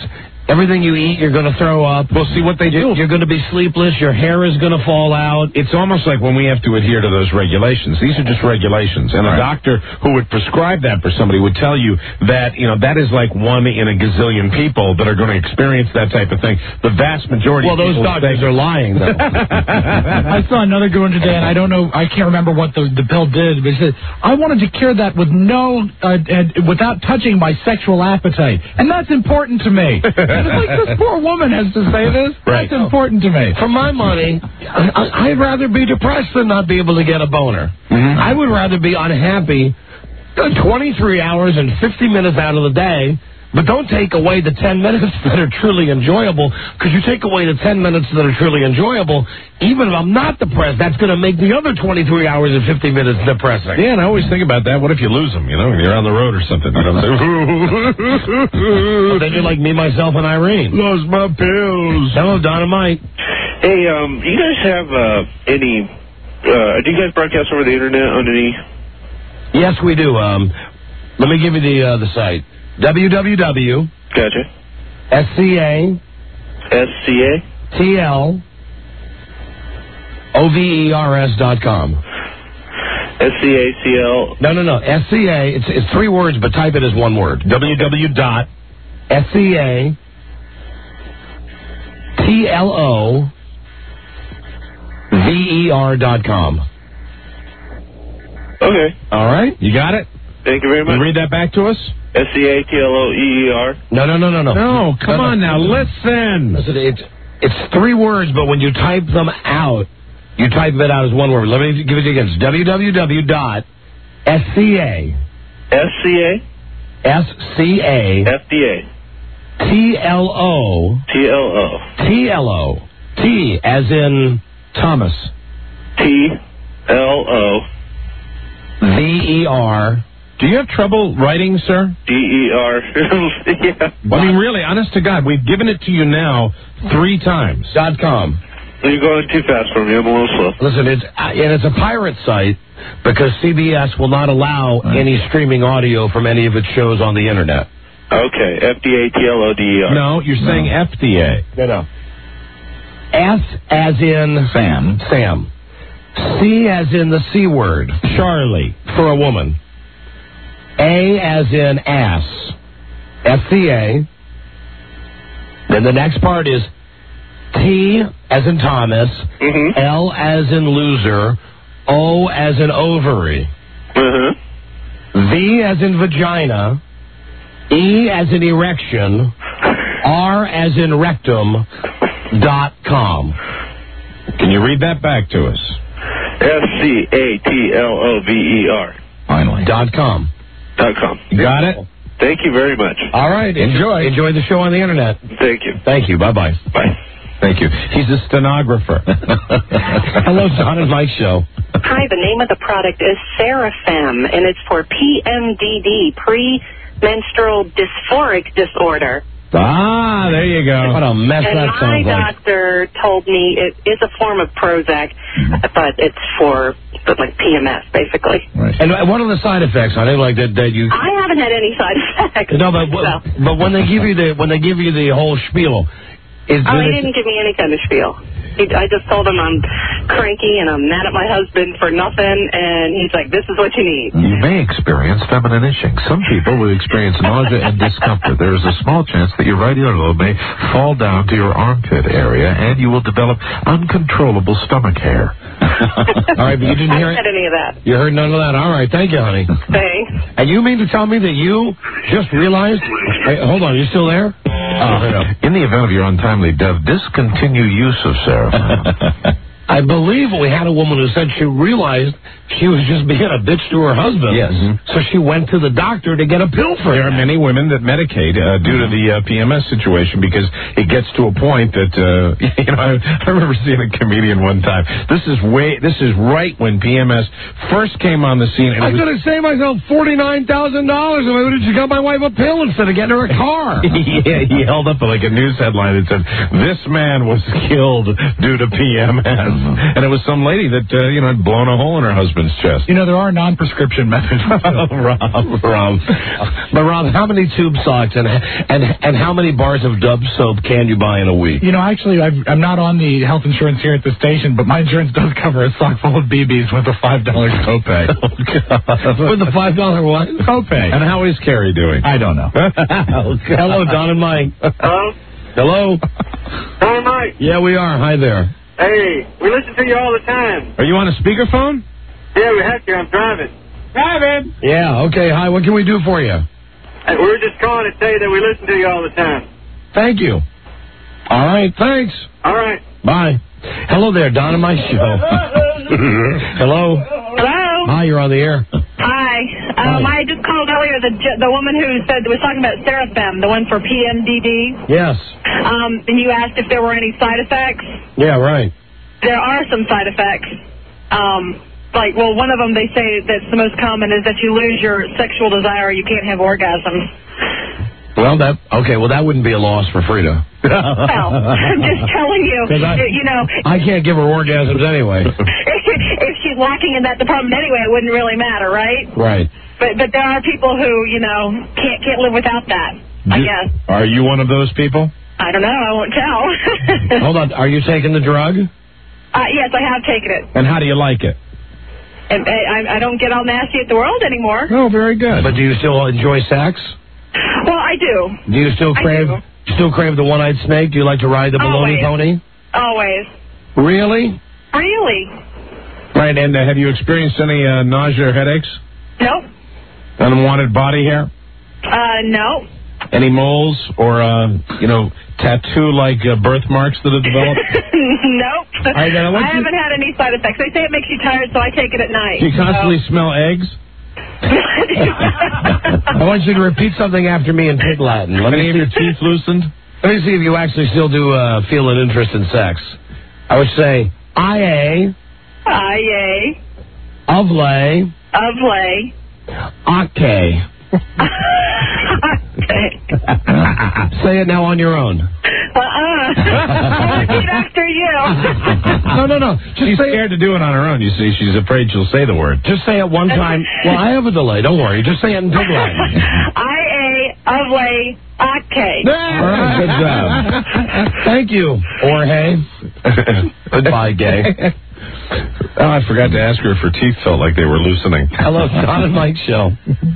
Everything you eat, you're going to throw up. Well, see what they do. You're going to be sleepless. Your hair is going to fall out. It's almost like when we have to adhere to those regulations. These are just regulations. And Right. a doctor who would prescribe that for somebody would tell you that, you know, that is like one in a gazillion people that are going to experience that type of thing. The vast majority Well, of those people doctors say- are lying, though. I saw another good one today, and I don't know, I can't remember what the, the pill did, but it said, I wanted to cure that with no, uh, uh, without touching my sexual appetite. And that's important to me. And it's like, this poor woman has to say this. Right. That's important to me. For my money, I, I'd rather be depressed than not be able to get a boner. Mm-hmm. I would rather be unhappy twenty-three hours and fifty minutes out of the day, but don't take away the ten minutes that are truly enjoyable, because you take away the ten minutes that are truly enjoyable, even if I'm not depressed, that's going to make the other twenty-three hours and fifty minutes depressing. Yeah, and I always think about that. What if you lose them, you know, when you're on the road or something? You know, Then you're like me, myself, and Irene. Lost my pills. Hello, Dynamite. Hey, um, do you guys have uh, any, uh, do you guys broadcast over the internet on any? Yes, we do. Um, let me give you the uh, the site. w w w. Gotcha. S C A. S C A. T L. O V E R S dot com. S C A C L. No, no, no. S C A. It's it's three words, but type it as one word. w w w dot S C A. T L O. V E R dot com. Okay. All right. You got it? Thank you very much. You read that back to us? S C A T L O E E R. No, no, no, no, no. No, come No, no. on now. Listen. Listen, it's it's three words, but when you type them out, you type it out as one word. Let me give it to you again. It's w w w dot S C A. S C A. S C A. F D A. T L O. T L O. T L O. T as in Thomas. T L O. V E R. Do you have trouble writing, sir? D E R. Yeah. I mean, really, honest to God, we've given it to you now three times. Dot com. You're going too fast for me. I'm a little slow. Listen, it's uh, and it's a pirate site because C B S will not allow any streaming audio from any of its shows on the internet. Okay. F D A T L O D E R. No, you're saying F D A. No, no. S as in Sam. Sam. C as in the C word. Charlie. For a woman. A as in ass. S C A. Then the next part is T as in Thomas. Mm-hmm. L as in loser. O as in ovary. Uh-huh. V as in vagina. E as in erection. R as in rectum. Dot com. Can you read that back to us? S C A T L O V E R. Finally. Dot com. Dot com. You got it? Thank you very much. All right. Enjoy. Enjoy the show on the internet. Thank you. Thank you. Bye-bye. Bye. Thank you. He's a stenographer. Hello, Don and Mike Show. Hi, the name of the product is Serafem, and it's for P M D D, premenstrual dysphoric disorder. Ah, there you go. What a mess and that my sounds like. doctor told me it is a form of Prozac, but it's for but like P M S, basically. Right. And what are the side effects? I think like that that you. I haven't had any side effects. No, but so. but when they give you the when they give you the whole spiel, is Oh, he it, didn't give me any kind of spiel. He, I just told him I'm cranky and I'm mad at my husband for nothing, and he's like, this is what you need. You may experience feminine itching. Some people will experience nausea and discomfort. There is a small chance that your right earlobe may fall down to your armpit area, and you will develop uncontrollable stomach hair. All right, but you didn't I hear haven't had it? any of that. You heard none of that. All right, thank you, honey. Thanks. And you mean to tell me that you just realized... Hey, hold on, you still there? Uh, in the event of your untimely death, discontinue use of Seraphin. I believe we had a woman who said she realized she was just being a bitch to her husband. Yes. So she went to the doctor to get a pill for it. There are many women that medicate uh, due to the uh, P M S situation because it gets to a point that, uh, you know, I, I remember seeing a comedian one time. This is way, this is right when P M S first came on the scene. And I it was, could have saved myself forty-nine thousand dollars if I would have just got my wife a pill instead of getting her a car. yeah, he held up like a news headline that said, this man was killed due to P M S. And it was some lady that, uh, you know, had blown a hole in her husband's chest. You know, there are non-prescription methods. Rob, Rob. But, Rob, how many tube socks and, and, and how many bars of Dove soap can you buy in a week? You know, actually, I've, I'm not on the health insurance here at the station, but my insurance does cover a sock full of B Bs with a five dollar copay. Oh, with a five dollar what? Copay. And how is Carrie doing? I don't know. Hello, Don and Mike. Hello? Hello? Hi, Mike. Yeah, we are. Hi there. Hey, we listen to you all the time. Are you on a speakerphone? Yeah, we have to. I'm driving. Driving? Yeah, okay. Hi, what can we do for you? Hey, we're just calling to say that we listen to you all the time. Thank you. All right, thanks. All right. Bye. Hello there, Don and Mike show. Hello? Hello? Hi, you're on the air. Hi. Um, Hi. I just called earlier the the woman who said was talking about Seraphim, the one for P M D D. Yes. Um, and you asked if there were any side effects. Yeah, right. There are some side effects. Um, like, well, one of them they say that's the most common is that you lose your sexual desire. You can't have orgasms. Well, that okay. Well, that wouldn't be a loss for Frida. Well, I'm just telling you. 'Cause I, you know, I can't give her orgasms anyway. if she's lacking in that department anyway, it wouldn't really matter, right? Right. But but there are people who, you know, can't can't live without that. I You- guess. Are you one of those people? I don't know. I won't tell. Hold on. Are you taking the drug? Uh, yes, I have taken it. And how do you like it? And I, I don't get all nasty at the world anymore. Oh, very good. But do you still enjoy sex? Well, I do. Do you still I crave? do. Still crave the one-eyed snake? Do you like to ride the baloney Always. pony? Always. Really? Really? Right, and uh, have you experienced any uh, nausea or headaches? Nope. Unwanted body hair? Uh, no. Any moles or, uh, you know, tattoo-like uh, birthmarks that have developed? Nope. I, uh, what I you- haven't had any side effects. They say it makes you tired, so I take it at night. Do you constantly smell eggs? I want you to repeat something after me in Pig Latin. Let me Any of your teeth loosened? Let me see if you actually still do uh, feel an interest in sex. I would say, I A, I A, of lay, of lay. okay. Say it now on your own. Uh-uh. I'll repeat after you. No, no, no. Just She's say scared to do it on her own, you see. She's afraid she'll say the word. Just say it one time. Well, I have a delay. Don't worry. Just say it in Pig Latin. I A, of lay, okay. All right, good job. Thank you, Jorge. Goodbye, gay. Oh, I forgot to ask her if her teeth felt like they were loosening. Hello, Don and Mike show.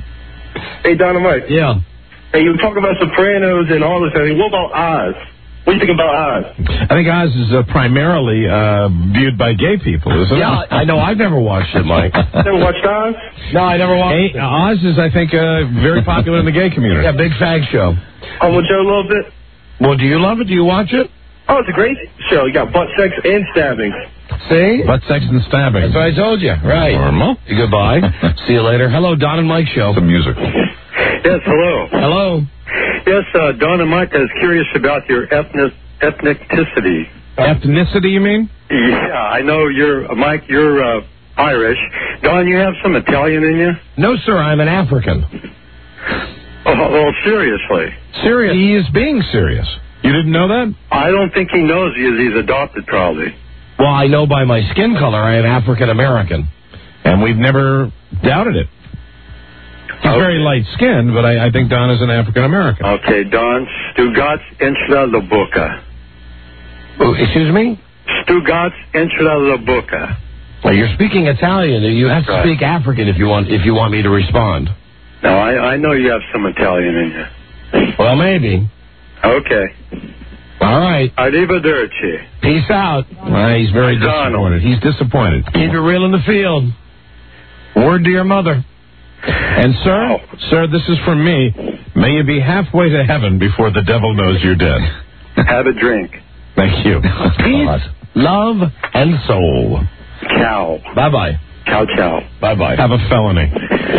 Hey, Dynamite. Yeah. Hey, you talk about Sopranos and all this. I mean, what about Oz? What do you think about Oz? I think Oz is uh, primarily uh, viewed by gay people, isn't Yeah, it? I know. I've never watched it, Mike. Never watched Oz? No, I never watched Hey, it. Oz is, I think, uh, very popular in the gay community. Yeah, big fag show. Oh, well, Joe loves it. Well, do you love it? Do you watch it? Oh, it's a great show. You got butt sex and stabbing. See? Butt sex and stabbing. That's what I told you. Right. Normal. Goodbye. See you later. Hello, Don and Mike show. Some music. Yes, hello. Hello. Yes, uh, Don and Mike, I was curious about your ethnic ethnicity. Ethnicity, you mean? Yeah, I know you're, Mike, you're uh, Irish. Don, you have some Italian in you? No, sir. I'm an African. Oh, well, seriously. Serious. He is being serious. You didn't know that? I don't think he knows you. He's adopted, probably. Well, I know by my skin color I am African American. And we've never doubted it. He's Okay. very light-skinned, but I, I think Don is an African-American. Okay, Don, Stugatz entra la boca. Oh, excuse me? Stugatz entra la boca. Well, you're speaking Italian. You have to Right. speak African if you want if you want me to respond. Now, I, I know you have some Italian in you. Well, maybe. Okay. All right. Arrivederci. Peace out. Uh, he's very disappointed. He's disappointed. Keep it real in the field. Word to your mother. And, sir, sir, this is from me. May you be halfway to heaven before the devil knows you're dead. Have a drink. Thank you. Peace, love, and soul. Ciao. Bye-bye. Ciao, ciao. Bye-bye. Have a felony.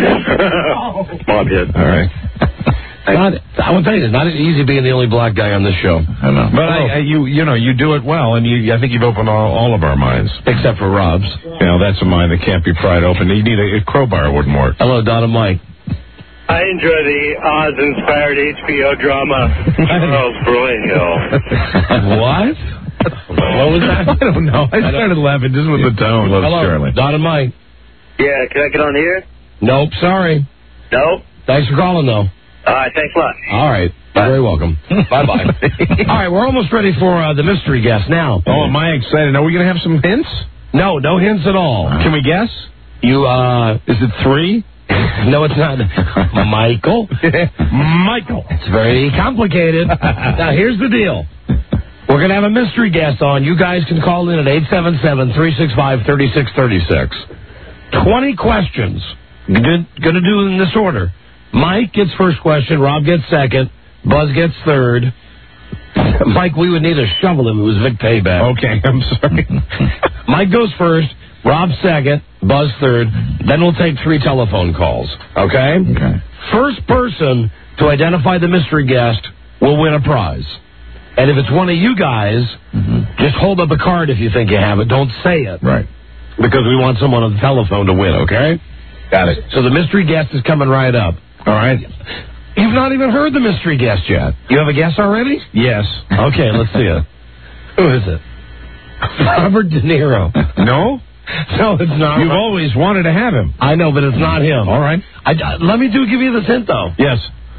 Bobhead. All right. Not, I will tell you, it's not easy being the only black guy on this show. I know. But I, I, you, you know, you do it well, and you, I think you've opened all, all of our minds. Except for Rob's. You know, that's a mind that can't be pried open. You need a, a crowbar, wouldn't work. Hello, Don and Mike. I enjoy the Oz-inspired H B O drama Charles Broyhill. What? What was that? I don't know. I started laughing just with the tone. Hello, Charlie. Don and Mike. Yeah, can I get on here? Nope, sorry. No? Thanks for calling, though. All right, thanks a lot. All right. You're very welcome. Bye-bye. All right, we're almost ready for uh, the mystery guest now. Oh, am I excited? Are we going to have some hints? No, no hints at all. Can we guess? You, uh... Is it three? No, it's not. Michael? Michael. It's very complicated. Now, here's the deal. We're going to have a mystery guest on. You guys can call in at eight seven seven, three six five, three six three six. twenty questions. Going to do in this order. Mike gets first question. Rob gets second. Buzz gets third. Mike, we would need to shovel him. It was Vic Payback. Okay, I'm sorry. Mike goes first. Rob second. Buzz third. Then we'll take three telephone calls. Okay? Okay. First person to identify the mystery guest will win a prize. And if it's one of you guys, mm-hmm. just hold up a card if you think you have it. Don't say it. Right. Because we want someone on the telephone to win, okay? Got it. So the mystery guest is coming right up. All right. You've not even heard the mystery guest yet. You have a guess already? Yes. Okay, let's see it. Who is it? Robert De Niro. No? No, it's not. You've always wanted to have him. I know, but it's not him. All right. I, I, let me do give you this hint, though. Yes.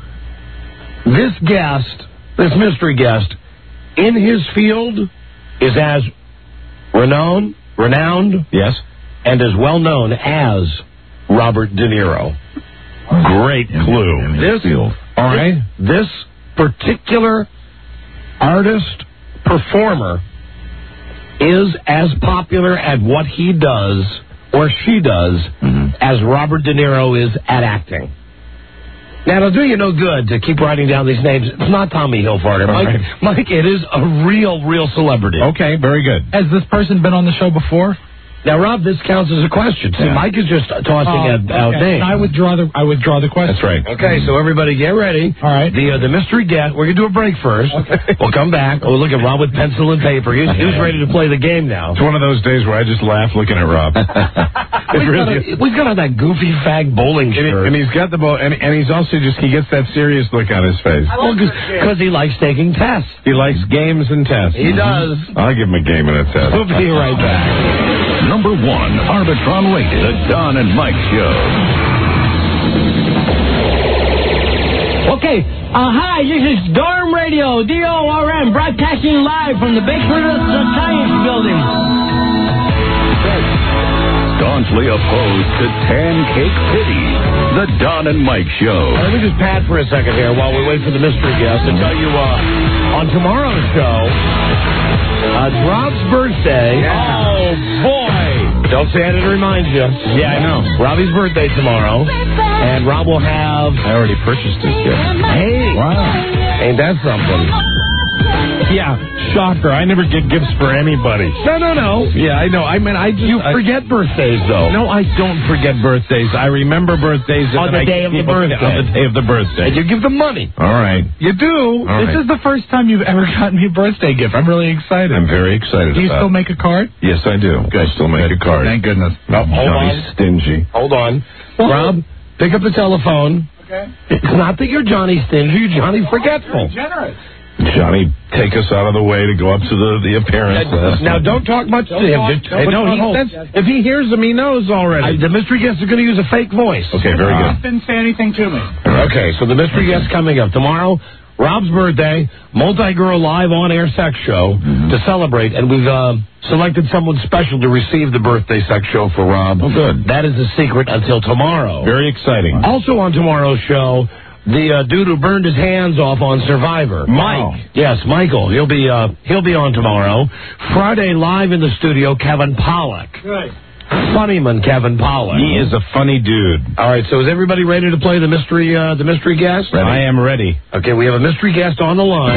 This guest, this mystery guest, in his field is as renowned, renowned, yes, and as well known as Robert De Niro. Great clue. In this field. All right. This, this particular artist, performer, is as popular at what he does, or she does, mm-hmm. as Robert De Niro is at acting. Now, it'll do you no good to keep writing down these names. It's not Tommy Hilfiger. Mike, right. Mike, it is a real, real celebrity. Okay, very good. Has this person been on the show before? Now, Rob, this counts as a question. See, Yeah. Mike is just tossing Oh, out, out okay. names. I withdraw the I withdraw the question. That's right. Okay, so everybody get ready. All right. The uh, the mystery guest, we're going to do a break first. Okay. We'll come back. We'll look at Rob with pencil and paper. He's, he's ready to play the game now. It's one of those days where I just laugh looking at Rob. It We've, really got a, we've got on that goofy fag bowling and, he, shirt. and he's got the ball, and, and he's also just, he gets that serious look on his face. Because he likes taking tests. He likes games and tests. He does. I'll give him a game and a test. We'll be right back. Number one, Arbitron rated, The Don and Mike Show. Okay, uh, hi, this is Dorm Radio, D O R M, broadcasting live from the Bakersfield Science Building. Staunchly opposed to Tan Cake Pity, The Don and Mike Show. Let me just pad for a second here while we wait for the mystery guest and tell you uh, on tomorrow's show, uh, it's Rob's birthday. Yeah. Oh, boy. Don't say I didn't remind you. Yeah, I know. Robbie's birthday tomorrow. And Rob will have... I already purchased his gift. Hey. Wow. Ain't that something? Yeah, shocker. I never get gifts for anybody. No, no, no. Yeah, I know. I mean, I just... You I, forget birthdays, though. No, I don't forget birthdays. I remember birthdays. On and the I day of the birthday. On the day of the birthday. And you give them money. All right. You do. All this right. is the first time you've ever gotten me a birthday gift. I'm really excited. I'm very excited Do you about still make a card? Yes, I do. I still make a card. Thank goodness. Oh, hold Johnny's on. stingy. Hold on. Rob, pick up the telephone. Okay. It's not that you're Johnny stingy, you're Johnny forgetful. Generous. Johnny, take us out of the way to go up to the, the appearance list. Now, don't talk much to him. talk- Just- don't no, talk- he, hold. that's, If he hears them, he knows already. I, the mystery guest is going to use a fake voice. Okay, very good. Didn't say anything to me. Okay, so the mystery guest coming up tomorrow. Rob's birthday, multi-girl live on-air sex show Mm-hmm. to celebrate, and we've uh, selected someone special to receive the birthday sex show for Rob. Oh, good. That is a secret until tomorrow. Very exciting. Also on tomorrow's show, the uh, dude who burned his hands off on Survivor, Mike. Yes, Michael. He'll be uh, he'll be on tomorrow. Friday, live in the studio, Kevin Pollak. Good. Funnyman Kevin Pollak. He is a funny dude. All right, so is everybody ready to play the mystery uh, the mystery guest? Ready. I am ready. Okay, we have a mystery guest on the line.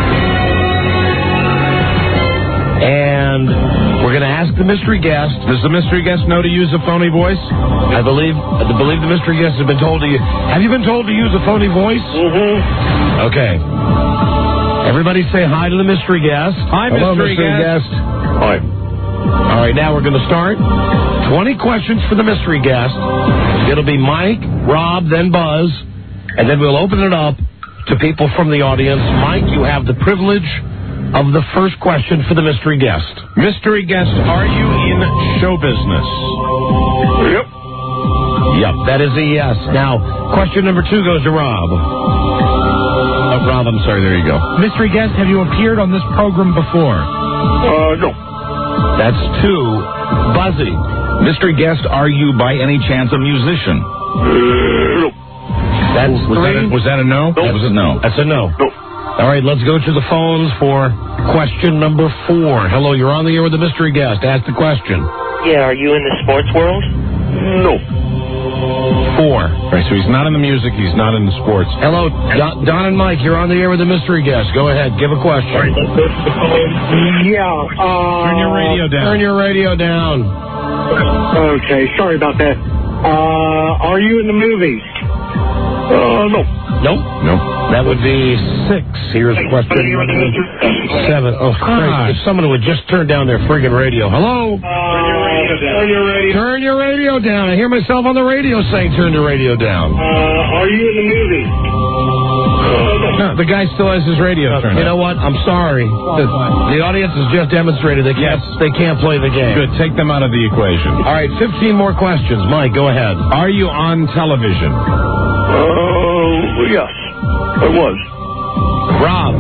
And we're going to ask the mystery guest. Does the mystery guest know to use a phony voice? I believe I believe the mystery guest has been told to use. Have you been told to use a phony voice? Mm-hmm. Okay. Everybody say hi to the mystery guest. Hi, Hello, mystery guest. Hi. All right, now we're going to start. twenty questions for the mystery guest. It'll be Mike, Rob, then Buzz, and then we'll open it up to people from the audience. Mike, you have the privilege of the first question for the mystery guest. Mystery guest, are you in show business? Yep. Yep, that is a yes. Now, question number two goes to Rob. Oh, Rob, I'm sorry, there you go. Mystery guest, have you appeared on this program before? Uh, no. That's two. Buzzy. Mystery guest, are you by any chance a musician? Uh, no. That's was three. That a, was that a no? That was a no. That's a no. No. All right, let's go to the phones for question number four. Hello, you're on the air with the mystery guest. Ask the question. Yeah, are you in the sports world? No. Four. All right, so he's not in the music, he's not in the sports. Hello, Don, Don and Mike, you're on the air with the mystery guest. Go ahead, give a question. Yeah. Uh, Turn your radio down. Turn your radio down. Okay, sorry about that. Uh, are you in the movies? Uh, no. Nope. Nope. That would be six. Here's question number seven. Oh, Christ. If someone would just turn down their friggin' radio. Hello? Uh, turn your radio. Turn your radio down. I hear myself on the radio saying turn your radio down. Uh, are you in the movies? No, the guy still has his radio turned You know on. what? I'm sorry. The, the audience has just demonstrated they can't, they can't play the game. Good, take them out of the equation. All right, fifteen more questions. Mike, go ahead. Are you on television? Uh, yes. I was. Rob.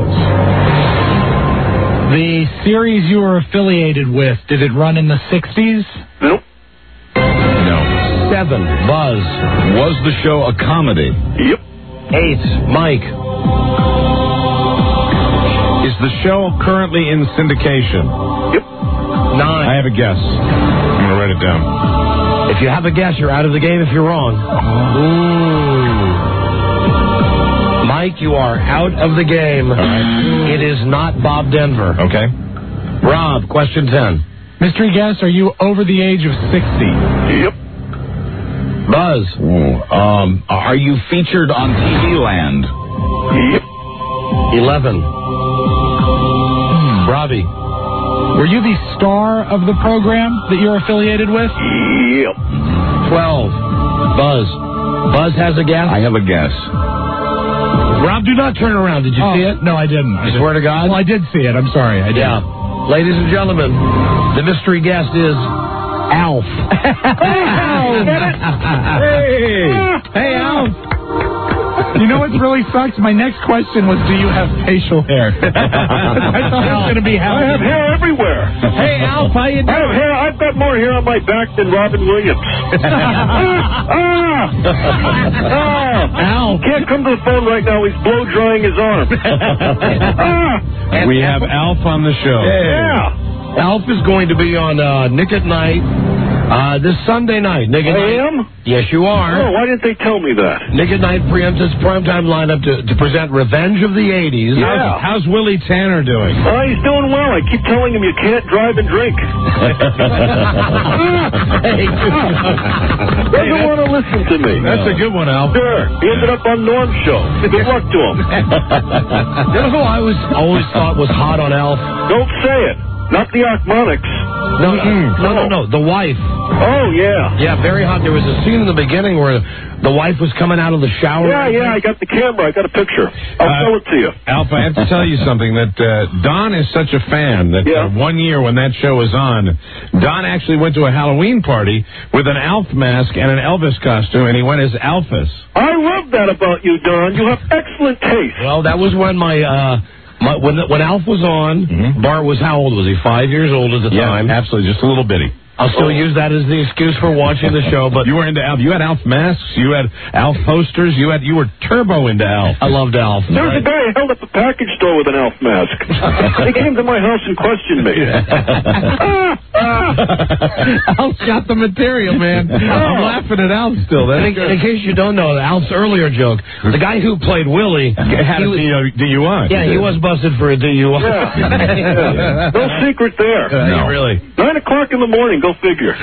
The series you were affiliated with, did it run in the sixties? Nope. No. Seven. Buzz. Was the show a comedy? Yep. Eight. Mike. Is the show currently in syndication? Yep. Nine. I have a guess. I'm going to write it down. If you have a guess, you're out of the game if you're wrong. Ooh. Mike, you are out of the game. It is not Bob Denver. Okay. Rob, question ten. Mystery guest, are you over the age of sixty? Yep. Buzz. Ooh, um, are you featured on T V Land? Yep. Eleven. Robbie. Were you the star of the program that you're affiliated with? Yep. Twelve. Buzz. Buzz has a guess? I have a guess. Rob, do not turn around. Did you Oh, see it? No, I didn't. I I swear to God. Well, I did see it. I'm sorry. I did. Yeah. Ladies and gentlemen, the mystery guest is Alf. Hey, Alf! Hey! Hey, Alf! You know what really sucks? My next question was, do you have facial hair? I thought I was going to be happy. I have hair everywhere. Hey, Alf, how you I have doing? hair. I've got more hair on my back than Robin Williams. ah! Ah! Alf. Can't come to the phone right now. He's blow drying his arm. ah! We have Alf on the show. Yeah. Alf is going to be on uh, Nick at Night uh, this Sunday night. Nick at I Night. am? Yes, you Oh, are. why didn't they tell me that? Nick at Night preempts its primetime lineup to, to present Revenge of the eighties. Yeah. How's, how's Willie Tanner doing? Oh, he's doing well. I keep telling him you can't drive and drink. Doesn't want to listen to me. That's a good one, Alf. Sure. He ended up on Norm's show. Good luck to him. You know who I was always thought was hot on Alf? Don't say it. Not the Arcmonics. No, no, no, no. The wife. Oh, yeah. Yeah, very hot. There was a scene in the beginning where the wife was coming out of the shower. Yeah, yeah, I got the camera. I got a picture. I'll Uh, show it to you. Alf, I have to tell you something, that uh, Don is such a fan that Yeah. uh, one year when that show was on, Don actually went to a Halloween party with an Alf mask and an Elvis costume, and he went as Alphys. I love that about you, Don. You have excellent taste. Well, that was when my, uh, my when when Alf was on, Mhm. Bart was how old was he? Five years old at the Yeah, time. absolutely, just a little bitty. I'll still use that as the excuse for watching the show, but You were into Alf. You had Alf masks. You had Alf posters. You had you were turbo into Alf. I loved Alf. There was a guy who held up a package store with an Elf mask. He came to my house and questioned me. ah, ah. Alf got the material, man. I'm laughing at Alf still. I That's think, in case you don't know, Alf's earlier joke, the guy who played Willie had he a was- D U I. yeah, he was busted for a D U I. Yeah. Yeah. No secret there. Uh, no. Really. Nine o'clock in the morning, go figure.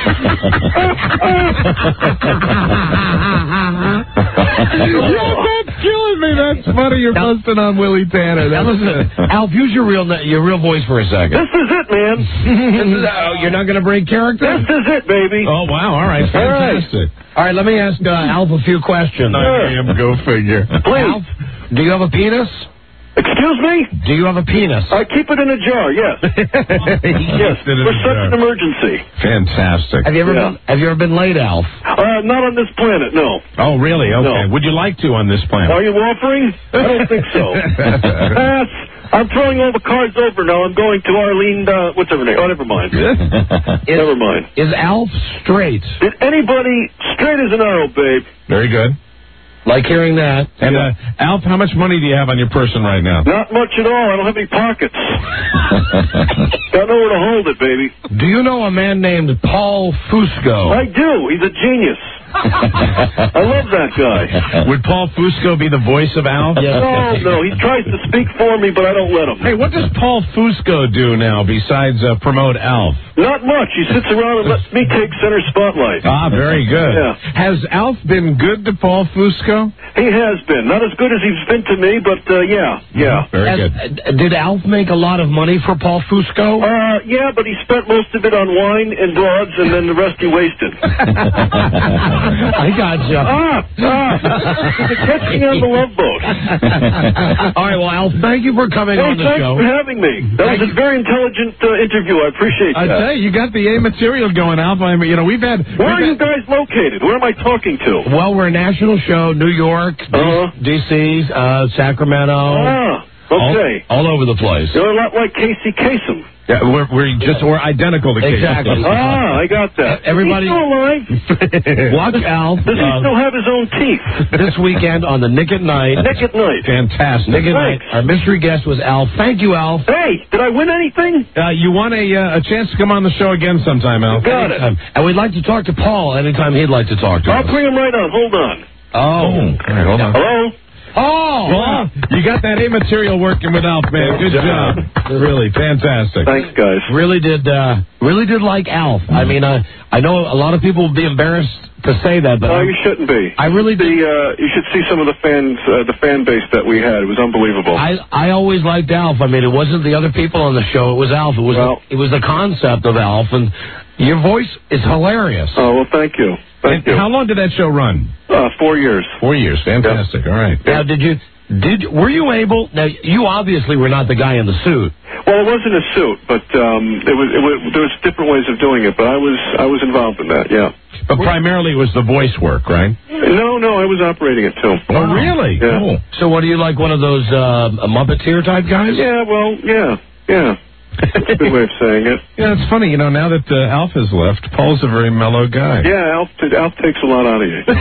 That's killing me. That's funny. You're busting on Willie Tanner. That Now, was listen, Alf, use your real na- your real voice for a second. This is it, man. This is, oh, you're not going to break character? This is it, baby. Oh wow! All right, fantastic. All right, let me ask uh, Alf a few questions. I am. Go figure. Please. Alf, do you have a penis? Excuse me? Do you have a penis? I keep it in a jar, yes. Yes, it in for a such jar. an emergency. Fantastic. Have you ever Yeah. been Have you ever been laid, Alf? Uh, not on this planet, no. Oh, really? Okay. No. Would you like to on this planet? Are you offering? I don't think so. Pass. I'm throwing all the cards over now. I'm going to Arlene, uh, what's her name? Oh, never mind. Never mind. Is Alf straight? Did anybody, straight as an arrow, babe. Very good. Like hearing that. And, uh, Alf, how much money do you have on your person right now? Not much at all. I don't have any pockets. Got nowhere to hold it, baby. Do you know a man named Paul Fusco? I do. He's a genius. I love that guy. Would Paul Fusco be the voice of Alf? No, no. He tries to speak for me, but I don't let him. Hey, what does Paul Fusco do now besides uh, promote Alf? Not much. He sits around and lets me take center spotlight. Ah, very good. Yeah. Has Alf been good to Paul Fusco? He has been. Not as good as he's been to me, but uh, yeah, yeah. Very Has- good. uh, Did Alf make a lot of money for Paul Fusco? Uh, yeah, but he spent most of it on wine and broads, and then the rest he wasted. I got you. Ah, ah. You catch me on the love boat. All right, well, Alf, thank you for coming Hey, on the thanks show. for having me. That Thank was a very intelligent uh, interview. I appreciate I that. tell you, you got the A material going, Alf. I mean, you know, we've had. Where are we've you guys located? Where am I talking to? Well, we're a national show, New York, D- Uh-huh. D C, uh, Sacramento, Ah, all, okay. all over the place. You're a lot like Casey Kasem. Yeah, we're, we're just we're identical to Casey. Exactly. Ah, I got that. Everybody- Is he still alive? Watch Alf Does he uh, still have his own teeth? this weekend on the Nick at Night. Nick at Night. Fantastic. Nick at Night. Thanks. Our mystery guest was Alf. Thank you, Alf. Hey, did I win anything? Uh, you want a uh, a chance to come on the show again sometime, Alf? Got it. Um, and we'd like to talk to Paul anytime he'd like to talk to I'll us. bring him right on. Hold on. Oh. All right, hold on. Hello? Oh. Well, you got that A material working with Alf, man. Good job. Really fantastic. Thanks, guys. Really did, uh, really did like Alf. I mean, uh, I know a lot of people would be embarrassed to say that, but No, I, you shouldn't be. I really The, did. uh, you should see some of the fans, uh, the fan base that we had. It was unbelievable. I, I always liked Alf. I mean, it wasn't the other people on the show. It was Alf. It was, Well- the, it was the concept of Alf, and your voice is hilarious. Oh, well, thank you. Thank And you. how long did that show run? Uh, four years. Four years. Fantastic. All right. Now, did you, did, were you able, now, you obviously were not the guy in the suit. Well, it wasn't a suit, but um, it was, it was. There was different ways of doing it, but I was I was involved in that. Yeah. But primarily it was the voice work, right? No, no, I was operating it too. Oh, really? Yeah. Cool. So what are you, like one of those uh, Muppeteer type guys? Yeah. Well, yeah, yeah. That's a good way of saying it. Yeah, it's funny. You know, now that uh, Alf has left, Paul's a very mellow guy. Yeah, Alf, Alf takes a lot out of you.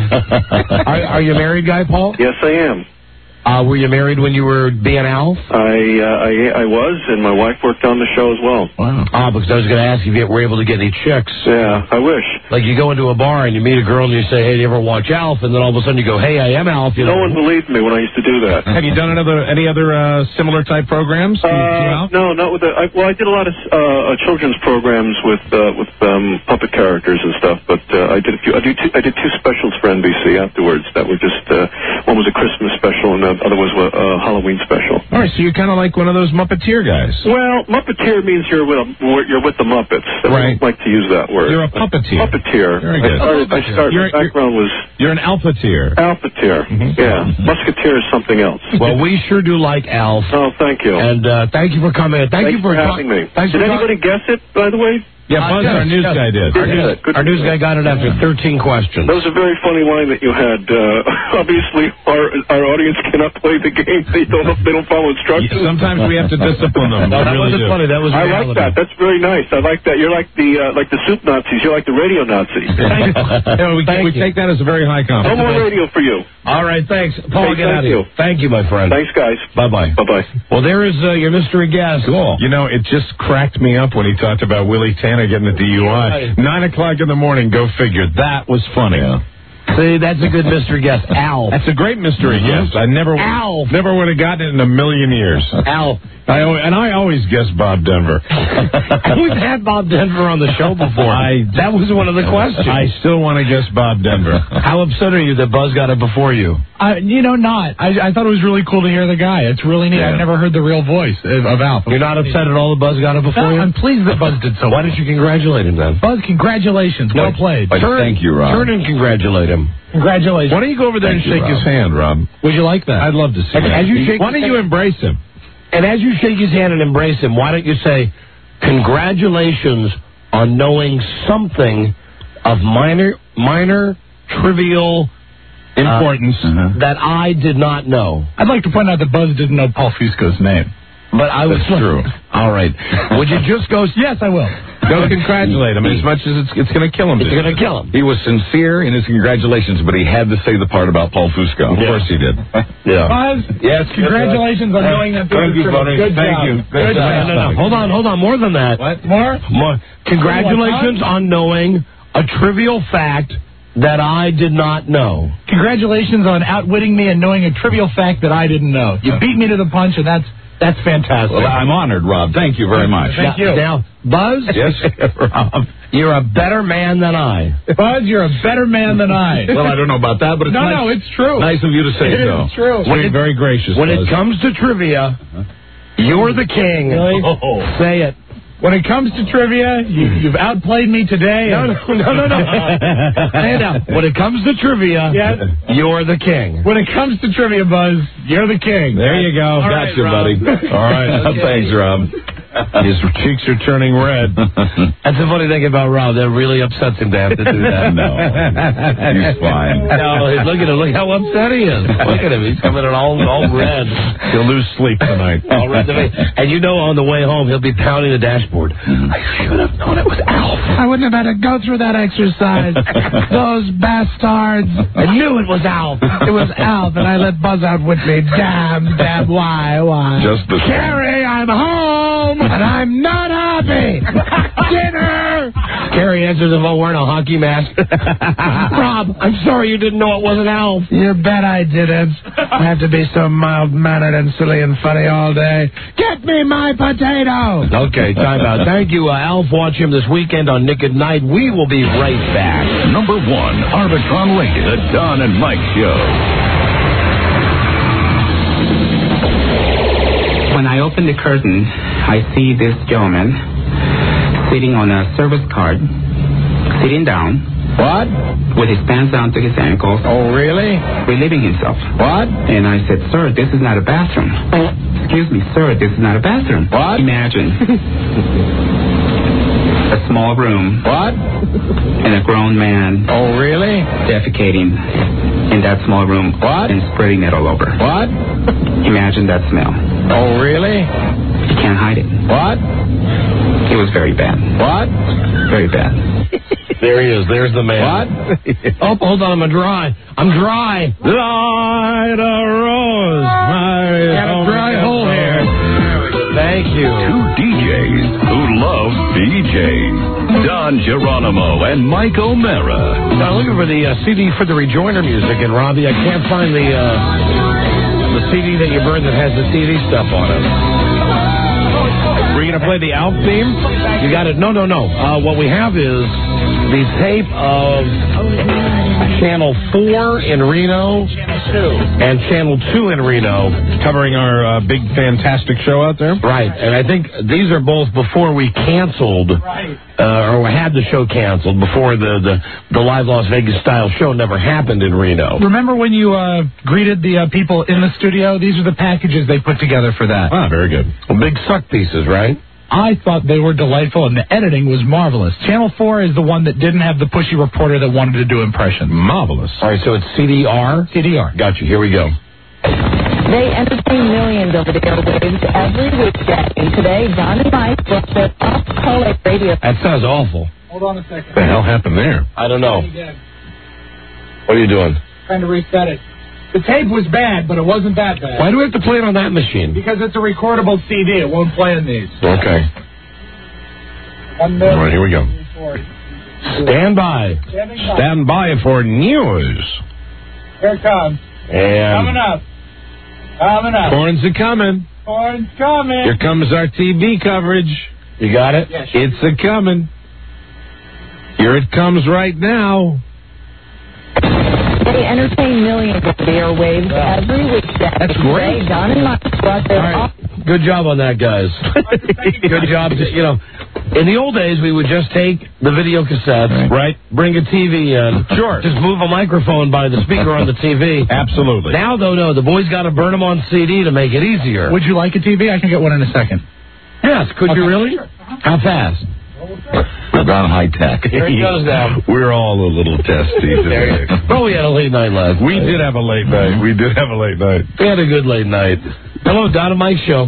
are, are you a married guy, Paul? Yes, I am. Uh, were you married when you were being Alf? I, uh, I I was, and my wife worked on the show as well. Wow. Ah, because I was going to ask if you were able to get any chicks. Yeah, I wish. Like you go into a bar and you meet a girl and you say, hey, do you ever watch Alf? And then all of a sudden you go, hey, I am Alf. You No know, one believed me when I used to do that. Have you done another any other uh, similar type programs? to- to Uh, Alf? no, not with the. I, well, I did a lot of uh, uh, children's programs with uh, with um, puppet characters and stuff. But uh, I did a few. I did two, I did two specials for N B C afterwards. That were just uh, one was a Christmas special and the other was a uh, Halloween special. All right, so you're kind of like one of those Muppeteer guys. Well, Muppeteer means you're with a, you're with the Muppets. I Right. don't like to use that word. You're a puppeteer. Puppeteer. Very I good. started. I started. You're- my background was You're an alphateer. Alphateer. Yeah, Musketeer is something else. well, we sure do like Alf. Oh, thank you. And uh, thank you for coming. Thank Thanks you for, for having talk- me. Thanks Did for anybody guess it, by the way? Yeah, Buzz, yes, our news yes. guy did. Our, Good, news, good. our news guy got it after thirteen questions. That was a very funny line that you had. Uh, obviously, our our audience cannot play the game. They don't they don't follow instructions. Yeah, sometimes we have to discipline them. No, We that really wasn't do. funny. That was I reality. like that. That's very nice. I like that. You're like the uh, like the soup Nazis. You're like the radio Nazis. Yeah, we, Thank we you. take that as a very high No compliment. more radio for you. All right, thanks. Paul, Hey, get thank out of you. here. Thank you, my friend. Thanks, guys. Bye-bye. Bye bye. Well, there is uh, your mystery guest. Cool. You know, it just cracked me up when he talked about Willie Tanner getting a D U I. Right. Nine o'clock in the morning, go figure. That was funny. See, that's a good mystery guest. Alf. That's a great mystery Mhm. guest. I never, Alf. never would have gotten it in a million years. Alf. I, al- and I always guess Bob Denver. We've had Bob Denver on the show before. I- that was one of the questions. I still want to guess Bob Denver. How upset are you that Buzz got it before you? Uh, you know, not. I, I thought it was really cool to hear the guy. It's really neat. Yeah. I've never heard the real voice of, of Alf. You're not upset at all that Buzz got it before No, you? I'm pleased that Buzz did so. Why didn't you congratulate him then? Buzz, congratulations. Well played. Turn, Thank you, Rob. Turn and congratulate him. him. Congratulations. Why don't you go over there and Thank you, shake his Rob. hand, Rob? Would you like that? I'd love to see And that. as you shake Why don't his you hand- embrace him? And as you shake his hand and embrace him, why don't you say, congratulations on knowing something of minor, minor, trivial importance uh, that I did not know. I'd like to point out that Buzz didn't know Paul Fusco's name. But I was That's true. All right. Would you just go? Yes, I will. Go congratulate him as much as it's, it's going to kill him. It's going to kill him. He was sincere in his congratulations, but he had to say the part about Paul Fusco. Of course he did. Yeah. Buzz, Yes. congratulations on knowing that. Thank you, buddy. Good Thank job. you. Good Good job. job. No, no, no. Hold on, hold on. More than that. What? More? More. Congratulations on knowing a trivial fact that I did not know. Congratulations on outwitting me and knowing a trivial fact that I didn't know. You beat me to the punch, and that's that's fantastic. Well, I'm honored, Rob. Thank you very much. Thank now, you. Now, Buzz, Yes, Rob, you're a better man than I. Buzz, you're a better man than I. Well, I don't know about that, but it's no, nice, no, it's true. nice of you to say It so. is true. When it, very gracious. When Buzz. it comes to trivia, you're the king. Really? Say it. When it comes to trivia, you, you've outplayed me today. No, no, no, no, no. Say it out. When it comes to trivia, Yes. you're the king. When it comes to trivia, Buzz, you're the king. There you go. All Gotcha, right, Rob. buddy. All right. Okay. Thanks, Rob. His cheeks are turning red. That's the funny thing about Rob. That really upsets him to have to do that. No. He's fine. No, look at him. Look how upset he is. Look at him. He's coming in all, all red. He'll lose sleep tonight. All red. And you know on the way home, he'll be pounding the dashboard. I should have known it was Alf. I wouldn't have had to go through that exercise. Those bastards. I knew it was Alf. It was Alf, and I let Buzz out with me. Damn, damn, why, why? Just the same. Carrie, I'm home, and I'm not happy. Dinner. Carrie answers the phone wearing a hockey mask. Rob, I'm sorry you didn't know it wasn't Alf. You bet I didn't. I have to be so mild-mannered and silly and funny all day. Get me my potato. Okay, time out. Thank you, uh, Alf. Watch him this weekend on Nick at Night. We will be right back. Number one, Arbitron Lincoln, the Don and Mike Show. When I open the curtain, I see this gentleman sitting on a service card, sitting down. What? With his pants down to his ankles. Oh, really? Relieving himself. What? And I said, sir, this is not a bathroom. Excuse me, sir, this is not a bathroom. What? Imagine. A small room. What? And a grown man. Oh, really? Defecating in that small room. What? And spreading it all over. What? Imagine that smell. Oh, really? You can't hide it. What? It was very bad. What? Very bad. There he is. There's the man. What? Oh, hold on. I'm dry. I'm dry. Light a rose. My Got a dry hole here. Thank you. Two D Js who love B Js. Don Geronimo and Mike O'Mara. I'm looking for the uh, C D for the Rejoinder music, and Robbie, I can't find the uh, the C D that you burned that has the C D stuff on it. We're going to play the Alf theme? You got it? No, no, no. Uh, what we have is the tape of Channel four in Reno and Channel two in Reno. Covering our uh, big, fantastic show out there? Right. And I think these are both before we canceled, uh, or had the show canceled, before the, the, the live Las Vegas style show never happened in Reno. Remember when you uh, greeted the uh, people in the studio? These are the packages they put together for that. Ah, very good. Well, big suck pieces, right? I thought they were delightful, and the editing was marvelous. Channel four is the one that didn't have the pushy reporter that wanted to do impressions. Marvelous. All right, so it's C D R? C D R. Got you. Here we go. They entertain millions over the airwaves every weekday. And today, Don and Mike brought their off-color radio. That sounds awful. Hold on a second. What the hell happened there? I don't know. Again. What are you doing? Trying to reset it. The tape was bad, but it wasn't that bad. Why do we have to play it on that machine? Because it's a recordable C D. It won't play in these. Okay. One All right, here we go. Stand by. Stand by for news. Here it comes. And Coming up. Coming up. Corn's a coming. Corn's coming. Here comes our T V coverage. You got it? Yes. It's a coming. Here it comes right now. They entertain millions over the airwaves every weekday. That's great. Today, Don and Mike brought their All right. off. Good job on that, guys. Good job. To, you know, In the old days, we would just take the video cassettes, Right. bring a T V in. Sure. Just move a microphone by the speaker on the T V. Absolutely. Now, though, no, the boys got to burn them on C D to make it easier. Would you like a T V? I can get one in a second. Yes, could you really? How fast? We've gone high tech. Here it goes now. We're all a little testy today. Well, we had a late night last We night. did have a late night. We did have a late night. We had a good late night. Hello, Don and Mike Show.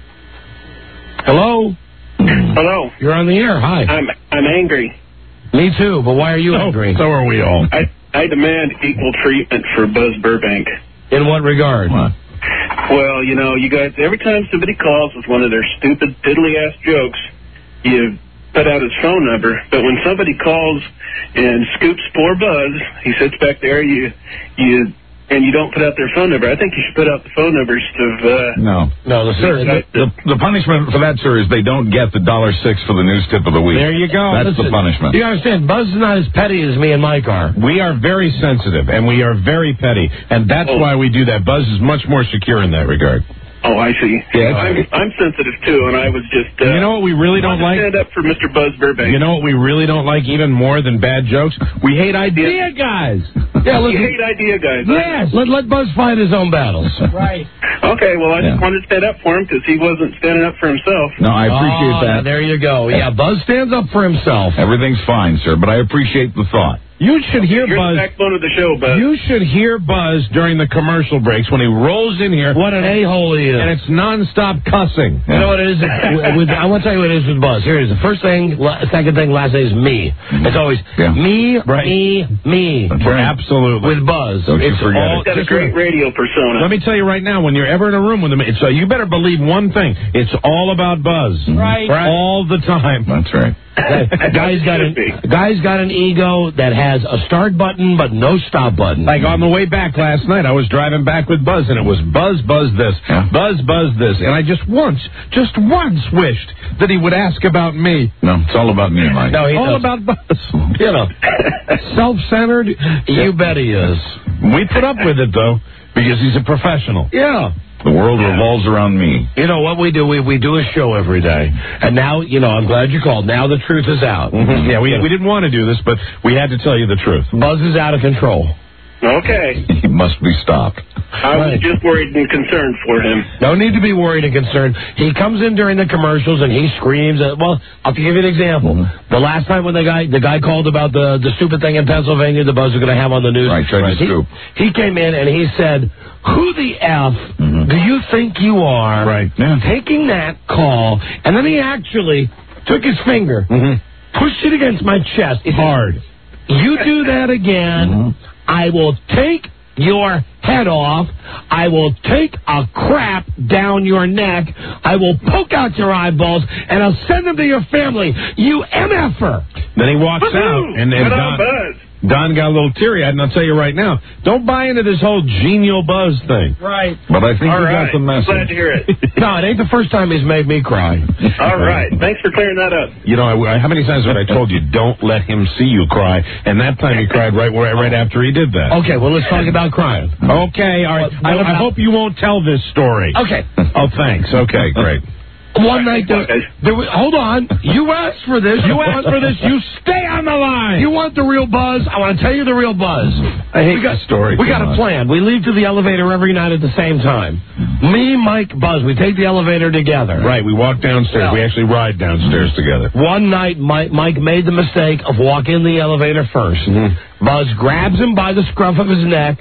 Hello? Hello. You're on the air. Hi. I'm I'm angry. Me too, but why are you angry? So are we all. I I demand equal treatment for Buzz Burbank. In what regard? What? Well, you know, you guys, every time somebody calls with one of their stupid, piddly-ass jokes, you put out his phone number. But when somebody calls and scoops poor Buzz, he sits back there, you, you, and you don't put out their phone number. I think you should put out the phone numbers of, uh... No. No, the, Sir, the, the, the punishment for that, sir, is they don't get the dollar six for the news tip of the week. There you go. That's Listen, the punishment. You understand, Buzz is not as petty as me and Mike are. We are very sensitive, and we are very petty, and that's Oh. why we do that. Buzz is much more secure in that regard. Oh, I see. Yeah, I'm, I'm sensitive, too, and I was just, uh... You know what we really don't like? stand up for Mister Buzz Burbank. You know what we really don't like even more than bad jokes? We hate idea guys. Yeah, You listen. hate idea guys. Yes. Let, let Buzz fight his own battles. Right. Okay, well, I just Yeah. wanted to stand up for him because he wasn't standing up for himself. No, I appreciate Oh, that. There you go. Yeah, Buzz stands up for himself. Everything's fine, sir, but I appreciate the thought. You should hear You're Buzz. the backbone of the show, Buzz. You should hear Buzz during the commercial breaks when he rolls in here. What an a-hole he is. And it's nonstop cussing. You know what it is? with, I want to tell you what it is with Buzz. Here it is. The first thing, la- second thing, last thing is me. It's always Yeah. me, Right. me, me. That's right. Absolutely. With Buzz. Don't you It's forget all, it. He's got a just great radio persona. Let me tell you right now, when you're ever in a room with him, it's, uh, you better believe one thing. It's all about Buzz. Right. All the time. That's right. guy's got an guy's got an ego that has a start button but no stop button. Like on the way back last night, I was driving back with Buzz, and it was Buzz, Buzz this, Yeah. Buzz, Buzz this. And I just once, just once wished that he would ask about me. No, it's all about me, Mike. No, he All doesn't. about Buzz. You know, self-centered. You bet he is. We put up with it, though, because he's a professional. Yeah. The world revolves around me. You know what we do? We we do a show every day, and now you know. I'm glad you called. Now the truth is out. Mm-hmm. Yeah, we, we didn't want to do this, but we had to tell you the truth. Buzz is out of control. Okay. He must be stopped. I was just worried and concerned for him. No need to be worried and concerned. He comes in during the commercials and he screams. At, well, I'll give you an example. Mm-hmm. The last time when the guy the guy called about the the stupid thing in Pennsylvania, the Buzz was going to have on the news. Right, tried to he, scoop. he came in and he said, "Who the f Mm-hmm. do you think you are?" Right. Yeah. Taking that call, and then he actually took his finger, pushed it against my chest. He said, Hard. You do that again, Mm-hmm. I will take your head off. I will take a crap down your neck. I will poke out your eyeballs, and I'll send them to your family. You M F er. Then he walks out, and, and Good on Don, Buzz. Don got a little teary-eyed, and I'll tell you right now, don't buy into this whole genial Buzz thing. Right. But I think All you right. got the message. Glad to hear it. No, it ain't the first time he's made me cry. All right. Thanks for clearing that up. You know, I, I, how many times have I told you, don't let him see you cry? And that time he cried right where, right after he did that. Okay, well, let's talk about crying. Okay, all right. What- what I, I about- hope you won't tell this story. Okay. Oh, thanks. Okay, great. One night, there, there was, hold on. You asked for this. You asked for this. You stay on the line. You want the real Buzz? I want to tell you the real Buzz. I hate we got, the story. We got Come a on. plan. We leave to the elevator every night at the same time. Me, Mike, Buzz. We take the elevator together. Right, we walk downstairs. No. We actually ride downstairs together. One night, Mike, Mike made the mistake of walking the elevator 1st Mm-hmm. Buzz grabs him by the scruff of his neck,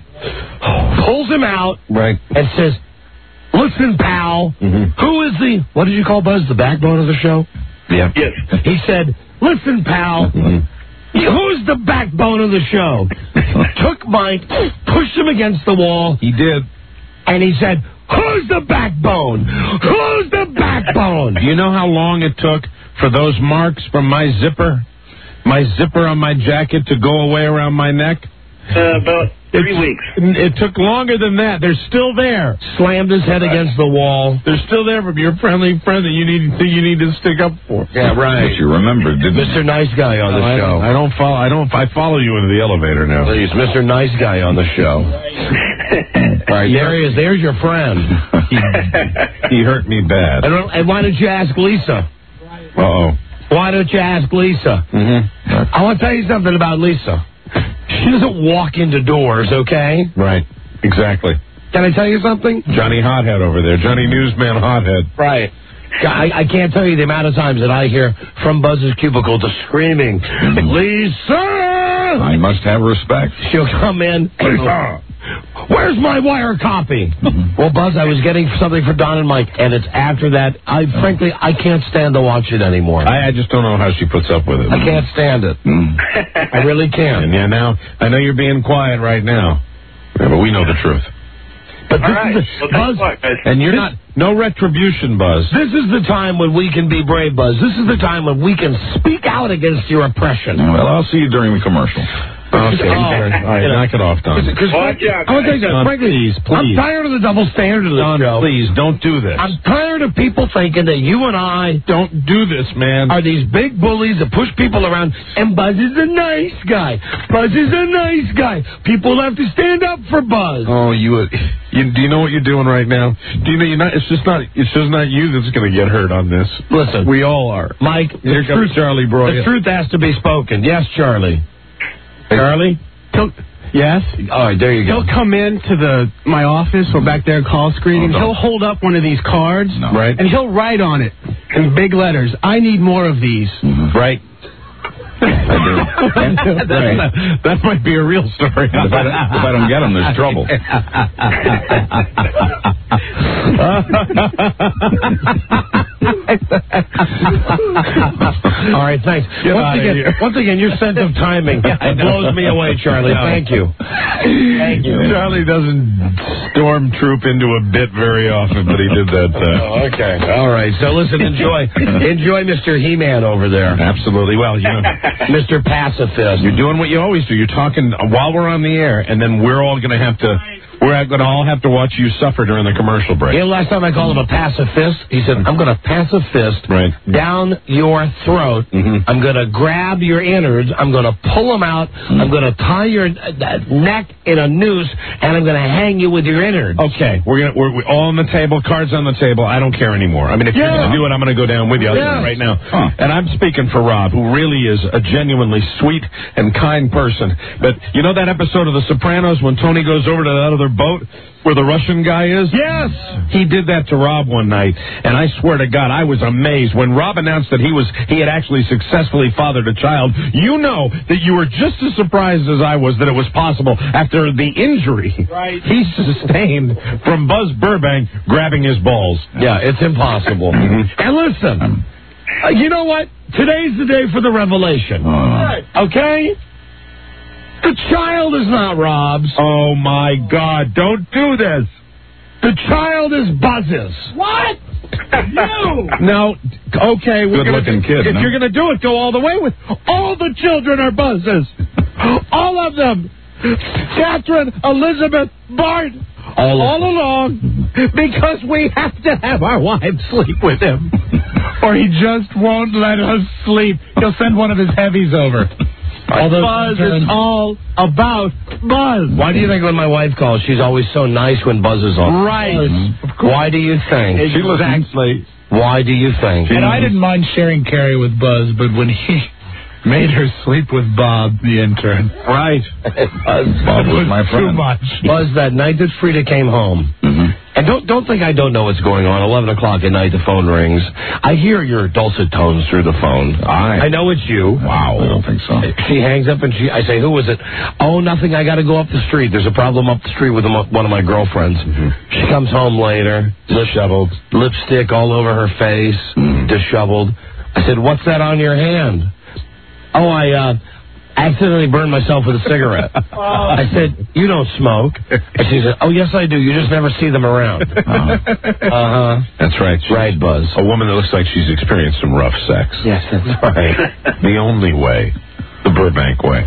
pulls him out, Right. and says, "Listen, pal, who is the, what did you call Buzz, the backbone of the show?" Yeah. Yes. He said, "Listen, pal, who's the backbone of the show?" Took Mike, pushed him against the wall, He did. and he said, "Who's the backbone? Who's the backbone?" Do you know how long it took for those marks from my zipper, my zipper on my jacket to go away around my neck? Uh, about three It's- weeks. It took longer than that. They're still there. Slammed his head against the wall. They're still there from your friendly friend that you need that you need to stick up for. Yeah, right. But you remembered, didn't you? Mister Nice Guy on the I show. don't, I don't follow. I don't. I follow you into the elevator now. Please, Mister Nice Guy on the show. Right, there he is. There's your friend. He, he hurt me bad. And, and why didn't you ask Lisa? Uh oh. Why don't you ask Lisa? Mm-hmm. I want to tell you something about Lisa. She doesn't walk into doors, okay? Right. Exactly. Can I tell you something? Johnny Hothead over there. Johnny Newsman Hothead. Right. I, I can't tell you the amount of times that I hear from Buzz's cubicle the screaming, Lisa! I must have respect. She'll come in. Lisa! Where's my wire copy? Mm-hmm. Well, Buzz, I was getting something for Don and Mike, and it's after that. I frankly, I can't stand to watch it anymore. I, I just don't know how she puts up with it. I can't stand it. Mm. I really can't. And yeah, now I know you're being quiet right now, yeah, but we know the truth. But All this right. is Well, the, thanks Buzz, a lot, guys. And you're not, no retribution, Buzz. this is the time when we can be brave, Buzz. This is the time when we can speak out against your oppression. Well, I'll see you during the commercial. Okay. Oh, All right, you know, knock it off, Don. Because Watch out, I want to tell you Don, something. Frankly, please, I'm please. tired of the double standard of this Don, show. please, don't do this. I'm tired of people thinking that you and I Don't do this, man. are these big bullies that push people around, and Buzz is a nice guy. Buzz is a nice guy. People have to stand up for Buzz. Oh, you, you. Do you know what you're doing right now? Do you know you're not? It's just not. It's just not you that's going to get hurt on this. Listen, We all are. Mike, Here the comes truth, Charlie Broy. the truth has to be spoken. Yes, Charlie. Charlie? Yes? All right, there you go. He'll come into the my office or back there call screen, and Oh, no. he'll hold up one of these cards, No. Right. and he'll write on it in big letters, I need more of these. Mm-hmm. Right. That's Right. That might be a real story. If I, don't, if I don't get them, there's trouble. All right, thanks. Get once, outta again, here. once again, your sense of timing it blows me away, Charlie. No. Thank you. Thank you. Charlie doesn't stormtroop into a bit very often, but he did that. Uh, Oh, okay. All right. So listen, enjoy, enjoy Mister He-Man over there. Absolutely. Well, you know, Mister Pacifist. you're doing what you always do. You're talking while we're on the air, and then we're all going to have to. We're going to all have to watch you suffer during the commercial break. You know, last time I called him a pacifist, he said, I'm going to pass a fist Right. down your throat. Mhm. I'm going to grab your innards. I'm going to pull them out. I'm going to tie your uh, neck in a noose, and I'm going to hang you with your innards. Okay, we're gonna we're, we're all on the table, cards on the table. I don't care anymore. I mean, if you're Yeah. gonna do it, I'm gonna go down with you. I'll do Yeah. it right now. Huh. And I'm speaking for Rob, who really is a genuinely sweet and kind person. But you know that episode of The Sopranos when Tony goes over to that other boat where the Russian guy is? Yes. He did that to Rob one night, and I swear to God, I was amazed when Rob announced that he was he had actually successfully fathered a child. You know that you were just as surprised as I was that it was possible after the injury Right. he sustained from Buzz Burbank grabbing his balls. Yeah, it's impossible. And listen, uh, you know what? Today's the day for the revelation. Okay? The child is not Rob's. Oh my God! Don't do this. The child is Buzz's. What? You! No, okay. We're gonna, Good-looking kid, If no? you're going to do it, go all the way with. All the children are Buzz's. All of them. Catherine, Elizabeth, Bart. All of all along. Because we have to have our wives sleep with him. Or he just won't let us sleep. He'll send one of his heavies over. Although Buzz is all about Buzz. Why do you think when my wife calls, she's always so nice when Buzz is on? Right. Why do you think? Exactly. Why do you think? And I didn't mind sharing Carrie with Buzz, but when he made her sleep with Bob, the intern. Right. Buzz, Bob was my Too friend. much. Buzz, that night that Frida came home, Mm-hmm. and don't don't think I don't know what's going on. Eleven o'clock at night, the phone rings. I hear your dulcet tones through the phone. Aye. I know it's you. Wow. I don't think so. She hangs up and she. I say, "Who is it?" "Oh, nothing. I got to go up the street. There's a problem up the street with one of my girlfriends." Mm-hmm. She comes home later, disheveled, lipstick all over her face, Mm-hmm. disheveled. I said, "What's that on your hand?" "Oh, I uh, accidentally burned myself with a cigarette." I said, "You don't smoke." And she said, "Oh, yes, I do. You just never see them around." Uh-huh. Uh-huh. That's right. Right, Buzz. A woman that looks like she's experienced some rough sex. Yes, that's right. The only way. The Burbank way.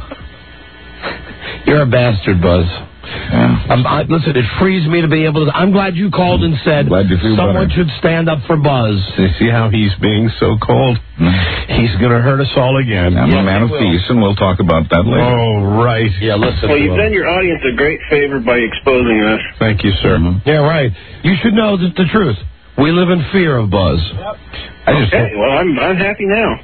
You're a bastard, Buzz. Yeah. Um, I, listen, it frees me to be able to... I'm glad you called and said Glad you feel someone better. should stand up for Buzz. You see how he's being so cold? He's going to hurt us all again. I'm Yeah, a man he of will. peace, and we'll talk about that later. Oh, right. Yeah, listen Well, to you've him. done your audience a great favor by exposing us. Thank you, sir. Yeah, right. You should know the, the truth. We live in fear of Buzz. I just Okay, well, I'm I'm happy now.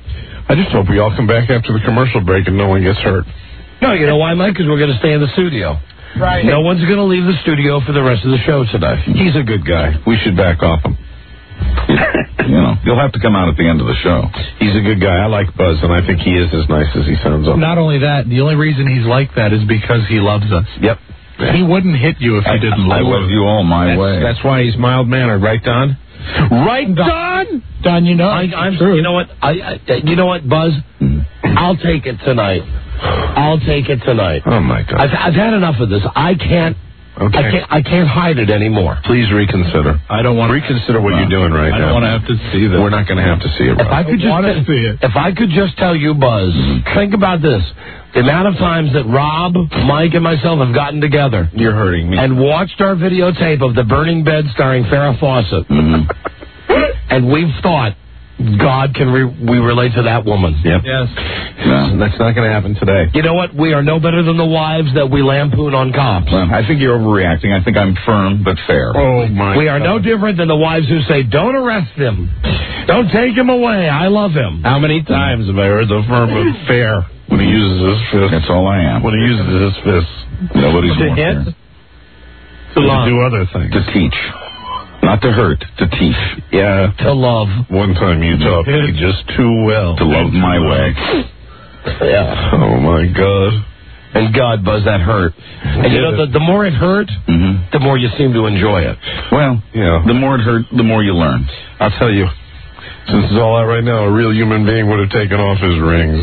I just hope we all come back after the commercial break and no one gets hurt. No, you know why, Mike? Because we're going to stay in the studio. Right. No one's going to leave the studio for the rest of the show today. He's a good guy. We should back off him. You know, you'll have to come out at the end of the show. He's a good guy. I like Buzz, and I think he is as nice as he sounds on. Not only that, the only reason he's like that is because he loves us. Yep. He wouldn't hit you if he didn't love I love you all my that's, way. That's why he's mild-mannered, right, Don? Right, Don? Don, you know, I, I'm, you know what? I, I, you know what, Buzz? I'll take it tonight. I'll take it tonight. Oh my God! I've, I've had enough of this. I can't. Okay. I can't. I can't hide it anymore. Please reconsider. I don't want reconsider what no, you're doing right I now. don't want to have to see that. We're not going to have to see it. If Rob. I could just want to see it. If I could just tell you, Buzz, think about this: the amount of times that Rob, Mike, and myself have gotten together, you're hurting me, and watched our videotape of the burning bed starring Farrah Fawcett, Mm-hmm. and we've thought, God, can we, we relate to that woman? Yep. Yes. No, that's not going to happen today. You know what? We are no better than the wives that we lampoon on cops. Well, I think you're overreacting. I think I'm firm but fair. Oh, my We are God. no different than the wives who say, don't arrest him. Don't take him away. I love him. How many times have I heard the firm but fair when he uses his fist? That's all I am. When he uses his fist. Nobody's To more hit? fair. To do other things. To teach. Not to hurt, to teach. Yeah. To love. One time you taught me just too well. To love my way. Yeah. Oh, my God. And God, Buzz, that hurt. And you know, the, the more it hurt, Mm-hmm. the more you seem to enjoy it. Well, Yeah. the more it hurt, the more you learn. I'll tell you, since it's all out right now, a real human being would have taken off his rings.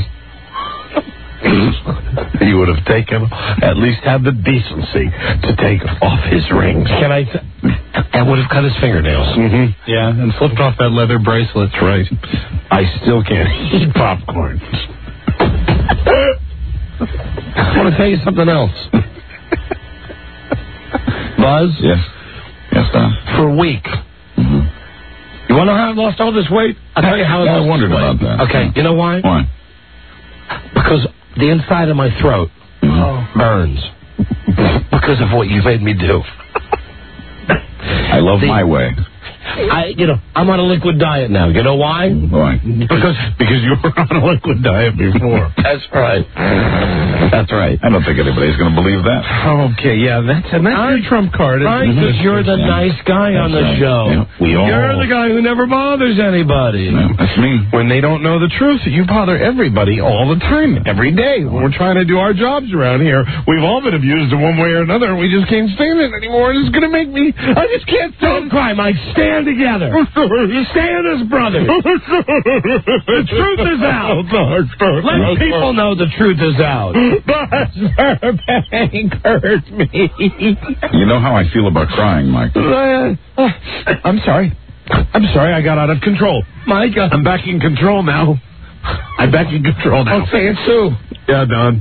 He would have taken, at least had the decency to take off his rings. Can I? T- and would have cut his fingernails. Mm-hmm. Yeah, and flipped off that leather bracelet. That's right. I still can't eat popcorn. I want to tell you something else. Buzz? Yes. Yes, Don. For a week. Mm-hmm. You want to know how I lost all this weight? I'll tell you how I Yeah, I lost wondered this weight. about that. Okay, you know why? Why? Because the inside of my throat Mm-hmm. burns. Because of what you made me do. I love The- my way. I, you know, I'm on a liquid diet now. You know why? Why? Because Because you were on a liquid diet before. that's right. That's right. I don't think anybody's going to believe that. Okay, yeah, that's, and that's your trump card. isn't Right, it? because you're the nice guy on the That's right. show. Yeah, we all- You're the guy who never bothers anybody. Yeah, that's me. When they don't know the truth, you bother everybody all the time, every day. When we're trying to do our jobs around here, we've all been abused in one way or another, and we just can't stand it anymore. It's going to make me, I just can't Don't stand cry, Mike. Stand together. Stand as brothers. The truth is out. Let people know the truth is out. Burbank hurt me. You know how I feel about crying, Mike. I'm sorry. I'm sorry, I got out of control. Mike, uh, I'm back in control now. I'm back in control now. I'll say it too. Yeah, Don.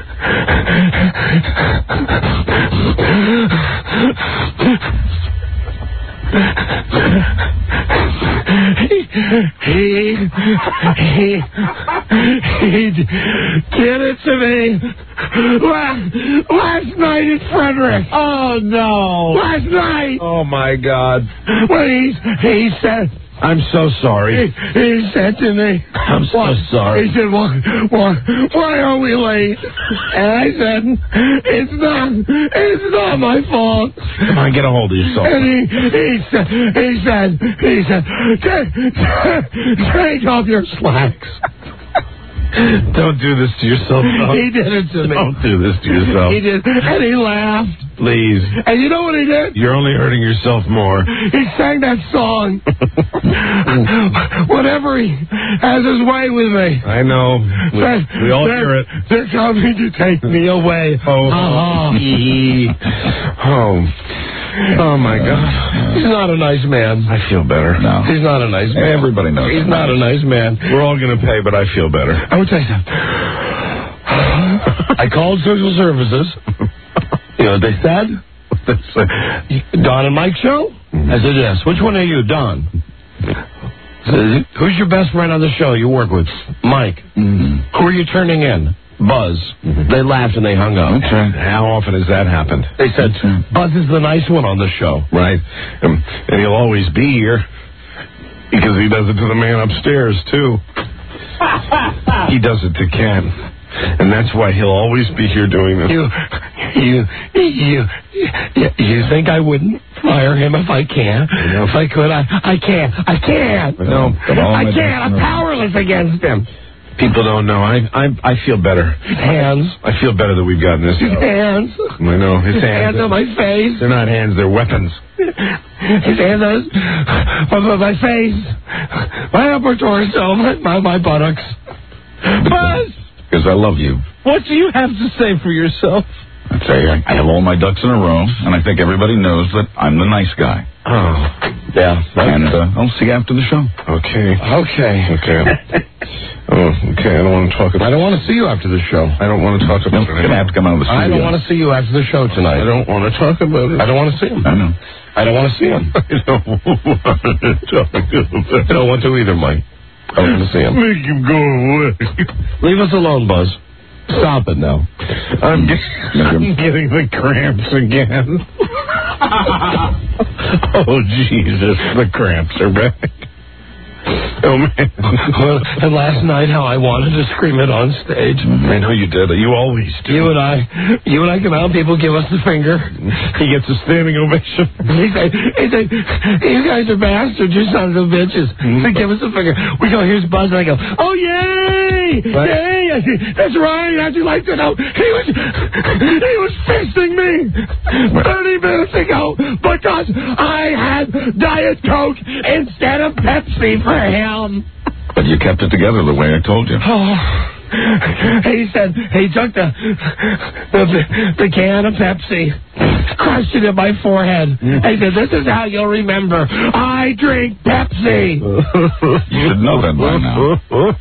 he, he, he, he did it to me last, last night in Frederick. Oh, no. Last night. Oh, my God. When he, he said, I'm so sorry. He, he said to me, I'm so sorry. He said, why, why, why are we late? And I said, it's not, it's not my fault. Come on, get a hold of yourself. And he, he said, he said, he said, take, take off your slacks. Don't do this to yourself. No. He did it to me. Don't do this to yourself. He did, and he laughed. Please. And you know what he did? You're only hurting yourself more. He sang that song. Whenever he has his way with me. I know. We, They're- we all they're- hear it. They're coming to take me away. Oh. Uh-huh. Oh. Oh, my God. He's not a nice man. I feel better. No. He's not a nice man. Everybody knows He's that. not a nice man. We're all going to pay, but I feel better. I would tell you something. I called social services. You know what they said? Don and Mike show? I said, yes. Which one are you, Don? I said, who's your best friend on the show you work with? Mike. Mm-hmm. Who are you turning in? Buzz. Mm-hmm. They laughed and they hung up. That's right. How often has that happened? They said, Buzz is the nice one on the show. Right. Um, and he'll always be here because he does it to the man upstairs, too. He does it to Ken. And that's why he'll always be here doing this. You, you, you, you, you think I wouldn't fire him if I can? If I could, I, I can't. I can't. No, I can't. I'm powerless against him. People don't know. I I I feel better. Hands. I feel better that we've gotten this. His hands. I know. His His hands hands. on my face. They're not hands. They're weapons. His hands on my, my face. My upper torso. My, my, my buttocks. Buzz! Because I love you. What do you have to say for yourself? I'd say I, I have all my ducks in a row, and I think everybody knows that I'm the nice guy. Oh, yeah. And uh, I'll see you after the show. Okay. Okay. Okay. Oh, okay. I don't want to talk about. I don't want to see you after the show. I don't want to talk about You're it. gonna have to come out of the studio. I don't want to see you after the show tonight. I don't want to talk about it. I don't want to see him. I know. I don't want to see him. I don't want to talk about it. I don't want to either, Mike. I don't want to see him. Make him go away. Leave us alone, Buzz. Stop it now. I'm, get, I'm getting the cramps again. Oh, Jesus. The cramps are back. Oh, man. Well, and last night, how I wanted to scream it on stage. I know you did. You always do. You and I, you and I come out, people give us the finger. He gets a standing ovation. He said, he said, you guys are bastards, you sons of bitches. They give us the finger. We go, here's Buzz, and I go, oh, yay! What? Yay! I said, that's right, how'd you like to know? He was, he was fisting me thirty minutes ago because I had Diet Coke instead of Pepsi for him. But you kept it together the way I told you. Oh. He said he took the, the the can of Pepsi, crushed it in my forehead. He said, "This is how you'll remember. I drink Pepsi." You should know that by now.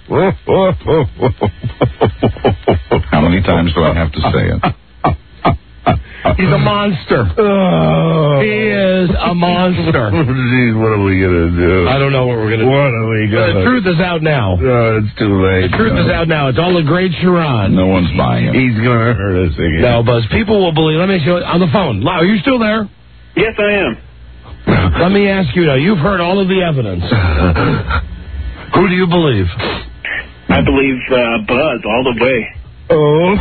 How many times do I have to say it? He's a monster. Oh. He is a monster. Jeez, what are we going to do? I don't know what we're going to do. What are we going to do? The truth is out now. No, it's too late. The truth no. is out now. It's all a great charade. No one's buying it. He's going to hurt us again. No, Buzz. People will believe. Let me show you on the phone. Are you still there? Yes, I am. Let me ask you now. You've heard all of the evidence. Who do you believe? I believe uh, Buzz all the way. Oh.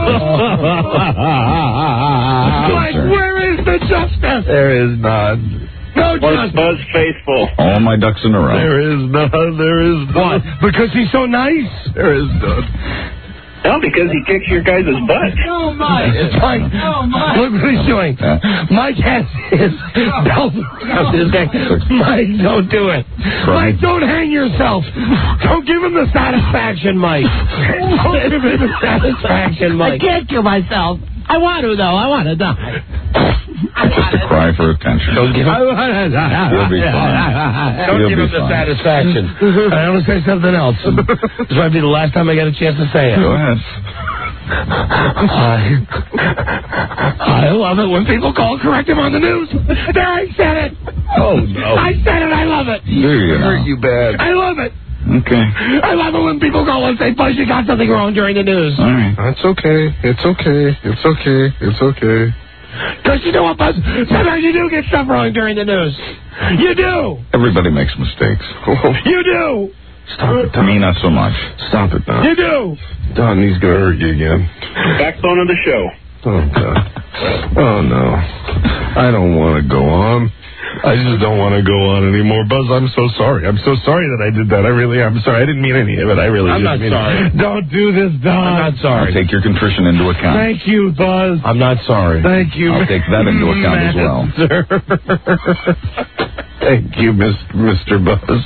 Like, where is the justice? There is none. No Buzz, justice. Buzz faithful. All my ducks in a row. There is none. There is none. What? Because he's so nice? There is none. No, because he kicks your guys' butt. No, Mike. Mike. No, Mike. Look what he's doing. Mike has his belt around his neck. Mike, don't do it. Mike, don't hang yourself. Don't give him the satisfaction, Mike. Don't give him the satisfaction, Mike. I can't kill myself. I want to, though. I want to die. Just a cry for attention. Don't give him, You'll be fine. don't You'll give be him the fine. satisfaction. I want to say something else. This might be the last time I get a chance to say it. Go ahead. I, I love it when people call and correct him on the news. There, I said it. Oh, no. I said it. I love it. Do you now? Hurt you bad. I love it. Okay. I love it when people call and say, Buzz, you got something wrong during the news. All right. That's okay. It's okay. It's okay. It's okay. Because you know what, Buzz? Sometimes you do get stuff wrong during the news. You do. Everybody makes mistakes. You do. Stop it, Don. Me, not so much. Stop it, Don. You do. Don, he's going to hurt you again. Backbone of the show. Oh, God. Oh, no. I don't want to go on. I just don't want to go on anymore. Buzz, I'm so sorry. I'm so sorry that I did that. I really am sorry. I didn't mean any of it. I really I'm didn't not mean sorry. it. Don't do this, Don. I'm not sorry. I'll take your contrition into account. Thank you, Buzz. I'm not sorry. Thank you. I'll take that into account as well. Thank you, Mister Buzz.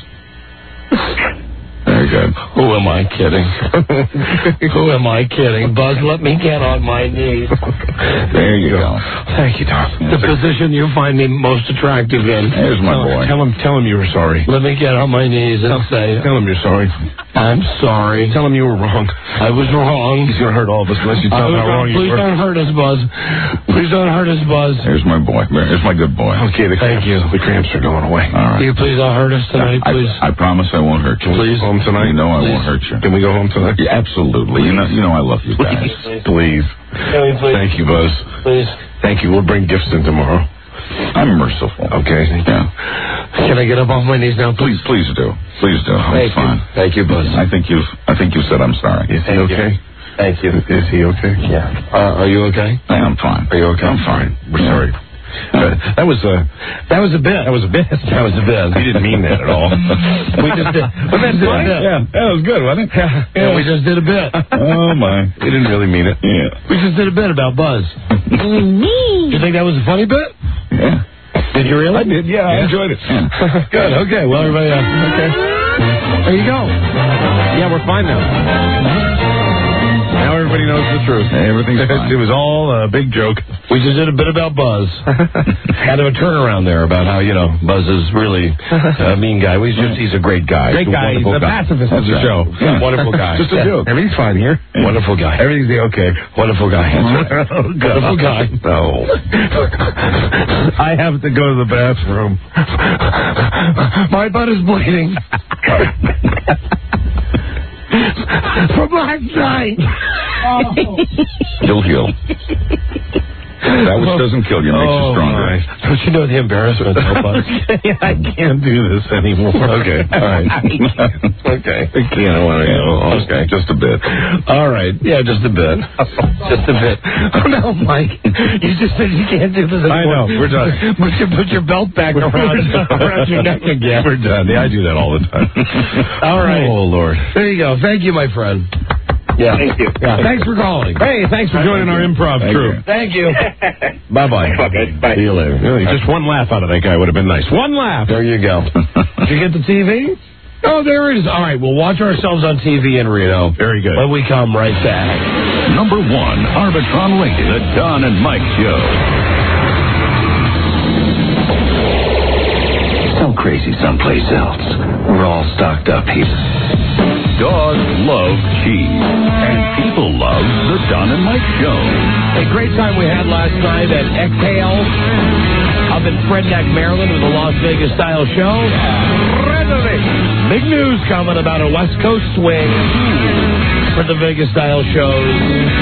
Very good. Who am I kidding? Who am I kidding? Buzz, let me get on my knees. There you go. Thank you, Don. The position you find me most attractive in. There's my boy. Tell him, tell him you were sorry. Let me get on my knees and say, Tell him you're sorry. I'm sorry. Tell him you were wrong. I was wrong. He's going to hurt all of us unless you I tell him was how wrong. wrong you Please were. don't hurt us, Buzz. Please don't hurt us, Buzz. There's my boy. There's my good boy. Okay, the Thank cramps, you. the cramps are going away. All right. Will you please don't hurt us tonight, I, please? I promise I won't hurt you. Can we go home tonight? You know I Please. won't hurt you. Can we go home tonight? Yeah, absolutely. You know, you know I love you guys. Please. Can we please? Thank you, Buzz. Please. Thank you. We'll bring gifts in tomorrow. I'm merciful. Okay. Yeah. Can I get up off my knees now, Please, please do. Please do. Thank It's fine. you. Thank you, Buzz. I think you've. I think you said I'm sorry. Is he okay? Thank you. Is he okay? Yeah. Uh, are you okay? I am fine. Are you okay? I'm fine. We're sorry. Uh, that was a that was a bit. That was a bit. That was a bit. We didn't mean that at all. We just did. But that's funny. Yeah, that was good, wasn't it? Yeah. yeah. We just did a bit. Oh my! We didn't really mean it. Yeah. We just did a bit about Buzz. You think that was a funny bit? Yeah. Did you really? I did. Yeah, I enjoyed it. Yeah. Good. Okay. Well, everybody. Uh, okay. There you go. Yeah, we're fine now. Now everybody knows the truth. Everything's fine. It was all a big joke. We just did a bit about Buzz. Kind of a turnaround there about how, you know, Buzz is really a mean guy. He's just, he's a great guy. Great He's a guy. He's wonderful the guy. pacifist of That's the right. show. Yeah. Wonderful guy. Just a Yeah. joke. Everything's fine here. Wonderful guy. Everything's the okay. Wonderful guy. Wonderful guy. No. I have to go to the bathroom. My butt is bleeding. From last night. You'll heal. That which doesn't kill you makes you Oh, stronger. my. Don't you know the embarrassment of Buzz? I can't do this anymore. Okay. All right. Okay. I can't. I want to go. Okay, just a bit. All right. Yeah, just a bit. Just a bit. Oh, no, Mike. You just said you can't do this I know. anymore. We're done. Put your, put your belt back around, around your neck again. We're done. Yeah, I do that all the time. All right. Oh, Lord. There you go. Thank you, my friend. Yeah. Thank you. Yeah. Thanks for calling. Hey, thanks for joining our improv Thank troupe. you. Thank you. Bye-bye. Okay, bye. See you later. Really, just one laugh out of that guy would have been nice. One laugh. There you go. Did you get the T V? Oh, there it is. All right, we'll watch ourselves on T V in Reno. Very good. When we come right back. Number one, Arbitron Radio, the Don and Mike Show. So crazy someplace else. We're all stocked up here. Dogs love cheese, and people love the Don and Mike Show. A great time we had last night at Exhale up in Fredneck, Maryland with the Las Vegas style show. Big news coming about a West Coast swing for the Vegas style shows.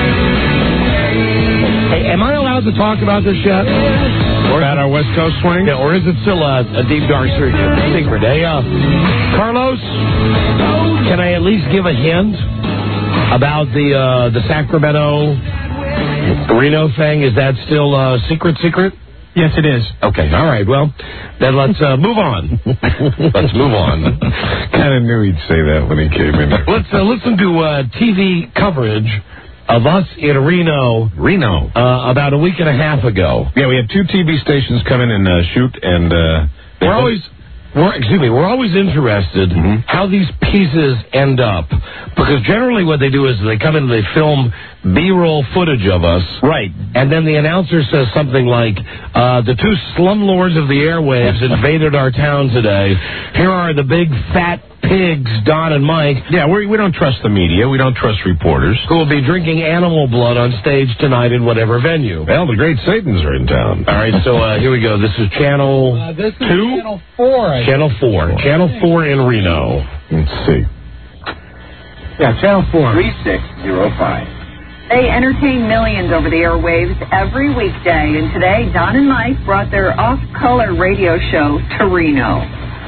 Hey, am I allowed to talk about this yet? Or at our West Coast swing? Yeah, or is it still a, a deep, dark secret? Hey, uh, Carlos, can I at least give a hint about the uh, the Sacramento Reno thing? Is that still uh, secret, secret? Yes, it is. Okay, all right. Well, then let's uh, move on. Let's move on. Kind of knew he'd say that when he came in. Let's uh, listen to uh, T V coverage of us in Reno. Reno. Uh, about a week and a half ago. Yeah, we had two T V stations come in and uh, shoot, and uh, we're always, we're, excuse me, we're always interested Mm-hmm. how these pieces end up, because generally what they do is they come in and they film B-roll footage of us, right, and then the announcer says something like, uh, "The two slumlords of the airwaves invaded our town today. Here are the big fat pigs, Don and Mike." Yeah, we we don't trust the media. We don't trust reporters. Who will be drinking animal blood on stage tonight in whatever venue. Well, the great Satans are in town. All right, so uh, here we go. This is channel Uh, this is two? Channel four. I Channel four. Channel four in Reno. Let's see. Yeah, Channel four. three six zero five. They entertain millions over the airwaves every weekday, and today Don and Mike brought their off-color radio show to Reno.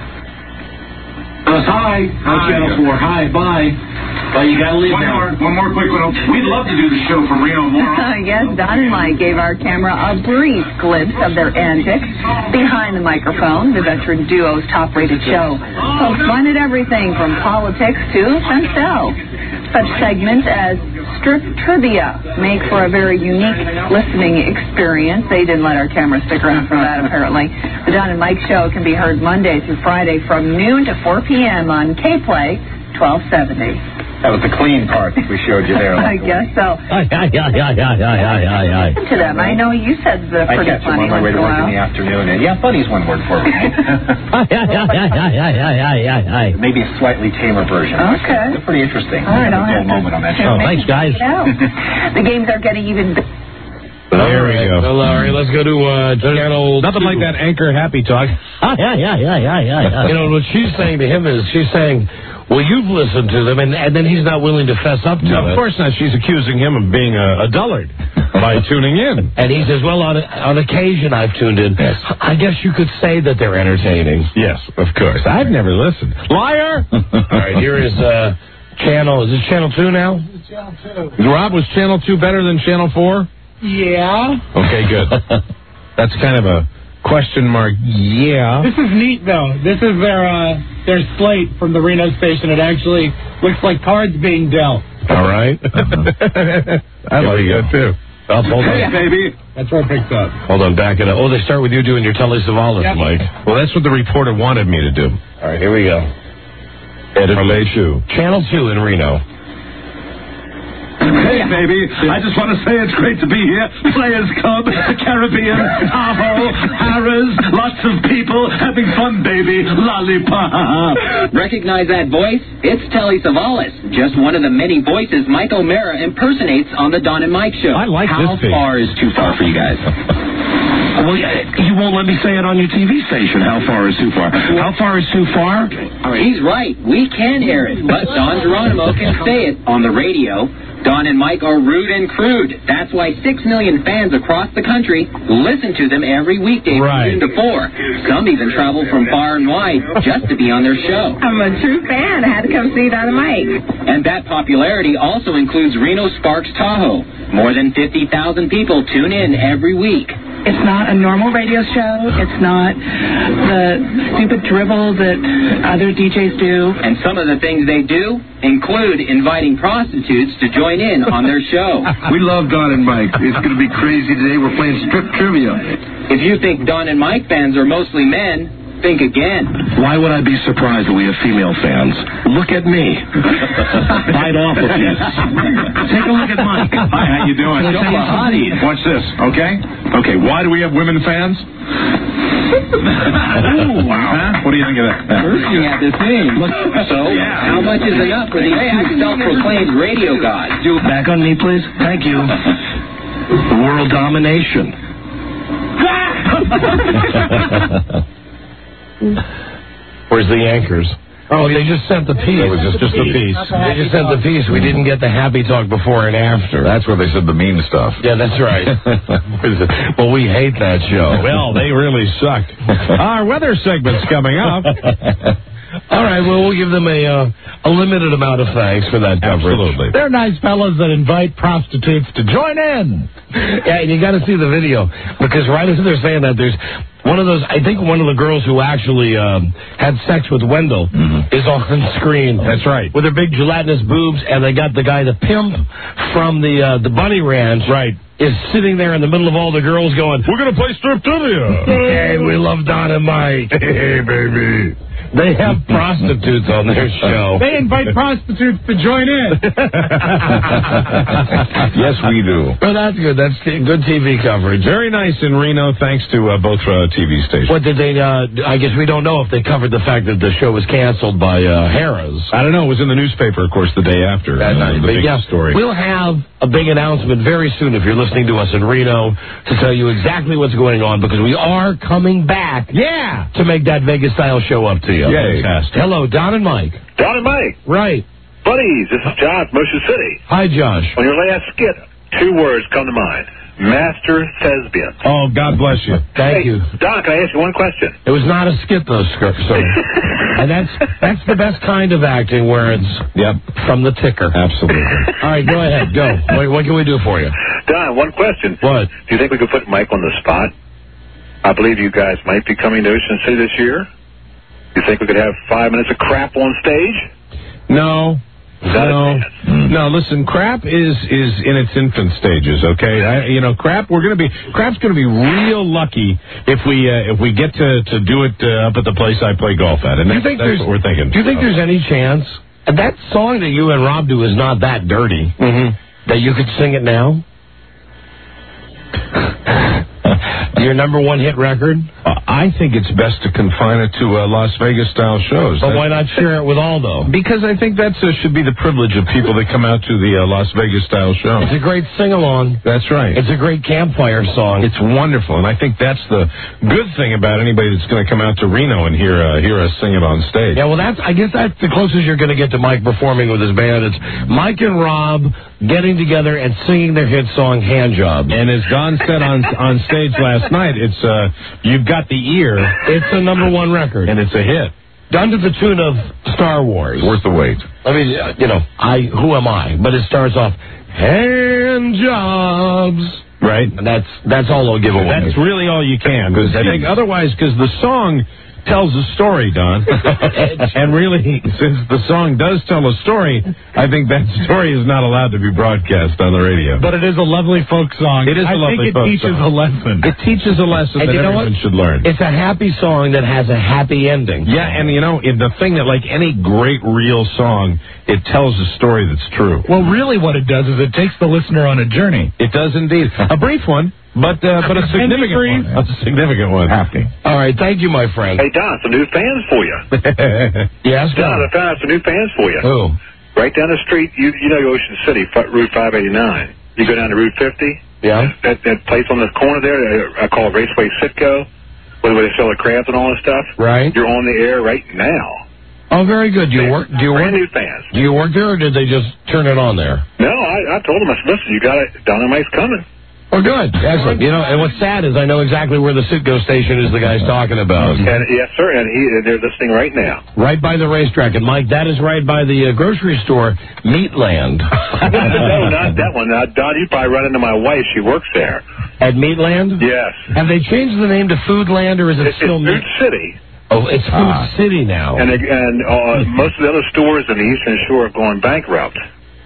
Hi. Hi, Channel four. Hi, bye. Well, you gotta leave One now. more, one more quick one. We'd love to do the show from Reno more. Yes, Don and Mike gave our camera a brief glimpse of their antics behind the microphone, the veteran duo's top-rated show. Folks wanted everything from politics to themselves. Such segments as Strip Trivia make for a very unique listening experience. They didn't let our camera stick around for that, apparently. The Don and Mike Show can be heard Monday through Friday from noon to four p.m. on K-Play twelve seventy. That was the clean part we showed you there. I guess so. Aye, aye, aye, aye, aye, aye, aye, aye. To them, I know you said the I pretty catch them funny on my way once to in a work in while. the afternoon, and yeah, funny's one word for it. Aye, aye, aye, aye, aye, aye, aye, aye, aye. Maybe a slightly tamer version. Okay. It's pretty interesting. All right, I'll Have a have dull to moment on that check show. Oh, thanks, guys. it out. The games are getting even bigger. There we go. Well, Larry, let's go to uh, channel. Nothing two. like that anchor happy talk. yeah, yeah, yeah, yeah, yeah. You know, what she's saying to him is, she's saying, well, you've listened to them, and, and then he's not willing to fess up to no, it. Of course not. She's accusing him of being a, a dullard by tuning in. And he says, well, on, on occasion I've tuned in. Yes. I guess you could say that they're entertaining. Yes, of course. I've never listened. Liar! All right, here is uh, channel. Is this channel two now? Channel two. Rob, was channel two better than channel four? Yeah. Okay, good. That's kind of a question mark. Yeah. This is neat, though. This is their uh, their slate from the Reno station. It actually looks like cards being dealt. All right. I like that, too. Oh, hold on. Hey, baby. That's where it picks up. Hold on, back it up. Oh, they start with you doing your Telly Savalas, Yep. Mike. Well, that's what the reporter wanted me to do. All right, here we go. Edit Relay two. Channel two in Reno. Hey, baby. I just want to say it's great to be here. Players Club, Caribbean, Tahoe, Harrah's, lots of people having fun, baby. Lollipop. Recognize that voice? It's Telly Savalas, just one of the many voices Mike O'Mara impersonates on the Don and Mike Show. I like How this thing. far is too far for you guys? Well, you won't let me say it on your T V station. How far is too far? How far is too far? He's right. We can air it, but Don Geronimo can say it on the radio. Don and Mike are rude and crude. That's why six million fans across the country listen to them every weekday Right. from noon to four. Some even travel from far and wide just to be on their show. I'm a true fan. I had to come see Don and Mike. And that popularity also includes Reno Sparks Tahoe. More than fifty thousand people tune in every week. It's not a normal radio show. It's not the stupid dribble that other D Js do. And some of the things they do include inviting prostitutes to join in on their show. We love Don and Mike. It's going to be crazy today. We're playing strip trivia. If you think Don and Mike fans are mostly men, think again. Why would I be surprised that we have female fans? Look at me. Bite off a piece. Take a look at Mike. Hi, how you doing? Show the hotties. Watch this, okay? Okay, why do we have women fans? Ooh, wow. Huh? What do you think of that? Looking at this thing. So, how much is enough for these two self-proclaimed radio gods? Back on me, please. Thank you. World domination. Where's the anchors? Oh, they just sent the piece. It was just, just the piece. They just sent the piece. We didn't get the happy talk before and after. That's where they said the mean stuff. Yeah, that's right. Well, we hate that show. Well, they really sucked. Our weather segment's coming up. All right, well, we'll give them a uh, a limited amount of thanks for that coverage. Absolutely. They're nice fellas that invite prostitutes to join in. Yeah, and you got to see the video, because right as they're saying that, there's one of those, I think one of the girls who actually um, had sex with Wendell mm-hmm. is on screen. That's right. With her big gelatinous boobs, and they got the guy, the pimp from the uh, the Bunny Ranch. Right. Is sitting there in the middle of all the girls going, we're going to play strip trivia. Hey, we love Don and Mike. Hey, baby. They have prostitutes on their show. They invite prostitutes to join in. Yes, we do. Well, that's good. That's good T V coverage. Very nice in Reno, thanks to uh, both uh, T V stations. What did they, uh, I guess we don't know if they covered the fact that the show was canceled by uh, Harrah's. I don't know. It was in the newspaper, of course, the day after. That uh, night. The But big yeah, story. We'll have a big announcement very soon if you're listening to us in Reno to tell you exactly what's going on, because we are coming back. Yeah. To make that Vegas-style show up to you. Yay. Fantastic. Hello, Don and Mike. Don and Mike. Right. Buddies, this is John from Ocean City. Hi, Josh. On your last skit, two words come to mind. Master thespian. Oh, God bless you. Thank hey, you. Don, can I ask you one question? It was not a skit, though, Skirp. So, and that's that's the best kind of acting, where it's yep from the ticker. Absolutely. All right, go ahead. Go. What, what can we do for you? Don, one question. What? Do you think we could put Mike on the spot? I believe you guys might be coming to Ocean City this year. You think we could have five minutes of crap on stage? No. No, no. Listen, crap is is in its infant stages. Okay, I, you know, crap. We're gonna be crap's gonna be real lucky if we uh, if we get to, to do it uh, up at the place I play golf at, and do you that's, think that's what we're thinking. Do you think there's any chance that song that you and Rob do is not that dirty that you could sing it now? Your number one hit record? Uh, I think it's best to confine it to uh, Las Vegas-style shows. But That- why not share it with Aldo? Because I think that uh, should be the privilege of people that come out to the uh, Las Vegas-style show. It's a great sing-along. That's right. It's a great campfire song. It's wonderful, and I think that's the good thing about anybody that's going to come out to Reno and hear uh, hear us sing it on stage. Yeah, well, that's I guess that's the closest you're going to get to Mike performing with his band. It's Mike and Rob getting together and singing their hit song, Hand Job. And as Don said on on stage last night, it's uh, You've Got the Ear. It's a number one record. And it's a hit. Done to the tune of Star Wars. Worth the wait. I mean, uh, you know, I who am I? But it starts off, Hand Jobs. Right. And that's, that's all they'll give away. That's really all you can. Because I think otherwise, because the song tells a story, Don. And really, since the song does tell a story, I think that story is not allowed to be broadcast on the radio. But it is a lovely folk song. It is a I lovely think it folk teaches song. a lesson. It teaches a lesson And that you know everyone what? should learn. It's a happy song that has a happy ending. Yeah, and you know, it- the thing that, like any great real song, it tells a story that's true. Well, really what it does is it takes the listener on a journey. It does indeed. A brief one, but uh, but a significant one. A significant one. Happy. All right, thank you, my friend. Hey, Don, some new fans for you. Yes, Don, I found out some new fans for you. Who? Right down the street, you you know Ocean City, F- Route five eighty-nine. You go down to Route fifty. Yeah. That that place on the corner there, uh, I call it Raceway Sitco, where they sell the crabs and all that stuff. Right. You're on the air right now. Oh, very good. Do you work? Do you work? Brand new fans. Do you work there, or did they just turn it on there? No, I, I told them, I said, listen, you got it. Dynamite's coming. Oh, good. Excellent. You know, and what's sad is I know exactly where the Sitco station is the guy's talking about. And yes, sir, and he, they're listening right now. Right by the racetrack. And, Mike, that is right by the uh, grocery store, Meatland. No, not that one. Uh, Don, you probably run into my wife. She works there. At Meatland? Yes. Have they changed the name to Foodland, or is it It's, still it's Meat? Food City. Oh, it's Food Ah. City now. And, and uh, most of the other stores in the Eastern Shore have gone bankrupt.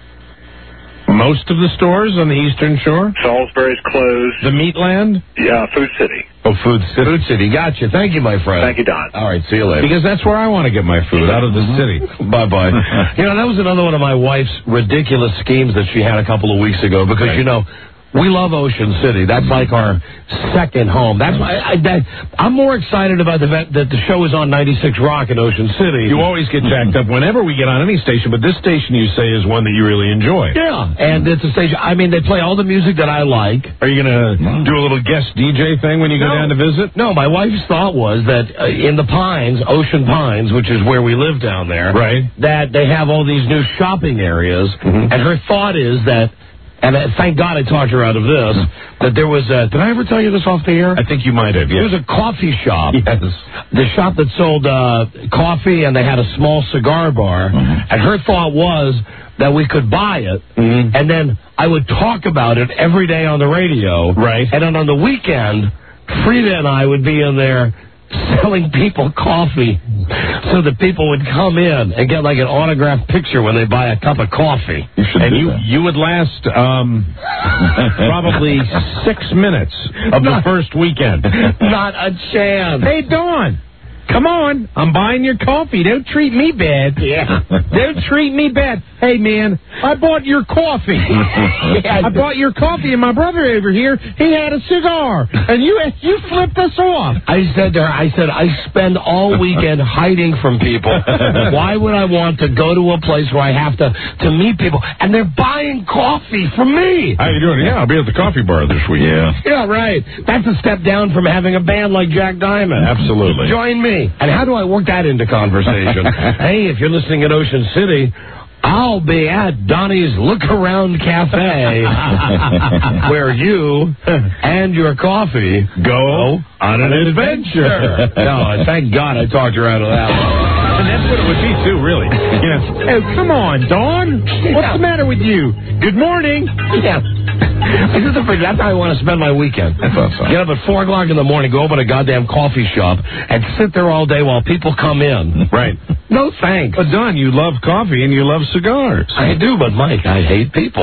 Most of the stores on the Eastern Shore? Salisbury's closed. The Meatland? Yeah, Food City. Oh, Food City. Food City. Gotcha. Thank you, my friend. Thank you, Don. All right, see you later. Because that's where I want to get my food, out of the city. Bye-bye. You know, that was another one of my wife's ridiculous schemes that she had a couple of weeks ago because, you know, we love Ocean City. That's like our second home. That's why I, I, that, I'm more excited about the fact that the show is on ninety-six Rock in Ocean City. You always get jacked up whenever we get on any station, but this station you say is one that you really enjoy. Yeah, and it's a station. I mean, they play all the music that I like. Are you going to do a little guest D J thing when you go No. down to visit? No, my wife's thought was that uh, in the Pines, Ocean Pines, which is where we live down there, Right. that they have all these new shopping areas, Mm-hmm. and her thought is that, and uh, thank God I talked her out of this, that there was a, did I ever tell you this off the air? I think you might have, There yes. was a coffee shop. Yes. The shop that sold uh, coffee, and they had a small cigar bar. Mm-hmm. And her thought was that we could buy it, Mhm. and then I would talk about it every day on the radio. Right. And then on the weekend, Frida and I would be in there selling people coffee so that people would come in and get like an autographed picture when they buy a cup of coffee. You should and do you, that. You would last um, probably six minutes of the Not- first weekend. not a chance. Hey, Dawn, come on. I'm buying your coffee. Don't treat me bad. Yeah. Don't treat me bad. Hey, man, I bought your coffee. I bought your coffee, and my brother over here, he had a cigar. And you you flipped us off. I said to her, I said, I spend all weekend hiding from people. Why would I want to go to a place where I have to, to meet people? And they're buying coffee from me. How you doing? Yeah, I'll be at the coffee bar this week. Yeah. Yeah, right. That's a step down from having a band like Jack Diamond. Absolutely. Join me. And how do I work that into conversation? Hey, if you're listening at Ocean City, I'll be at Donnie's Look Around Cafe, where you and your coffee go on an adventure. No, thank God I talked her out of that one. And that's what it would be, too, really. You know, oh, come on, Dawn. What's the matter with you? Good morning. Yeah. This is the thing. That's how I want to spend my weekend. I thought so. Get up at four o'clock in the morning, go open a goddamn coffee shop, and sit there all day while people come in. Right. No thanks. But, Don, you love coffee and you love cigars. I do, but Mike, I hate people.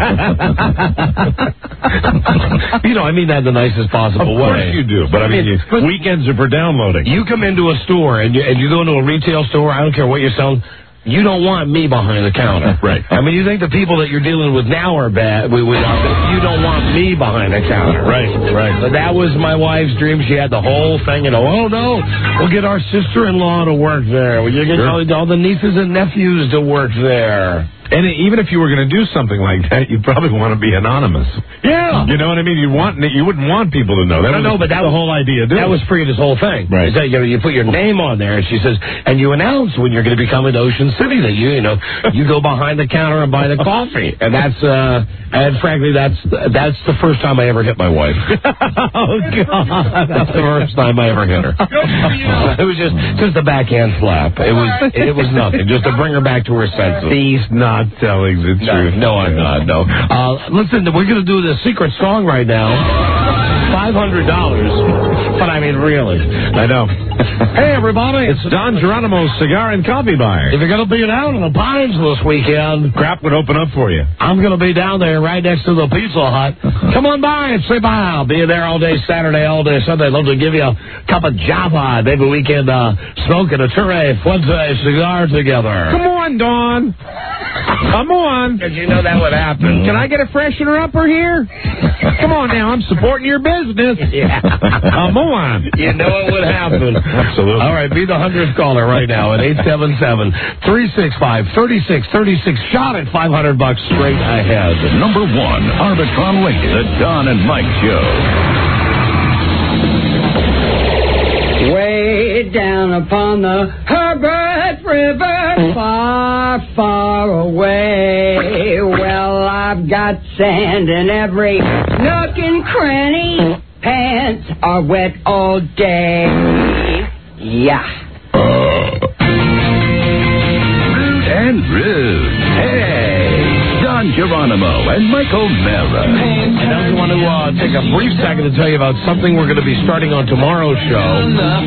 You know, I mean that in the nicest possible Of course way. you do. But, I mean, you, but weekends are for downloading. you come into a store and you, and you go into a retail store, I don't care what you're selling, you don't want me behind the counter. Right. I mean, you think the people that you're dealing with now are bad. We, we, you don't want me behind the counter. Right, right. But that was my wife's dream. She had the whole thing, you know, oh, no, we'll get our sister-in-law to work there. We'll get Sure. all, all the nieces and nephews to work there. And even if you were going to do something like that, you'd probably want to be anonymous. Yeah. You know what I mean? You want you wouldn't want people to know. That no, was no, but that the was, whole idea. Dude. That was Frida's whole thing. Right. Is that, you know, you put your name on there, and she says, and you announce when you're going to become in Ocean City that you, you know, you go behind the counter and buy the coffee. And that's, uh, and frankly, that's that's the first time I ever hit my wife. Oh God, that's the first time I ever hit her. It was just just a backhand slap. It was it was nothing, just to bring her back to her senses. He's not telling the No, truth. no, I'm not. No. Uh, listen, we're going to do the secret song right now. Five hundred dollars. But I mean, really. I know. Hey, everybody! It's Don Geronimo's Cigar and Coffee Bar. If you're going to be down in the Pines this weekend, crap would open up for you. I'm going to be down there right next to the Pizza Hut. Come on by and say bye. I'll be there all day Saturday, all day Sunday. I'd love to give you a cup of Java. Maybe we can uh, smoke a Torre Fuente cigar together. Come on, Don. Come on. Because you know that would happen. Can I get a freshener upper here? Come on now, I'm supporting your business. Yeah. Come on. You know it would happen. Absolutely. All right, be the hundredth caller right now at eight seven seven, three six five, three six three six. Shot at five hundred bucks straight ahead. Number one, Arbitron Radio, the Don and Mike Show. Way down upon the Herbert River, far, far away. Well, I've got sand in every nook and cranny. Pants are wet all day. Yeah. Rude and Rude. Hey, Don Geronimo and Michael Mara. And I just want to uh, take a brief second to tell you about something we're going to be starting on tomorrow's show.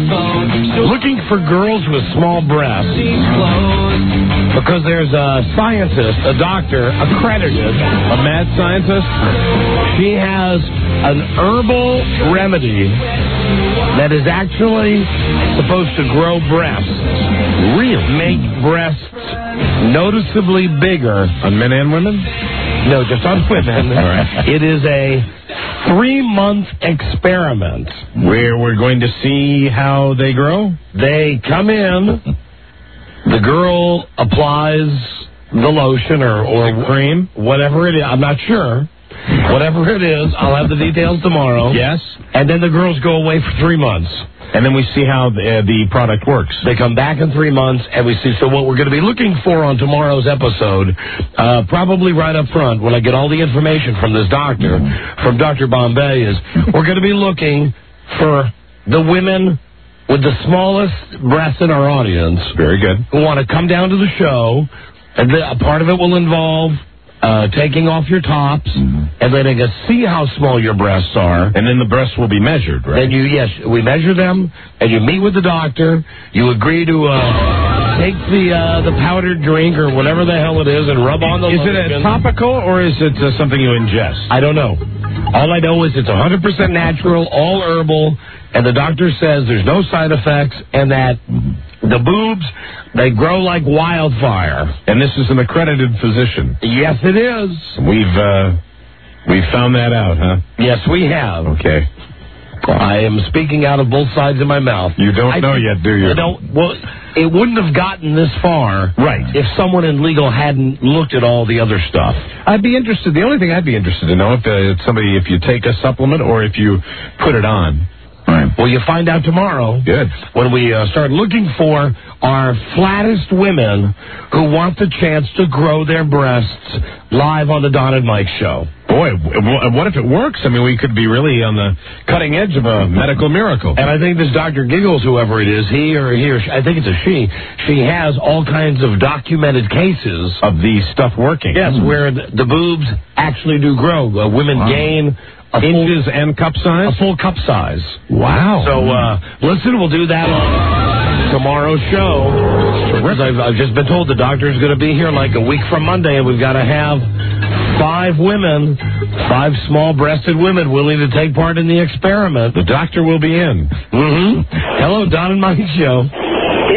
Looking for girls with small breasts. Because there's a scientist, a doctor, accredited, A mad scientist? she has an herbal remedy that is actually supposed to grow breasts. Really? Make breasts noticeably bigger. On men and women? No, just on women. All right. It is a three-month experiment. Where we're going to see how they grow? They come in, the girl applies the lotion or, or cream, whatever it is. I'm not sure. Whatever it is, I'll have the details tomorrow. Yes. And then the girls go away for three months. And then we see how the, uh, the product works. They come back in three months, and we see. So what we're going to be looking for on tomorrow's episode, uh, probably right up front, when I get all the information from this doctor, from Doctor Bombay, is we're going to be looking for the women with the smallest breasts in our audience. Very good. Who want to come down to the show, and the, a part of it will involve Uh, taking off your tops mm-hmm. and letting us see how small your breasts are. And then the breasts will be measured, right? Then you, yes, we measure them, and you meet with the doctor. You agree to uh, take the uh, the powdered drink or whatever the hell it is and rub on the Is lotion. it a topical or is it uh, something you ingest? I don't know. All I know is it's one hundred percent natural, all herbal, and the doctor says there's no side effects and that the boobs, they grow like wildfire. And this is an accredited physician. Yes, it is. We've uh, we've found that out, huh? Yes, we have. Okay. I am speaking out of both sides of my mouth. You don't I know yet, do you? I don't. Well, it wouldn't have gotten this far, right? If someone in legal hadn't looked at all the other stuff. I'd be interested. The only thing I'd be interested to know if uh, somebody, if you take a supplement or if you put it on. Right. Well, you find out tomorrow. Good. When we uh, start looking for our flattest women who want the chance to grow their breasts live on the Don and Mike show. Boy, what if it works? I mean, we could be really on the cutting edge of a medical miracle. And I think this Doctor Giggles, whoever it is, he or he or she, I think it's a she, she has all kinds of documented cases of the stuff working. Yes, mm. where the, the boobs actually do grow. Uh, women wow. gain a inches full, and cup size? A full cup size. Wow. So, uh, listen, we'll do that on tomorrow's show. I've, I've just been told the doctor's going to be here like a week from Monday, and we've got to have five women, five small-breasted women willing to take part in the experiment. The doctor will be in. Mm-hmm. Hello, Don and Mike show. Yeah, hi.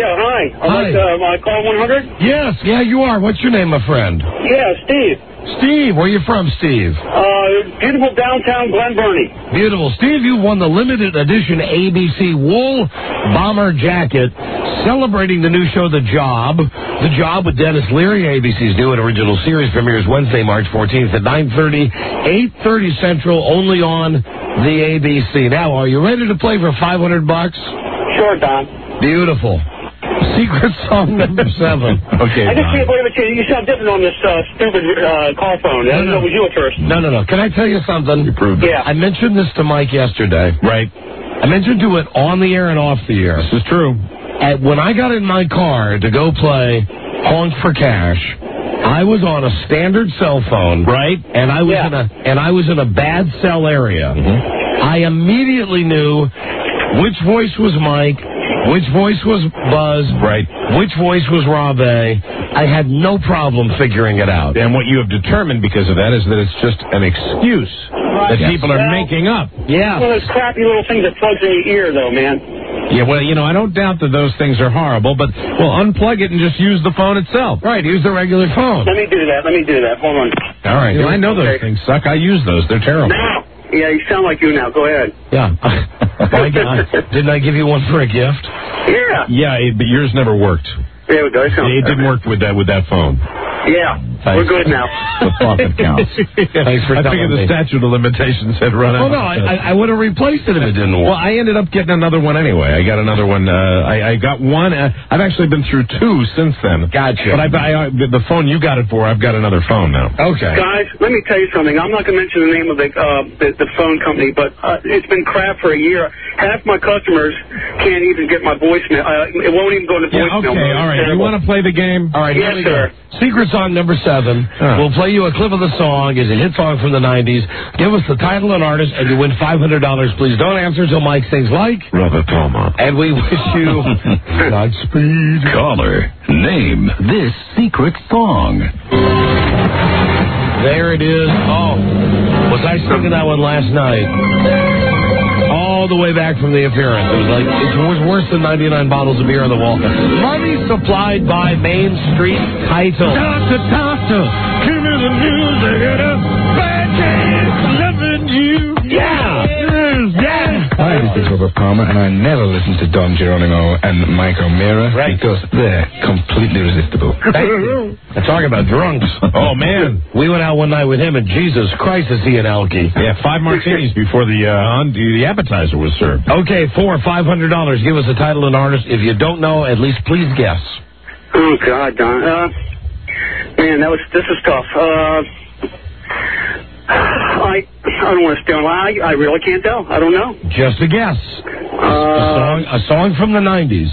I'd like to, uh, call one hundred. Yes, yeah, you are. What's your name, my friend? Yeah, Steve. Steve, where you from, Steve? Uh, beautiful downtown Glen Burnie. Beautiful. Steve, you won the limited edition A B C wool bomber jacket celebrating the new show, The Job. The Job with Dennis Leary, A B C's new and original series, premieres Wednesday, March fourteenth at nine thirty, eight thirty Central, only on the A B C. Now, are you ready to play for five hundred bucks? Sure, Don. Beautiful. Secret song number seven. Okay, I just Don. can't believe it. You sound different on this uh, stupid uh, call phone. I didn't know it was you at first. No, no, no. Can I tell you something? You proved it. Yeah. I mentioned this to Mike yesterday. Right. I mentioned to it on the air and off the air. This is true. And when I got in my car to go play Honk for Cash, I was on a standard cell phone, right? And I was Yeah. in a and I was in a bad cell area. Mm-hmm. I immediately knew which voice was Mike, which voice was Buzz, right? Which voice was Rob A. I had no problem figuring it out. And what you have determined because of that is that it's just an excuse that Yes. people are Well, making up. Yeah. One of those crappy little things that plugs in your ear, though, man. Yeah, well, you know, I don't doubt that those things are horrible, but well, unplug it and just use the phone itself. Right, use the regular phone. Let me do that. Let me do that. Hold on. All right. Yeah, I know those Okay. things suck. I use those. They're terrible. Now. Yeah, you sound like you now. Go ahead. Yeah. My God. Didn't I give you one for a gift? Yeah. Yeah, it, but yours never worked. There we go. It, It didn't work with that with that phone. Yeah. Thanks. We're good now. The profit counts. Thanks for I telling figured the me. statute of limitations had run out. Well, no, I, I, I would have replaced it if it didn't Well, work. I ended up getting another one anyway. I got another one. Uh, I, I got one. Uh, I've actually been through two since then. Gotcha. But I, I, the phone you got it for, I've got another phone now. Okay. Guys, let me tell you something. I'm not going to mention the name of the, uh, the the phone company, but uh, it's been crap for a year. Half my customers can't even get my voicemail. Uh, it won't even go into Yeah, voicemail. okay, all right. You want to play the game? All right, Yes, here we sir. go. Secret song number seven. Oh. We'll play you a clip of the song. It's a hit song from the nineties. Give us the title and artist, and you win five hundred dollars. Please don't answer until Mike sings like. Robert Palmer. And we wish you Godspeed. Caller, name this secret song. There it is. Oh, was I singing that one last night? All the way back from the appearance. It was like, it was worse than ninety-nine bottles of beer on the wall. Money supplied by Main Street Title. Doctor, doctor, give me the news. I got a bad case loving you. Yeah. Yes, yes. Hi, this is Robert Palmer, and I never listen to Don Geronimo and Mike O'Meara Right. because they're completely irresistible. I'm talking about drunks. Oh, man. We went out one night with him, and Jesus Christ, is he an alky. Yeah, five martinis before the uh, on, the appetizer was served. Okay, four, five hundred dollars. Give us a title and artist. If you don't know, at least please guess. Oh God, Don. Uh, man, that was this is tough. Uh, I I don't want to stay on. I I really can't tell. I don't know. Just a guess. Uh, a song, a song from the nineties.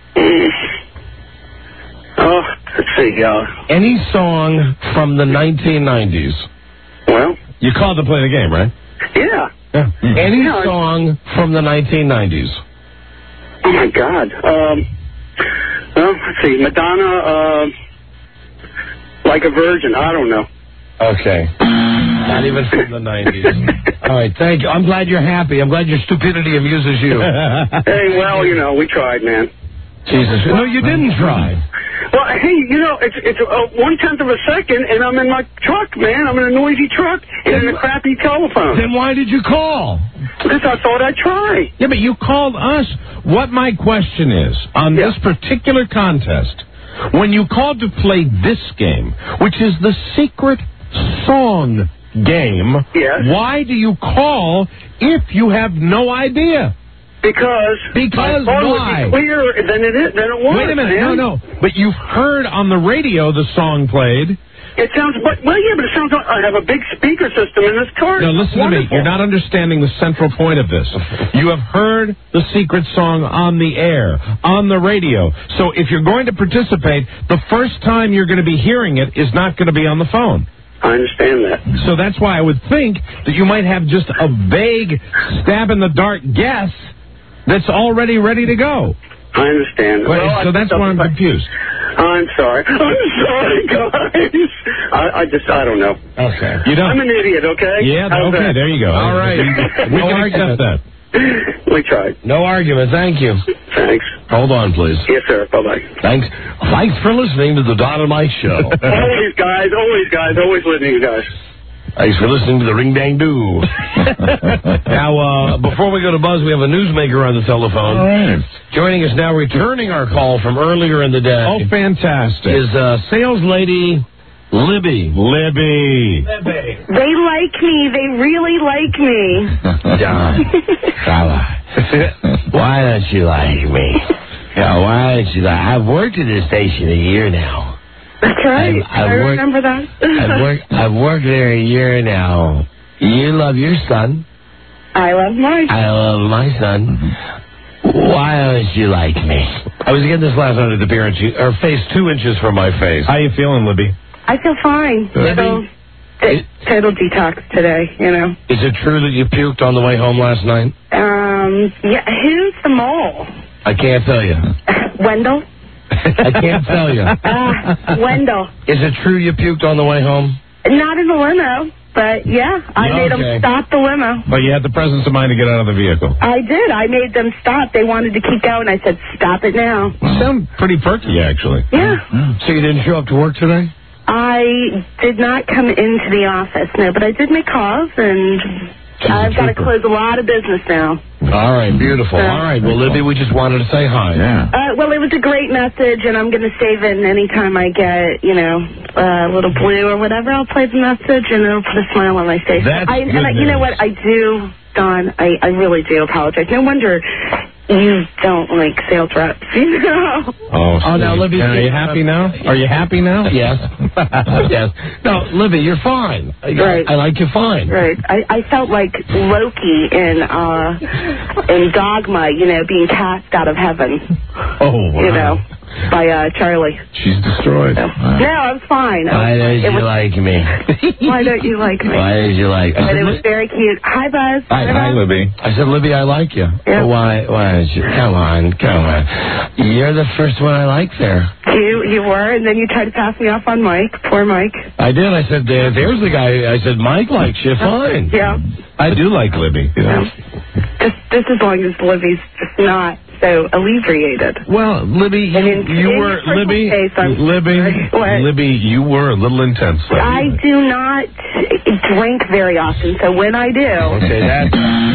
Oh, let's see. Uh, Any song from the nineteen nineties. well, You called to play the game, right? yeah. Yeah. Any Yeah, I- song from the nineteen nineties. Oh my God. Um. Well, let's see. Madonna. Uh, like a virgin. I don't know. Okay. Not even from the nineties. All right, thank you. I'm glad you're happy. I'm glad your stupidity amuses you. Hey, well, you know, we tried, man. Jesus. No, you didn't try. Well, hey, you know, it's it's uh, one tenth of a second, and I'm in my truck, man. I'm in a noisy truck and in a crappy telephone. Then why did you call? Because I thought I'd try. Yeah, but you called us. What my question is, on Yeah. this particular contest, when you called to play this game, which is the secret song game, Yes. why do you call if you have no idea? Because Because I thought why? it would be clearer than it is than it was. Wait a minute, no, man. no. But you've heard on the radio the song played. It sounds, but well, yeah, but it sounds like I have a big speaker system in this car. No, listen to me. You're not understanding the central point of this. You have heard the secret song on the air, on the radio. So if you're going to participate, the first time you're going to be hearing it is not going to be on the phone. I understand that. So that's why I would think that you might have just a vague stab-in-the-dark guess that's already ready to go. I understand. Well, Well, so I- that's why I'm confused. I'm sorry. I'm sorry, guys. I, I just, I don't know. Okay. You don't? I'm an idiot, okay? Yeah, How's okay, that? there you go. All right. We can accept that. We tried. No argument. Thank you. Thanks. Hold on, please. Yes, sir. Bye-bye. Thanks. Thanks for listening to the Don and Mike Show. Always, guys. Always, guys. Always listening, guys. Thanks for listening to the Ring Dang Do. Now, uh, before we go to Buzz, we have a newsmaker on the telephone. All right. Joining us now, returning our call from earlier in the day. Oh, fantastic. Is uh, sales lady Libby. Libby. They like me. They really like me. Don, why don't you like me? Yeah, why don't you like? I've worked at this station a year now. That's right. I've, I've I worked, remember that. I've worked. I've worked there a year now. You love your son. I love my son. I love my son. Why don't you like me? I was getting this last night at the beer, and she, her face two inches from my face. How you feeling, Libby? I feel fine. Total, t- total detox today, you know. Is it true that you puked on the way home last night? Um, yeah, who's the mole? I can't tell you. Wendell? I can't tell you. Uh, Wendell. Is it true you puked on the way home? Not in the limo, but yeah, I Yeah, made okay. them stop the limo. But you had the presence of mind to get out of the vehicle. I did. I made them stop. They wanted to keep going. I said, stop it now. You sound pretty perky, actually. Yeah. So you didn't show up to work today? I did not come into the office, no, but I did make calls, and I've got to close a lot of business now. All right, beautiful. All right, well, Libby, we just wanted to say hi. Yeah. Uh, well, it was a great message, and I'm going to save it, and anytime I get, you know, a little blue or whatever, I'll play the message, and it'll put a smile on my face. That's I, good and I, you know news. what? I do, Don, I, I really do apologize. No wonder you don't like sales reps, you know? Oh, Oh, now, sweet. Libby, And are you happy now? Are you happy now? Yes. Yes. No, Libby, you're fine. Right. I like you fine. Right. I, I felt like Loki in uh in Dogma, you know, being cast out of heaven. Oh, wow. You know, by uh Charlie. She's destroyed. No, I'm fine. I Why was- don't it you was- like me? Why don't you like me? Why don't you like But it me? was very cute. Hi, Buzz. Hi, hi, Libby. I said, Libby, I like you. Yeah. Why? Why don't you? Come on, come on. You're the first one I like there. You you were, and then you tried to pass me off on Mike. Poor Mike. I did. I said, uh, there's the guy. I said, Mike likes you fine. Yeah. I do like Libby. Yeah. Just just as long as Livy's just not so alleviated. Well, Libby, you, And in- you in were your personal Libby. space, I'm Libby, sorry. What? Libby, you were a little intense. last I night. do not drink very often, so when I do, Okay, that's,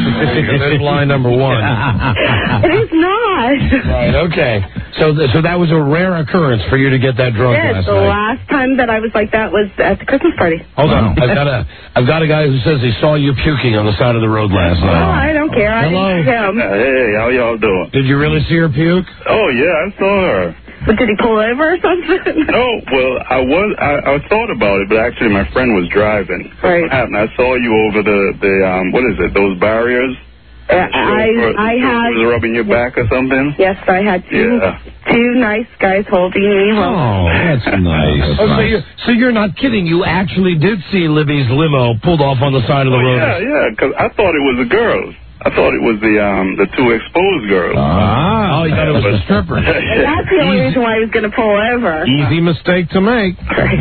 that's line number one. it is not. Right, okay. So th- so that was a rare occurrence for you to get that drunk Yes, last the night. last time that I was like that was at the Christmas party. Hold on. I've got a I've got a guy who says he saw you puking on the side of the road last Oh, night. I don't care. I Hello. didn't see him. Hey, how y'all doing? Did you really see her puke? Oh, yeah, I saw her. But did he pull over or something? No, well, I was, I, I thought about it, but actually my friend was driving. Right. What happened? I saw you over the, the um, what is it, those barriers? Uh, I I had Was it rubbing your back or something? yes, I had two Yeah. two nice guys holding me. Well, Oh, that's nice. Oh, so, you're, so you're not kidding. You actually did see Libby's limo pulled off on the side of the Oh, road. yeah, yeah, because I thought it was the girls. I thought it was the um the two exposed girls. Ah, oh, you thought it was a stripper. and that's the only reason why I was going to pull over. Easy mistake to make.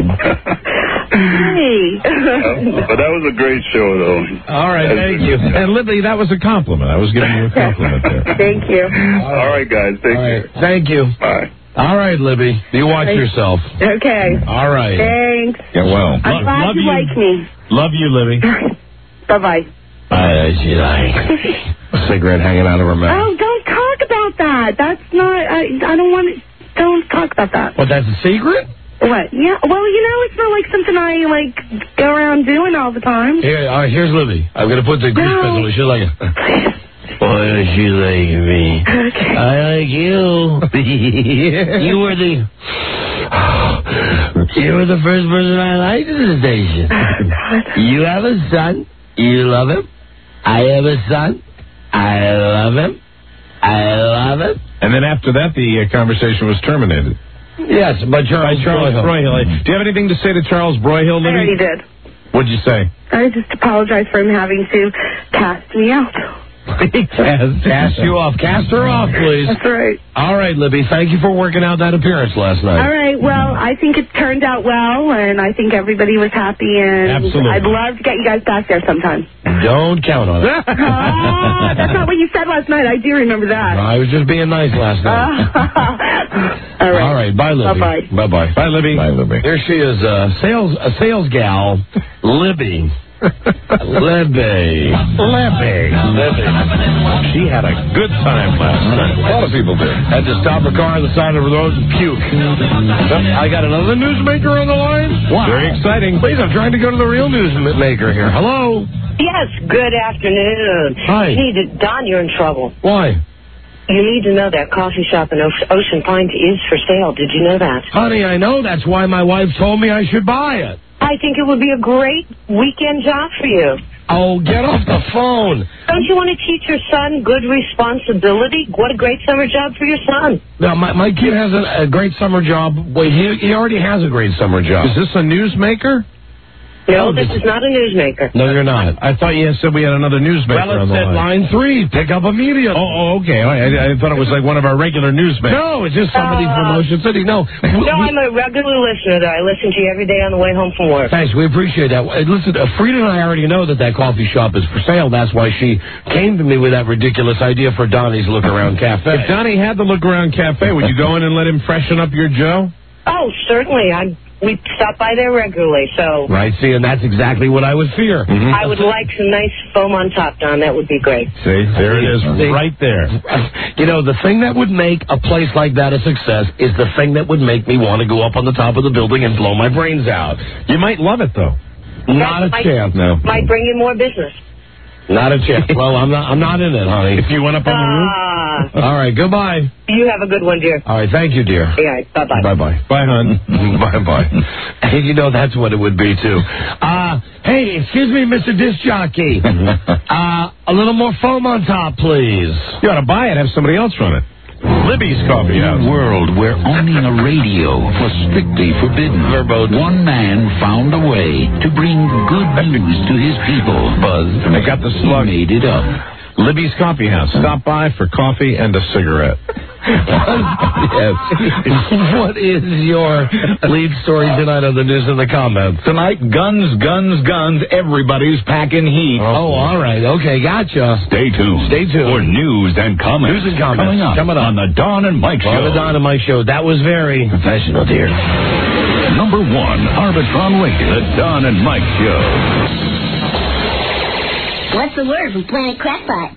Hey. But that was a great show, though. All right, thank you. And Libby, that was a compliment. I was giving you a compliment there. Thank you. All right, guys. Take All right, care. thank you. Bye. All right, Libby. You watch Thanks. yourself. Okay. All right. Thanks. Yeah, well. I'm Lo- glad love you you. like me. Love you, Libby. Bye bye. Why don't you like me? A cigarette hanging out of her mouth. Oh, don't talk about that. That's not. I. I don't want to. Don't talk about that. What, that's a secret? What? Yeah. Well, you know, it's not like something I like go around doing all the time. Here, all right, here's Libby. I'm going to put the grease No. pencil. She's like, Why don't you like me? Okay. I like you. You were the you were the first person I liked at the station. You have a son. You love him. I have a son. I love him. I love him. And then after that, the uh, conversation was terminated. yes, by Charles, By Charles Broyhill. Broyhill. Do you have anything to say to Charles Broyhill, I already Libby? did. What'd you say? I just apologize for him having to cast me out. cast, cast you off. Cast her off, please. That's right. All right, Libby. Thank you for working out that appearance last night. All right. Well, I think it turned out well, and I think everybody was happy, and Absolutely. I'd love to get you guys back there sometime. Don't count on it. Oh, that's not what you said last night. I do remember that. I was just being nice last night. All right. All right. Bye, Libby. Bye-bye. Bye-bye. Bye, Libby. Bye, Libby. There she is, uh, sales, a sales gal, Libby. Libby. Libby. Libby. She had a good time last night. A lot of people did. Had to stop her car on the side of the road and puke. I got another newsmaker on the line. Wow. Very exciting. Please, I'm trying to go to the real newsmaker here. Hello. Yes, good afternoon. Hi. You need to, Don, you're in trouble. Why? You need to know that coffee shop in O- Ocean Pines is for sale. Did you know that? Honey, I know. That's why my wife told me I should buy it. I think it would be a great weekend job for you. Oh, get off the phone. Don't you want to teach your son good responsibility? What a great summer job for your son. No, my, my kid has a, a great summer job. Wait, he, he already has a great summer job. Is this a newsmaker? No, this is not a newsmaker. No, you're not. I thought you said we had another newsmaker Well, on it the said line. line three. Pick up immediately. Oh, oh, okay. I, I thought it was like one of our regular newsmakers. No, it's just somebody Uh, from Ocean City. No. No, I'm a regular listener, though. I listen to you every day on the way home from work. Thanks, we appreciate that. Uh, Listen, uh, Frida and I already know that that coffee shop is for sale. That's why she came to me with that ridiculous idea for Donnie's Look Around Cafe. If Donnie had the Look Around Cafe, would you go in and let him freshen up your Joe? Oh, certainly. I we stop by there regularly, so Right, see, and that's exactly what I would fear. Mm-hmm. I would like some nice foam on top, Don. That would be great. See, there it is, See? right there. You know, the thing that would make a place like that a success is the thing that would make me want to go up on the top of the building and blow my brains out. You might love it, though. Not a might, chance. No. Might bring you more business. Not a chance. Well, I'm not. I'm not in it, honey. If you went up on the roof. Ah, All right. Goodbye. you have a good one, dear. All right. Thank you, dear. All right, bye-bye. Bye bye. Bye, hon. bye bye. You know that's what it would be too. Uh hey, excuse me, Mister Disc Jockey. uh, a little more foam on top, please. You ought to buy it. Have somebody else run it. Libby's Coffee In House. a world where owning a radio was strictly forbidden, one man found a way to bring good news to his people. Buzz, I got the slug. He made it up. Libby's Coffee House. Stop by for coffee and a cigarette. Yes. What is your lead story tonight on the news and the comments? Tonight, guns, guns, guns. Everybody's packing heat. Oh, all right. Okay, gotcha. Stay tuned. Stay tuned. For news and comments. News and comments. Coming up, Coming up. on the Don and Mike Show. On the Don and Mike Show. That was very professional, dear. Number one, Arbitron Radio. The Don and Mike Show. What's the word from Planet Crackpot?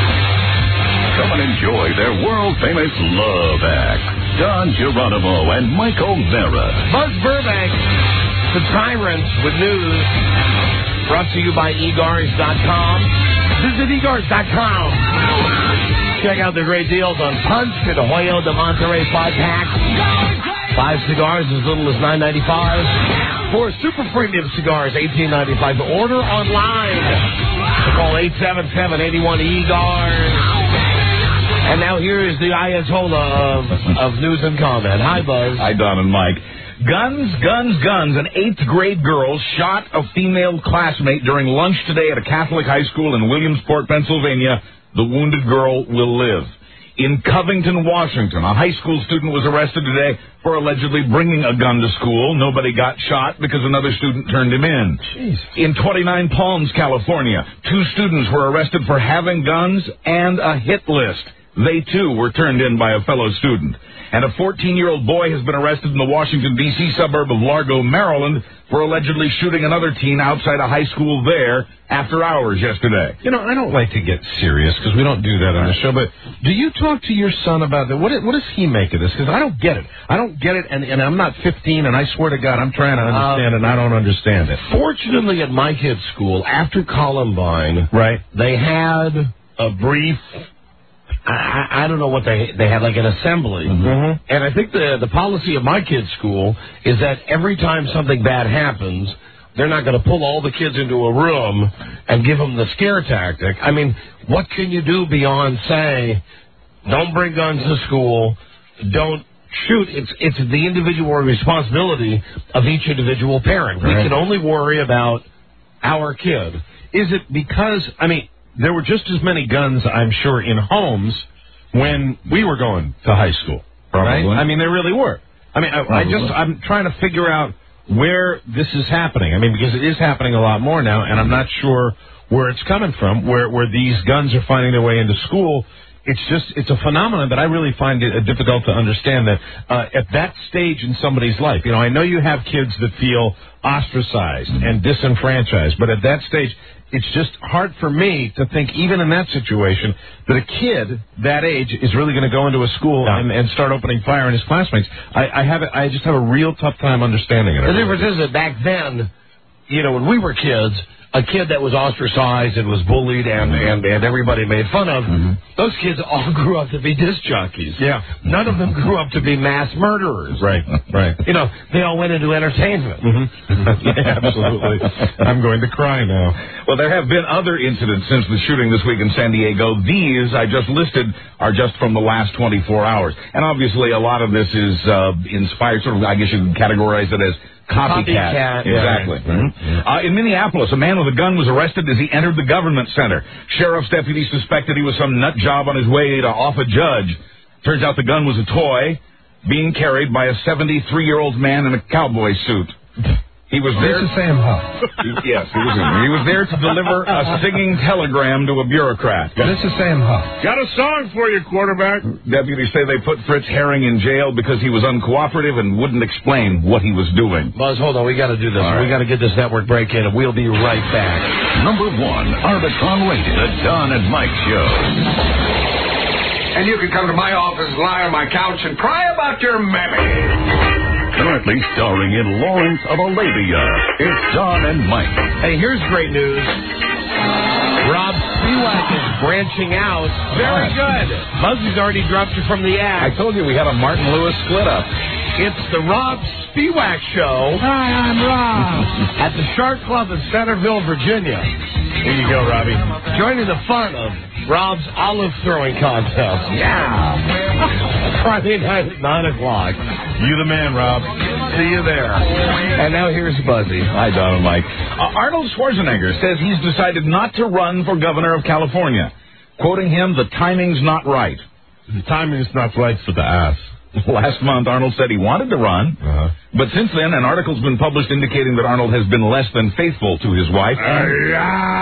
Come and enjoy their world-famous love act. Don Geronimo and Mike O'Mara. Buzz Burbank, the tyrant with news. Brought to you by e gars dot com. Visit e gars dot com. Check out the great deals on Punch and the Hoyo de Monterey five pack. Five cigars as little as nine ninety-five. Four super premium cigars, eighteen ninety-five. Order online. Call eight seven seven, eight one, E G A R S. And now here is the Ayatollah of, of news and comment. Hi, Buzz. Hi, Don and Mike. Guns, guns, guns. An eighth grade girl shot a female classmate during lunch today at a Catholic high school in Williamsport, Pennsylvania. The wounded girl will live. In Covington, Washington, a high school student was arrested today for allegedly bringing a gun to school. Nobody got shot because another student turned him in. Jeez. In twenty-nine Palms, California, two students were arrested for having guns and a hit list. They, too, were turned in by a fellow student. And a fourteen-year-old boy has been arrested in the Washington, D C suburb of Largo, Maryland, for allegedly shooting another teen outside a high school there after hours yesterday. You know, I don't like to get serious because we don't do that on the show, but do you talk to your son about that? What, what does he make of this? Because I don't get it. I don't get it, and, and I'm not fifteen, and I swear to God, I'm trying to understand Um, it, and I don't understand it. Fortunately, at my kid's school, after Columbine, Right. they had a brief... I, I don't know what they they had, like an assembly. Mm-hmm. And I think the the policy of my kid's school is that every time something bad happens, they're not going to pull all the kids into a room and give them the scare tactic. I mean, what can you do beyond say, don't bring guns to school, don't shoot? It's it's the individual responsibility of each individual parent. Right. We can only worry about our kid. Is it because, I mean, there were just as many guns, I'm sure, in homes when we were going to high school. Right? Probably. I mean, there really were. I mean, I, I just, I'm trying to figure out where this is happening. I mean, because it is happening a lot more now, and I'm not sure where it's coming from, where, where these guns are finding their way into school. It's just, it's a phenomenon that I really find it difficult to understand that uh, at that stage in somebody's life, you know, I know you have kids that feel ostracized and disenfranchised, but at that stage, it's just hard for me to think, even in that situation, that a kid that age is really going to go into a school and, and start opening fire on his classmates. I, I have, a, I just have a real tough time understanding it. The difference is that back then, you know, when we were kids, a kid that was ostracized and was bullied and, and, and everybody made fun of, mm-hmm. those kids all grew up to be disc jockeys. Yeah. None of them grew up to be mass murderers. Right, right. You know, they all went into entertainment. Mm-hmm. Yeah, absolutely. I'm going to cry now. Well, there have been other incidents since the shooting this week in San Diego. These I just listed are just from the last twenty-four hours. And obviously a lot of this is uh, inspired, sort of, I guess you can categorize it as Copycat. Copycat. Exactly. Yeah. Mm-hmm. Uh, in Minneapolis, a man with a gun was arrested as he entered the government center. Sheriff's deputies suspected he was some nut job on his way to off a judge. Turns out the gun was a toy being carried by a seventy-three-year-old man in a cowboy suit. He was there. This is Sam Huff. Yes, he was. He was there to deliver a singing telegram to a bureaucrat. This is Sam Huff. Got a song for you, quarterback. Deputies say they put Fritz Herring in jail because he was uncooperative and wouldn't explain what he was doing. Buzz, hold on. We got to do this. Right. We got to get this network break in, and we'll be right back. Number one, Arbitron rated, The Don and Mike Show. And you can come to my office, lie on my couch, and cry about your mammy. Currently starring in Lawrence of Arabia, it's Don and Mike. Hey, here's great news. Rob Spiewak is branching out. Very good. Buzzy's already dropped you from the act. I told you we had a Martin Lewis split up. It's the Rob Spiewak Show. Hi, I'm Rob. At the Shark Club in Centerville, Virginia. Here you go, Robbie. Joining the fun of Rob's olive throwing contest. Yeah. Friday night at nine o'clock. You the man, Rob. See you there. And now here's Buzzy. Hi, Don and Mike. Uh, Arnold Schwarzenegger says he's decided not to run for governor of California. Quoting him, the timing's not right. The timing's not right for the ass. Last month, Arnold said he wanted to run, uh-huh. but since then, an article's been published indicating that Arnold has been less than faithful to his wife. Aye,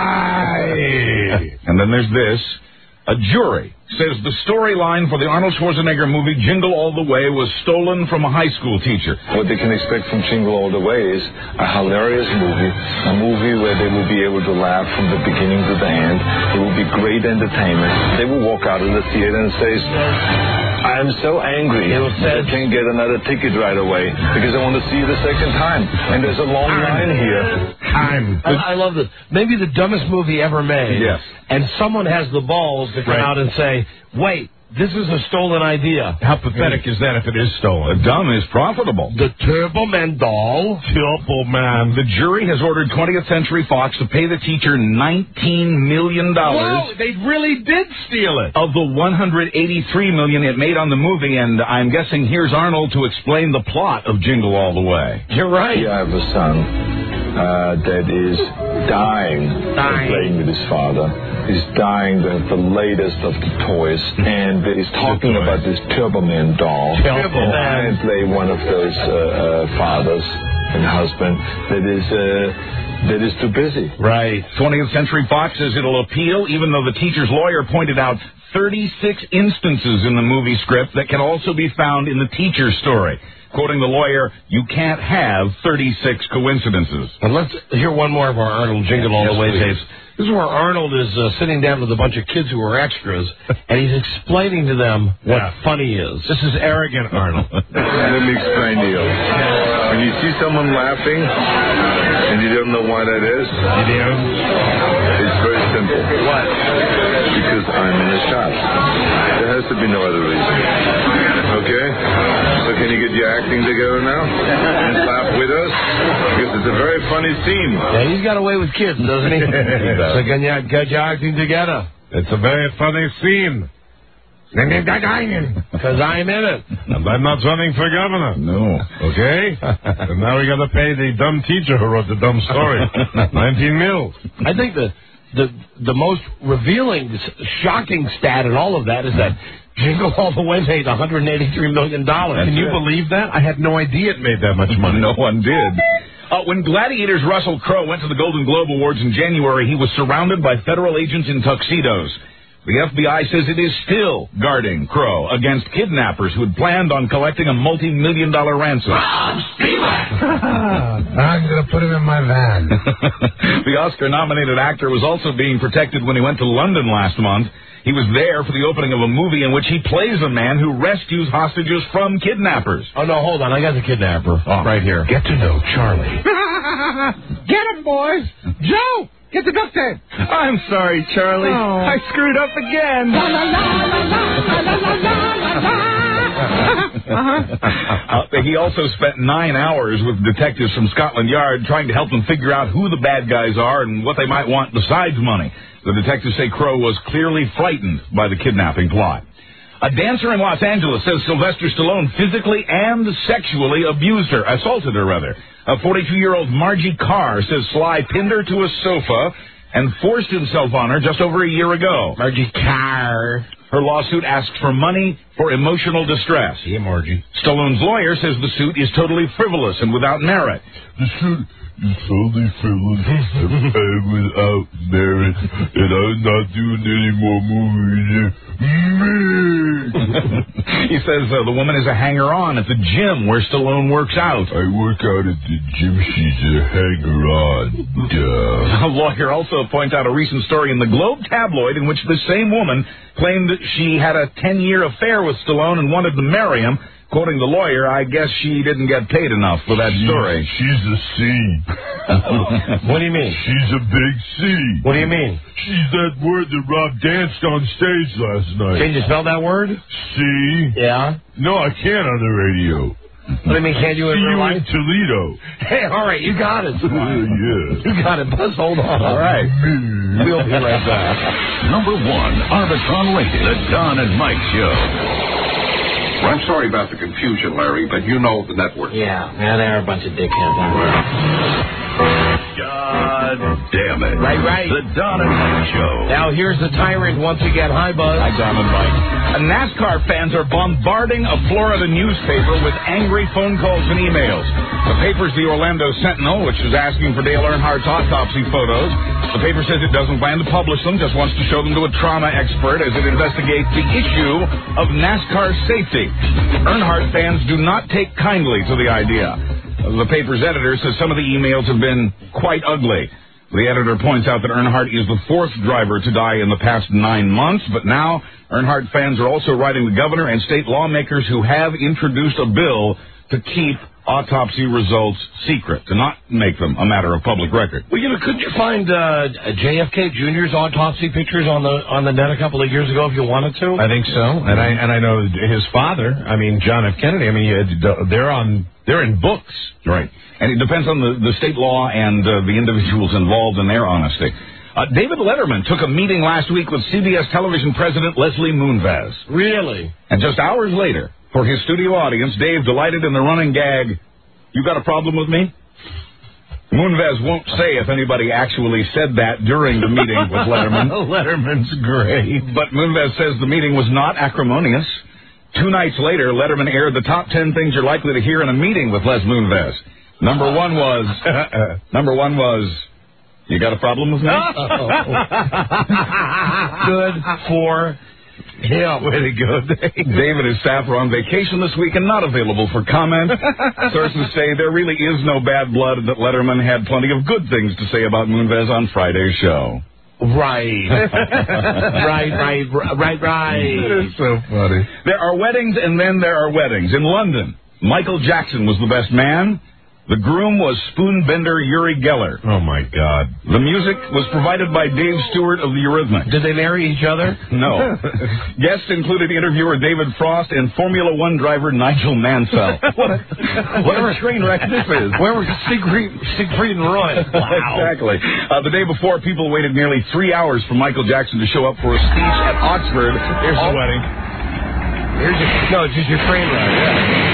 aye. And then there's this. A jury says the storyline for the Arnold Schwarzenegger movie Jingle All the Way was stolen from a high school teacher. What they can expect from Jingle All the Way is a hilarious movie, a movie where they will be able to laugh from the beginning to the end. It will be great entertainment. They will walk out of the theater and say, I'm so angry that I can't get another ticket right away because I want to see it a second time. And there's a long line here. I'm. I, I love this. Maybe the dumbest movie ever made. Yes. And someone has the balls to come Right. out and say, wait, this is a stolen idea. How pathetic is that if it is stolen? Dumb is profitable. The Turbo Man doll. Turbo Man. The jury has ordered twentieth Century Fox to pay the teacher nineteen million dollars. Whoa, they really did steal it. Of the one hundred eighty-three million dollars it made on the movie, and I'm guessing here's Arnold to explain the plot of Jingle All the Way. You're right. I have a son uh, that is dying, dying of playing with his father. He's dying to have the latest of the toys, and he's talking about this Turbo Man doll. Turbo Man. I play one of those uh, uh, fathers and husband that is uh, that is too busy. Right. twentieth Century Fox says it'll appeal, even though the teacher's lawyer pointed out thirty-six instances in the movie script that can also be found in the teacher's story. Quoting the lawyer, you can't have thirty-six coincidences. And let's hear one more of our Arnold Jingle All Yes, the Way please. tapes. This is where Arnold is uh, sitting down with a bunch of kids who are extras, and he's explaining to them what Yeah. funny is. This is arrogant, Arnold. Let me explain to you. When you see someone laughing and you don't know why that is, it's very simple. What? Because I'm in the shot. There has to be no other reason. Okay? So can you get your acting together now? And laugh with us? Because it's a very funny scene. Yeah, he's got away with kids, doesn't he? So can you get your acting together? It's a very funny scene. Because I'm in it. And I'm not running for governor. No. Okay? And now we got to pay the dumb teacher who wrote the dumb story. nineteen mil. I think the the the most revealing, shocking stat in all of that is that Jingle All the Way made one hundred eighty-three million dollars. Can you believe that? I had no idea it made that much money. No one did. Uh, when Gladiator's Russell Crowe went to the Golden Globe Awards in January, he was surrounded by federal agents in tuxedos. The F B I says it is still guarding Crowe against kidnappers who had planned on collecting a multi-million dollar ransom. I'm going to put him in my van. The Oscar-nominated actor was also being protected when he went to London last month. He was there for the opening of a movie in which he plays a man who rescues hostages from kidnappers. Oh, no, hold on. I got the kidnapper oh. right here. Get to know Charlie. Get him, boys. Joe, get the duct tape. I'm sorry, Charlie. Oh. I screwed up again. La, la, la, la, la, la, la, la, la. uh, he also spent nine hours with detectives from Scotland Yard trying to help them figure out who the bad guys are and what they might want besides money. The detectives say Crowe was clearly frightened by the kidnapping plot. A dancer in Los Angeles says Sylvester Stallone physically and sexually abused her, assaulted her rather. A forty-two-year-old Margie Carr says Sly pinned her to a sofa and forced himself on her just over a year ago. Margie Carr. Her lawsuit asks for money for emotional distress. Yeah, Margie. Stallone's lawyer says the suit is totally frivolous and without merit. The suit is totally frivolous and without merit, and I'm not doing any more movies. He says uh, the woman is a hanger-on at the gym where Stallone works out. I work out at the gym. She's a hanger-on. Duh. A lawyer also points out a recent story in the Globe tabloid in which the same woman claimed that she had a ten-year affair with Stallone and wanted to marry him. Quoting the lawyer, I guess she didn't get paid enough for that she, story. She's a C. What do you mean? She's a big C. What do you mean? She's that word that Rob danced on stage last night. Can you spell that word? C. Yeah. No, I can't on the radio. What do you mean, can't you in real life? in Toledo. Hey, all right, you got it. Uh, yeah. You got it, Buzz. Hold on. All right. We'll be right back. Number one, Arbitron rated, The Don and Mike Show. Well, I'm sorry about the confusion, Larry, but you know the network. Yeah, yeah, they're a bunch of dickheads. God damn it. Right, right. The Don and Mike Show. Now here's the tyrant once again. Hi, Buzz. Hi, Don and Mike. Uh, NASCAR fans are bombarding a Florida newspaper with angry phone calls and emails. The paper's the Orlando Sentinel, which is asking for Dale Earnhardt's autopsy photos. The paper says it doesn't plan to publish them, just wants to show them to a trauma expert as it investigates the issue of NASCAR safety. Earnhardt fans do not take kindly to the idea. The paper's editor says some of the emails have been quite ugly. The editor points out that Earnhardt is the fourth driver to die in the past nine months, but now Earnhardt fans are also writing the governor and state lawmakers who have introduced a bill to keep autopsy results secret, to not make them a matter of public record. Well, you know, couldn't you find uh, J F K Junior's autopsy pictures on the on the net a couple of years ago if you wanted to? I think so, and I and I know his father. I mean, John F. Kennedy. I mean, they're on they're in books, right? And it depends on the, the state law and uh, the individuals involved in their honesty. Uh, David Letterman took a meeting last week with C B S television president Leslie Moonves. Really? And just hours later, for his studio audience, Dave delighted in the running gag, "You got a problem with me?" Moonves won't say if anybody actually said that during the meeting with Letterman. Letterman's great. But Moonves says the meeting was not acrimonious. Two nights later, Letterman aired the top ten things you're likely to hear in a meeting with Les Moonves. Number one was, number one was, "You got a problem with me?" Good for him. Way to go, Dave. Dave and his staff are on vacation this week and not available for comment. Sources say there really is no bad blood, that Letterman had plenty of good things to say about Moonves on Friday's show. Right. right, right, right, right. It's so funny. There are weddings and then there are weddings. In London, Michael Jackson was the best man. The groom was spoonbender Uri Geller. Oh, my God. The music was provided by Dave Stewart of the Eurythmics. Did they marry each other? No. Guests included interviewer David Frost and Formula One driver Nigel Mansell. What a, what a train wreck this is. Where were Siegfried, Siegfried and Roy? Wow. Exactly. Uh, the day before, people waited nearly three hours for Michael Jackson to show up for a speech at Oxford. Here's All- the wedding. Here's your, no, it's just your train wreck. Yeah.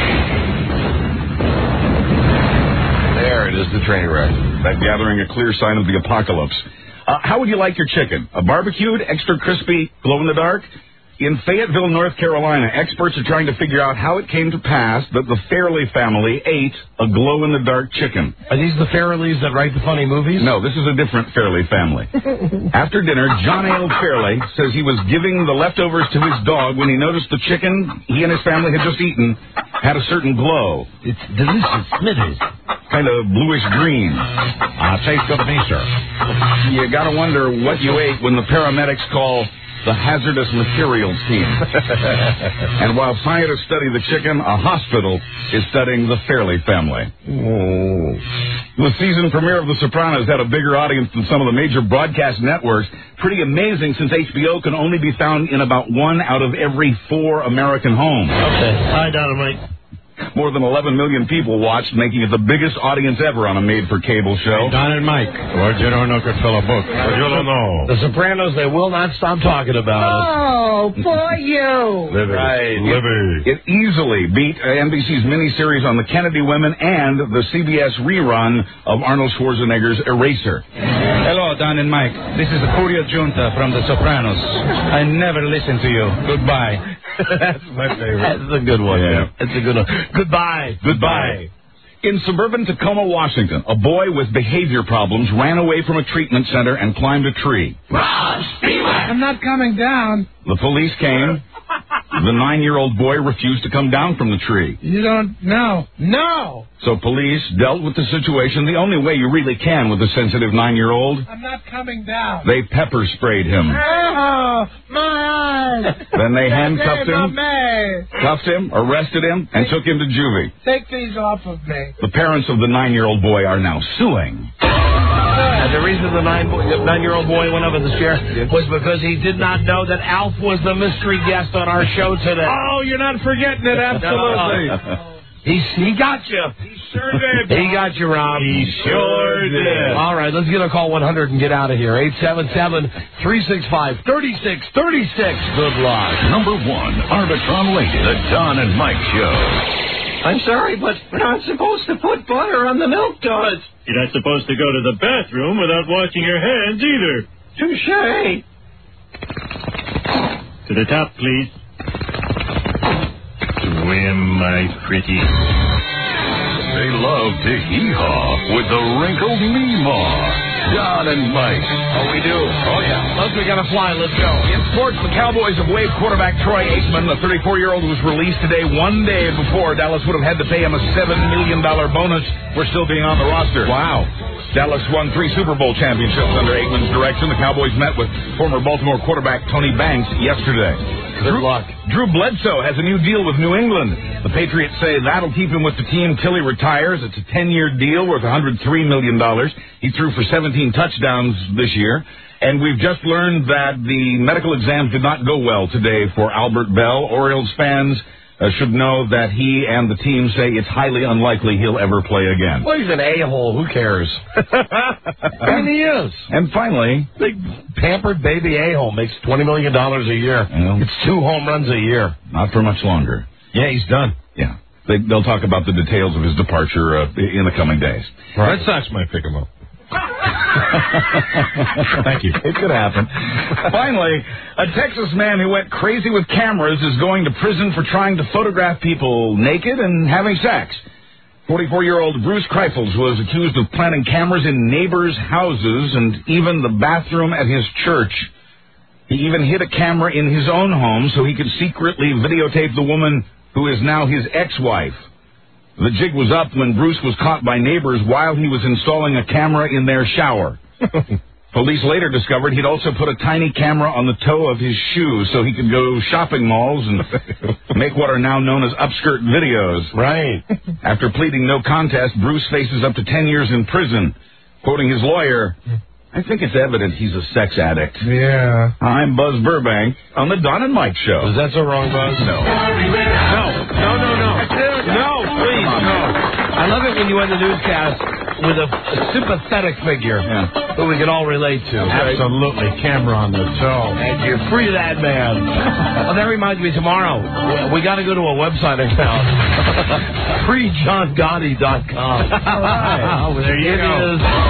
There it is, the train wreck. That gathering a clear sign of the apocalypse. Uh, how would you like your chicken? A barbecued, extra crispy, glow-in-the-dark? In Fayetteville, North Carolina, experts are trying to figure out how it came to pass that the Fairley family ate a glow-in-the-dark chicken. Are these the Fairleys that write the funny movies? No, this is a different Fairley family. After dinner, John Ale Fairley says he was giving the leftovers to his dog when he noticed the chicken he and his family had just eaten had a certain glow. It's delicious, Smithers. Kind of bluish green. Uh, tastes good to me, sir. You gotta wonder what you ate when the paramedics call the hazardous materials team. And while scientists study the chicken, a hospital is studying the Fairley family. Oh. The season premiere of The Sopranos had a bigger audience than some of the major broadcast networks. Pretty amazing, since H B O can only be found in about one out of every four American homes. Okay. Hi, Dynamite. More than eleven million people watched, making it the biggest audience ever on a made-for-cable show. Hey, Don and Mike. Or Geronimo could fill a book. You don't know. The Sopranos, they will not stop talking about it. Oh, poor you. Libby. Right. Libby. It, it easily beat uh, N B C's miniseries on the Kennedy women and the C B S rerun of Arnold Schwarzenegger's Eraser. Hello, Don and Mike. This is Furio Junta from The Sopranos. I never listen to you. Goodbye. That's my favorite. That's a good one. Yeah. That's a good one. Goodbye. Goodbye. In suburban Tacoma, Washington, a boy with behavior problems ran away from a treatment center and climbed a tree. I'm not coming down. The police came. The nine-year-old boy refused to come down from the tree. You don't know. No! So police dealt with the situation the only way you really can with a sensitive nine-year-old. I'm not coming down. They pepper sprayed him. Oh, my eyes! Then they handcuffed him, me. cuffed him, arrested him, and took him to juvie. Take these off of me. The parents of the nine-year-old boy are now suing. And the reason the nine boy, the nine-year-old boy went up in the chair was because he did not know that Alf was the mystery guest on our show today. Oh, you're not forgetting it, absolutely. he, he got you. He sure did. He got you, Rob. He sure did. All right, let's get a call one hundred and get out of here. eight seven seven, three six five, three six three six. Good luck. Number one, Arbitron Lady, the Don and Mike Show. I'm sorry, but we're not supposed to put butter on the milk duds. You're not supposed to go to the bathroom without washing your hands either. Touché. To the top, please. Swim, my pretty. They love to hee-haw with the wrinkled Meemaw. Don and Mike. Oh, we do. Oh, yeah. Let's, we got to fly. Let's go. In sports, the Cowboys have waived quarterback Troy Aikman. The thirty-four-year-old was released today, one day before Dallas would have had to pay him a seven million dollars bonus for still being on the roster. Wow. Dallas won three Super Bowl championships under Aikman's direction. The Cowboys met with former Baltimore quarterback Tony Banks yesterday. Good Drew, luck. Drew Bledsoe has a new deal with New England. The Patriots say that'll keep him with the team till he retires. It's a ten-year deal worth one hundred three million dollars. He threw for seventeen touchdowns this year. And we've just learned that the medical exams did not go well today for Albert Bell. Orioles fans uh, should know that he and the team say it's highly unlikely he'll ever play again. Well, he's an a-hole. Who cares? And he is. And finally, big pampered baby a-hole makes twenty million dollars a year. Well, it's two home runs a year. Not for much longer. Yeah, he's done. Yeah. They, they'll talk about the details of his departure uh, in the coming days. Right. Red Sox might pick him up. Thank you. It could happen. Finally, a Texas man who went crazy with cameras is going to prison for trying to photograph people naked and having sex. forty-four-year-old Bruce Kreifels was accused of planting cameras in neighbors' houses and even the bathroom at his church. He even hid a camera in his own home so he could secretly videotape the woman who is now his ex-wife. The jig was up when Bruce was caught by neighbors while he was installing a camera in their shower. Police later discovered he'd also put a tiny camera on the toe of his shoe so he could go shopping malls and make what are now known as upskirt videos. Right. After pleading no contest, Bruce faces up to ten years in prison. Quoting his lawyer, I think it's evident he's a sex addict. Yeah. I'm Buzz Burbank on the Don and Mike Show. Is that so wrong, Buzz? No. No. No, no, no. No, please, no. I love it when you end the newscast with a, a sympathetic figure yeah. that we can all relate to. Absolutely. Camera on the toe. And you're free that man. Well, that reminds me, tomorrow, we, we got to go to a website account. free john gotti dot com. All right. There you it go. Is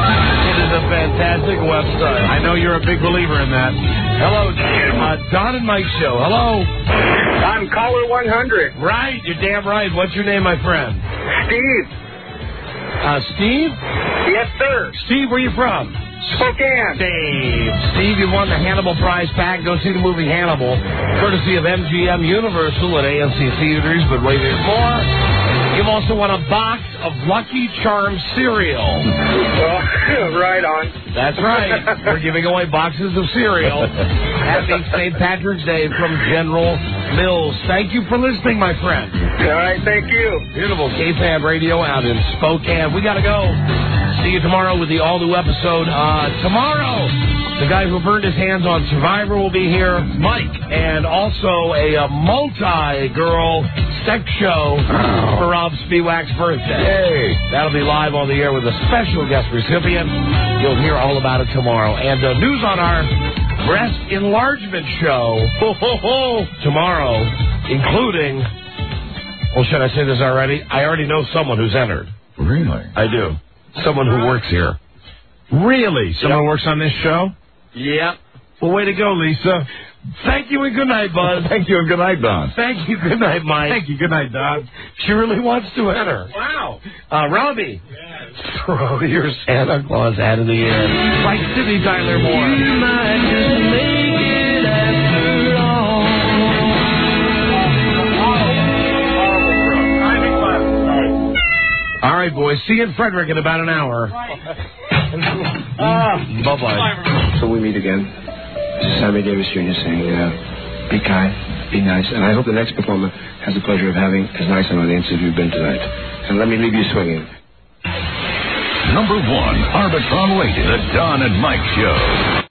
It is a fantastic website. I know you're a big believer in that. Hello, uh, Don and Mike Show. Hello. I'm caller one hundred. Right, you're damn right. What's your name, my friend? Steve. Uh, Steve? Yes, sir. Steve, where you from? Spokane. Steve. Steve, you won the Hannibal Prize Pack. Go see the movie Hannibal, courtesy of M G M Universal at A M C Theaters, but wait, there's more. You've also won a box of Lucky Charms cereal. Oh, right on. That's right. We're giving away boxes of cereal. Happy Saint Patrick's Day from General Mills. Thank you for listening, my friend. All right, thank you. Beautiful K F A B radio out in Spokane. We got to go. See you tomorrow with the all-new episode. Uh, tomorrow, the guy who burned his hands on Survivor will be here, Mike, and also a, a multi-girl sex show for Rob Spiewak's birthday. Yay. That'll be live on the air with a special guest recipient. You'll hear all about it tomorrow. And uh, news on our breast enlargement show ho, ho, ho, tomorrow, including, well, should I say this already? I already know someone who's entered. Really? I do. Someone who works here. Really? Someone Yep. works on this show? Yep. Well, way to go, Lisa. Thank you and good night, Buzz. Thank you and good night, Don. Thank you. Good night, Mike. Thank you. Good night, Don. She really wants to enter. Wow. Uh, Robbie. Yes. Throw your Santa Claus hat in the air. Like Sidney Tyler Moore. You might just make it after all. All right, boys. See you in Frederick in about an hour. Ah. Bye-bye. So we meet again. This is Sammy Davis Junior saying, uh, be kind, be nice, and I hope the next performer has the pleasure of having as nice an audience as you've been tonight. And let me leave you swinging. Number one, Arbitron rated, The Don and Mike Show.